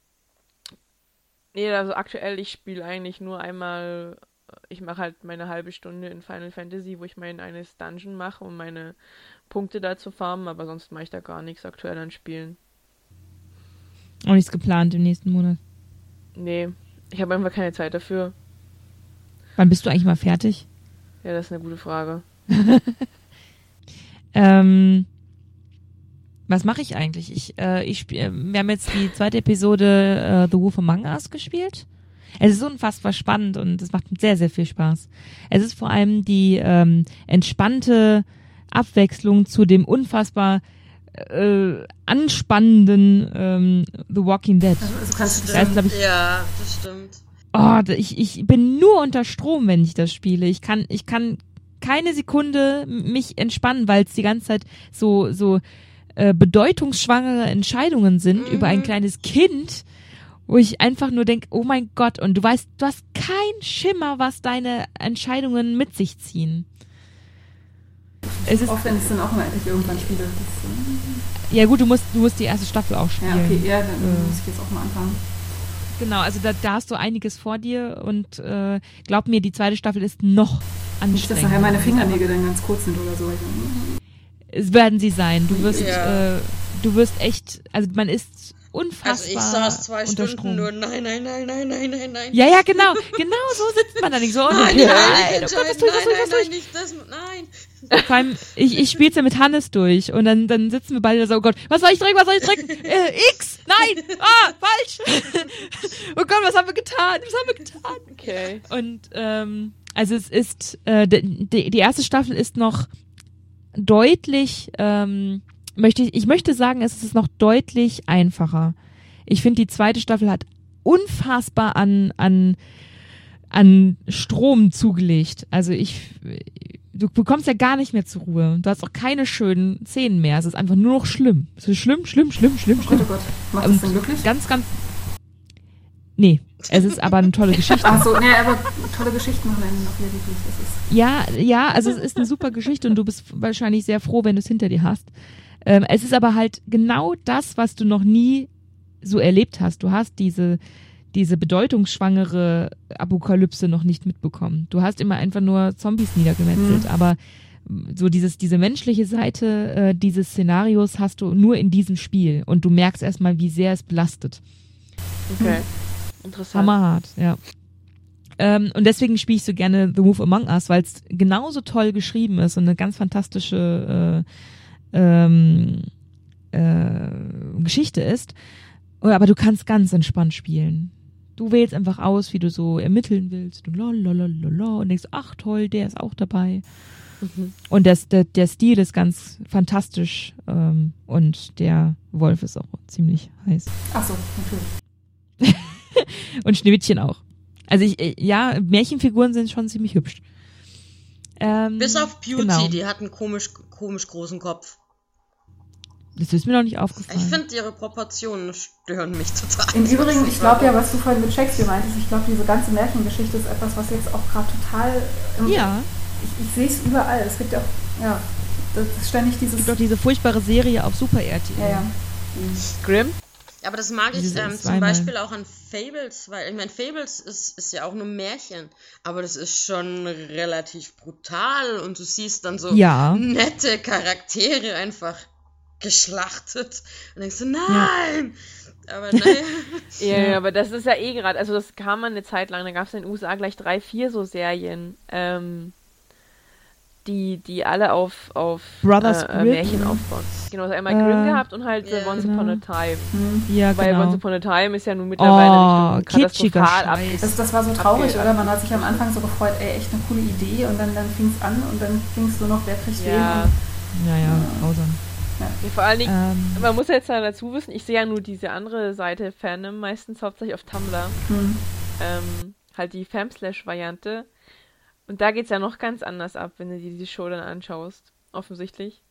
Nee, also aktuell, ich spiele eigentlich nur einmal, ich mache halt meine halbe Stunde in Final Fantasy, wo ich mein eines Dungeon mache, um meine Punkte da zu farmen, aber sonst mache ich da gar nichts aktuell an Spielen. Auch nichts geplant im nächsten Monat? Nee, ich habe einfach keine Zeit dafür. Wann bist du eigentlich mal fertig? Ja, das ist eine gute Frage. ähm... Was mache ich eigentlich? Ich, äh, ich spiel, wir haben jetzt die zweite Episode äh, The Wolf Among Us gespielt. Es ist unfassbar spannend und es macht sehr, sehr viel Spaß. Es ist vor allem die ähm, entspannte Abwechslung zu dem unfassbar äh, anspannenden ähm, The Walking Dead. Also kannst du das ist, glaub ich, ja, das stimmt. oh, ich, ich bin nur unter Strom, wenn ich das spiele. Ich kann, ich kann keine Sekunde mich entspannen, weil es die ganze Zeit so, so äh, bedeutungsschwangere Entscheidungen sind mhm. über ein kleines Kind, wo ich einfach nur denke, oh mein Gott, und du weißt, du hast keinen Schimmer, was deine Entscheidungen mit sich ziehen. Es ist oft, wenn ich es dann auch mal endlich irgendwann spiele. Das, ja gut, du musst, du musst die erste Staffel auch spielen. Ja, okay, ja, dann äh. muss ich jetzt auch mal anfangen. Genau, also da, da hast du einiges vor dir und äh, glaub mir, die zweite Staffel ist noch anstrengender. Nicht, dass nachher meine Fingernägel dann ganz kurz sind oder so. Es werden sie sein. Du wirst, ja. äh, du wirst echt, also man ist unfassbar. Also ich saß zwei unter Stunden Strom. nur, nein, nein, nein, nein, nein, nein, nein. Ja, ja, genau, genau so sitzt man da nicht so. Oh, nein, nein, nein, nein, nein, oh Gott, was tue ich, was tue ich, was tue ich? Nicht das, nein. Vor allem, ich, ich spiel's ja mit Hannes durch und dann, dann sitzen wir beide so, oh Gott, was soll ich drücken, was soll ich drücken? Äh, X, nein, ah, falsch. Oh Gott, was haben wir getan, was haben wir getan? Okay. Und, ähm, also es ist, äh, die, die erste Staffel ist noch deutlich, ähm, möchte ich, ich möchte sagen, es ist noch deutlich einfacher. Ich finde, die zweite Staffel hat unfassbar an, an, an Strom zugelegt. Also ich, du bekommst ja gar nicht mehr zur Ruhe. Du hast auch keine schönen Szenen mehr. Es ist einfach nur noch schlimm. Es ist schlimm, schlimm, schlimm, schlimm, schlimm. Oh Gott, oh Gott. Macht das denn glücklich? Ganz, ganz, nee. Es ist aber eine tolle Geschichte. Ach so, nee, aber tolle Geschichten machen einen noch wieder glücklich. Das ist ja, ja, also es ist eine super Geschichte und du bist wahrscheinlich sehr froh, wenn du es hinter dir hast. Ähm, es ist aber halt genau das, was du noch nie so erlebt hast. Du hast diese, diese bedeutungsschwangere Apokalypse noch nicht mitbekommen. Du hast immer einfach nur Zombies niedergemetzelt, mhm. aber so dieses, diese menschliche Seite äh, dieses Szenarios hast du nur in diesem Spiel und du merkst erstmal, wie sehr es belastet. Okay, interessant. Hammerhart, ja. Ähm, und deswegen spiele ich so gerne The Wolf Among Us, weil es genauso toll geschrieben ist und eine ganz fantastische äh, ähm, äh, Geschichte ist. Aber du kannst ganz entspannt spielen. Du wählst einfach aus, wie du so ermitteln willst. Und lalalala und denkst, ach toll, der ist auch dabei. Mhm. Und das, der, der Stil ist ganz fantastisch. Ähm, und der Wolf ist auch ziemlich heiß. Ach so, natürlich. Und Schneewittchen auch. Also ich, ja, Märchenfiguren sind schon ziemlich hübsch. Ähm, Bis auf Beauty, genau. Die hat einen komisch, komisch großen Kopf. Das ist mir noch nicht aufgefallen. Ich finde, ihre Proportionen stören mich total. Im Übrigen, ich glaube ja, was du vorhin mit Shakespeare meintest, ich glaube, diese ganze Märchengeschichte ist etwas, was jetzt auch gerade total... Im, ja. Ich, ich sehe es überall. Es gibt ja auch, ja, das ist ständig dieses... Es gibt doch diese furchtbare Serie auf Super R T L. Ja, ja. Grimm? Aber das mag ich ähm, zum Beispiel auch an Fables, weil ich meine, Fables ist, ist ja auch nur Märchen, aber das ist schon relativ brutal und du siehst dann so ja. nette Charaktere einfach geschlachtet und denkst du, nein! Ja. Aber naja. ja, ja, aber das ist ja eh gerade, also das kam mal eine Zeit lang, da gab es in den U S A gleich drei, vier so Serien, ähm, die, die alle auf, auf Brothers äh, Märchen aufbauen. Genau, also einmal Grimm äh, gehabt und halt yeah, Once genau. Upon a Time. Mhm. Ja, Weil genau. Once Upon a Time ist ja nun mittlerweile oh, Richtung katastrophal ab. Das, das war so traurig, oder? Man hat sich am Anfang so gefreut, ey, echt eine coole Idee und dann, dann fing es an und dann ging es nur noch, wer kriegt wen. Ja, ja, ja, grausam. Ja. Ja, vor allen Dingen, ähm. man muss ja jetzt dazu wissen, ich sehe ja nur diese andere Seite Fandom, meistens hauptsächlich auf Tumblr. Mhm. Ähm, halt die Famslash-Variante. Und da geht's ja noch ganz anders ab, wenn du dir die Show dann anschaust. Offensichtlich.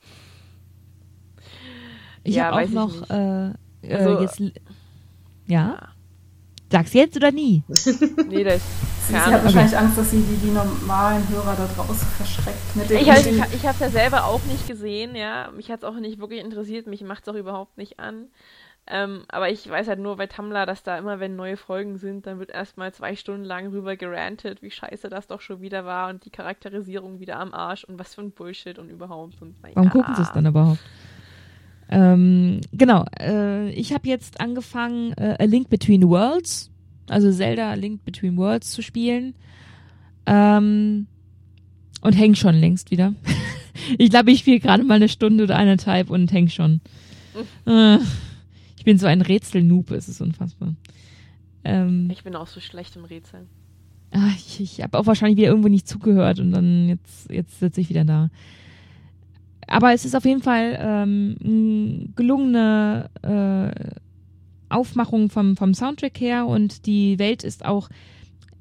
Ich ja, habe auch weiß noch ich nicht. Äh, also, jetzt, ja? ja. Sag's jetzt oder nie? Nee, das ist Sie hat wahrscheinlich Angst, dass sie die, die normalen Hörer da draußen verschreckt. Mit ich habe ich, ich es ja selber auch nicht gesehen, ja. Mich hat es auch nicht wirklich interessiert, mich macht es auch überhaupt nicht an. Ähm, aber ich weiß halt nur bei Tumblr, dass da immer, wenn neue Folgen sind, dann wird erstmal zwei Stunden lang rüber gerantet, wie scheiße das doch schon wieder war und die Charakterisierung wieder am Arsch und was für ein Bullshit und überhaupt. Und, na, Warum ja. gucken sie es dann überhaupt? Ähm, genau, äh, ich habe jetzt angefangen, äh, A Link Between Worlds, also Zelda A Link Between Worlds zu spielen. Ähm, und häng schon längst wieder. Ich glaube, ich spiele gerade mal eine Stunde oder eineinhalb und häng schon. Äh, ich bin so ein Rätsel-Noob, es ist unfassbar. Ähm, ich bin auch so schlecht im Rätseln. Ach, ich ich habe auch wahrscheinlich wieder irgendwo nicht zugehört und dann jetzt, jetzt sitze ich wieder da. Aber es ist auf jeden Fall ähm, gelungene äh, Aufmachung vom, vom Soundtrack her und die Welt ist auch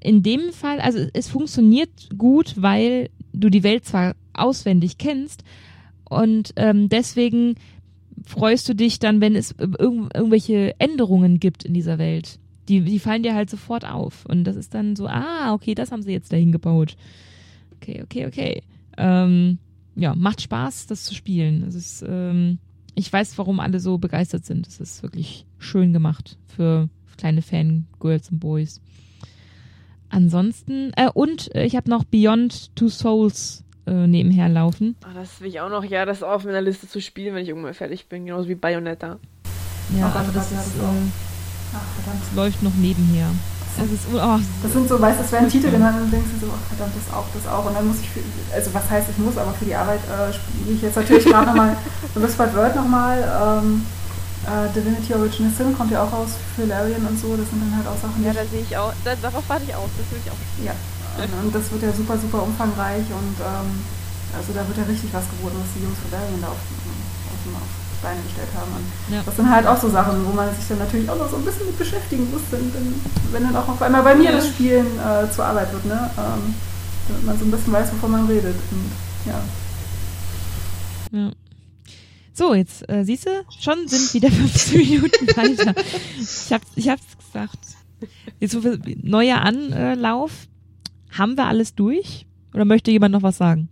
in dem Fall, also es funktioniert gut, weil du die Welt zwar auswendig kennst und ähm, deswegen freust du dich dann, wenn es irg- irgendwelche Änderungen gibt in dieser Welt. Die, die fallen dir halt sofort auf. Und das ist dann so, ah, okay, das haben sie jetzt dahin gebaut. Okay, okay, okay. Ähm, ja, macht Spaß, das zu spielen. Es ist, ähm, ich weiß, warum alle so begeistert sind. Es ist wirklich schön gemacht für kleine Fangirls und Boys. Ansonsten, äh, und äh, ich habe noch Beyond Two Souls äh, nebenher laufen. Ach, das will ich auch noch, ja, das ist auf meiner Liste zu spielen, wenn ich irgendwann fertig bin, genauso wie Bayonetta. Ja, Oh, aber das, das ist, ist äh, Ach, verdammt. das läuft noch nebenher. Das ist, oh, Das sind so, weißt du, das wären Titel, und dann denkst du so, ach verdammt, das auch, das auch. Und dann muss ich, für, also was heißt ich muss, aber für die Arbeit äh, spiele ich jetzt natürlich gerade nochmal Whispered World nochmal. Ähm, äh, Divinity Original Sin kommt ja auch raus für Larian und so. Das sind dann halt auch Sachen, Ja, die da sehe ich auch, da, darauf warte ich auch, das will ich auch spielen. Ja, und, und das wird ja super, super umfangreich und ähm, also da wird ja richtig was geboten, was die Jungs von Larian da auf, auf, auf die Beine gestellt haben. Und Ja. das sind halt auch so Sachen, wo man sich dann natürlich auch noch so ein bisschen mit beschäftigen muss, wenn, wenn, wenn dann auch auf einmal bei mir Ja. das Spielen äh, zur Arbeit wird, ne? Ähm, damit man so ein bisschen weiß, wovon man redet. Und, ja. Ja. So, jetzt äh, siehst du, schon sind wieder fünfzehn Minuten weiter. Ich hab's, ich hab's gesagt. Jetzt so viel neuer Anlauf. Haben wir alles durch? Oder möchte jemand noch was sagen?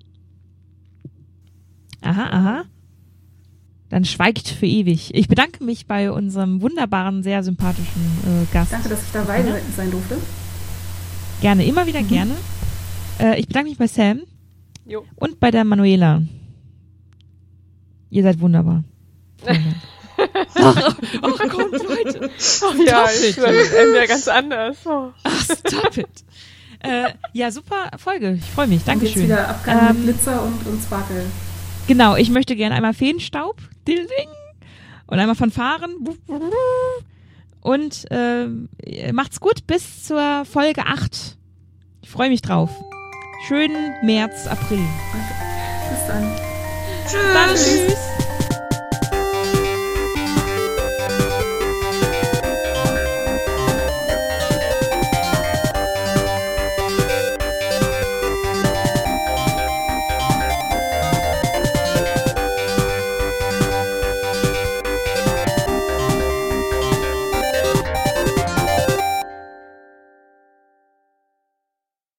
Aha, aha. Dann schweigt für ewig. Ich bedanke mich bei unserem wunderbaren, sehr sympathischen äh, Gast. Danke, dass ich dabei Ja. sein durfte. Gerne, immer wieder Mhm. gerne. Äh, ich bedanke mich bei Sam Jo. und bei der Manuela. Ihr seid wunderbar. Ach, oh Gott, Leute. Oh ja, Stop ich it. bin ja ganz anders. Oh. Ach, stop it. äh, ja, super Folge. Ich freue mich. Und Dankeschön. jetzt wieder Abgang Ähm, mit Glitzer und, und Sparkle. Genau, ich möchte gerne einmal Feenstaub. Ding, ding. Und einmal Fanfaren. Und äh, macht's gut bis zur Folge acht. Ich freue mich drauf. Schönen März, April. Bis dann. Dann tschüss.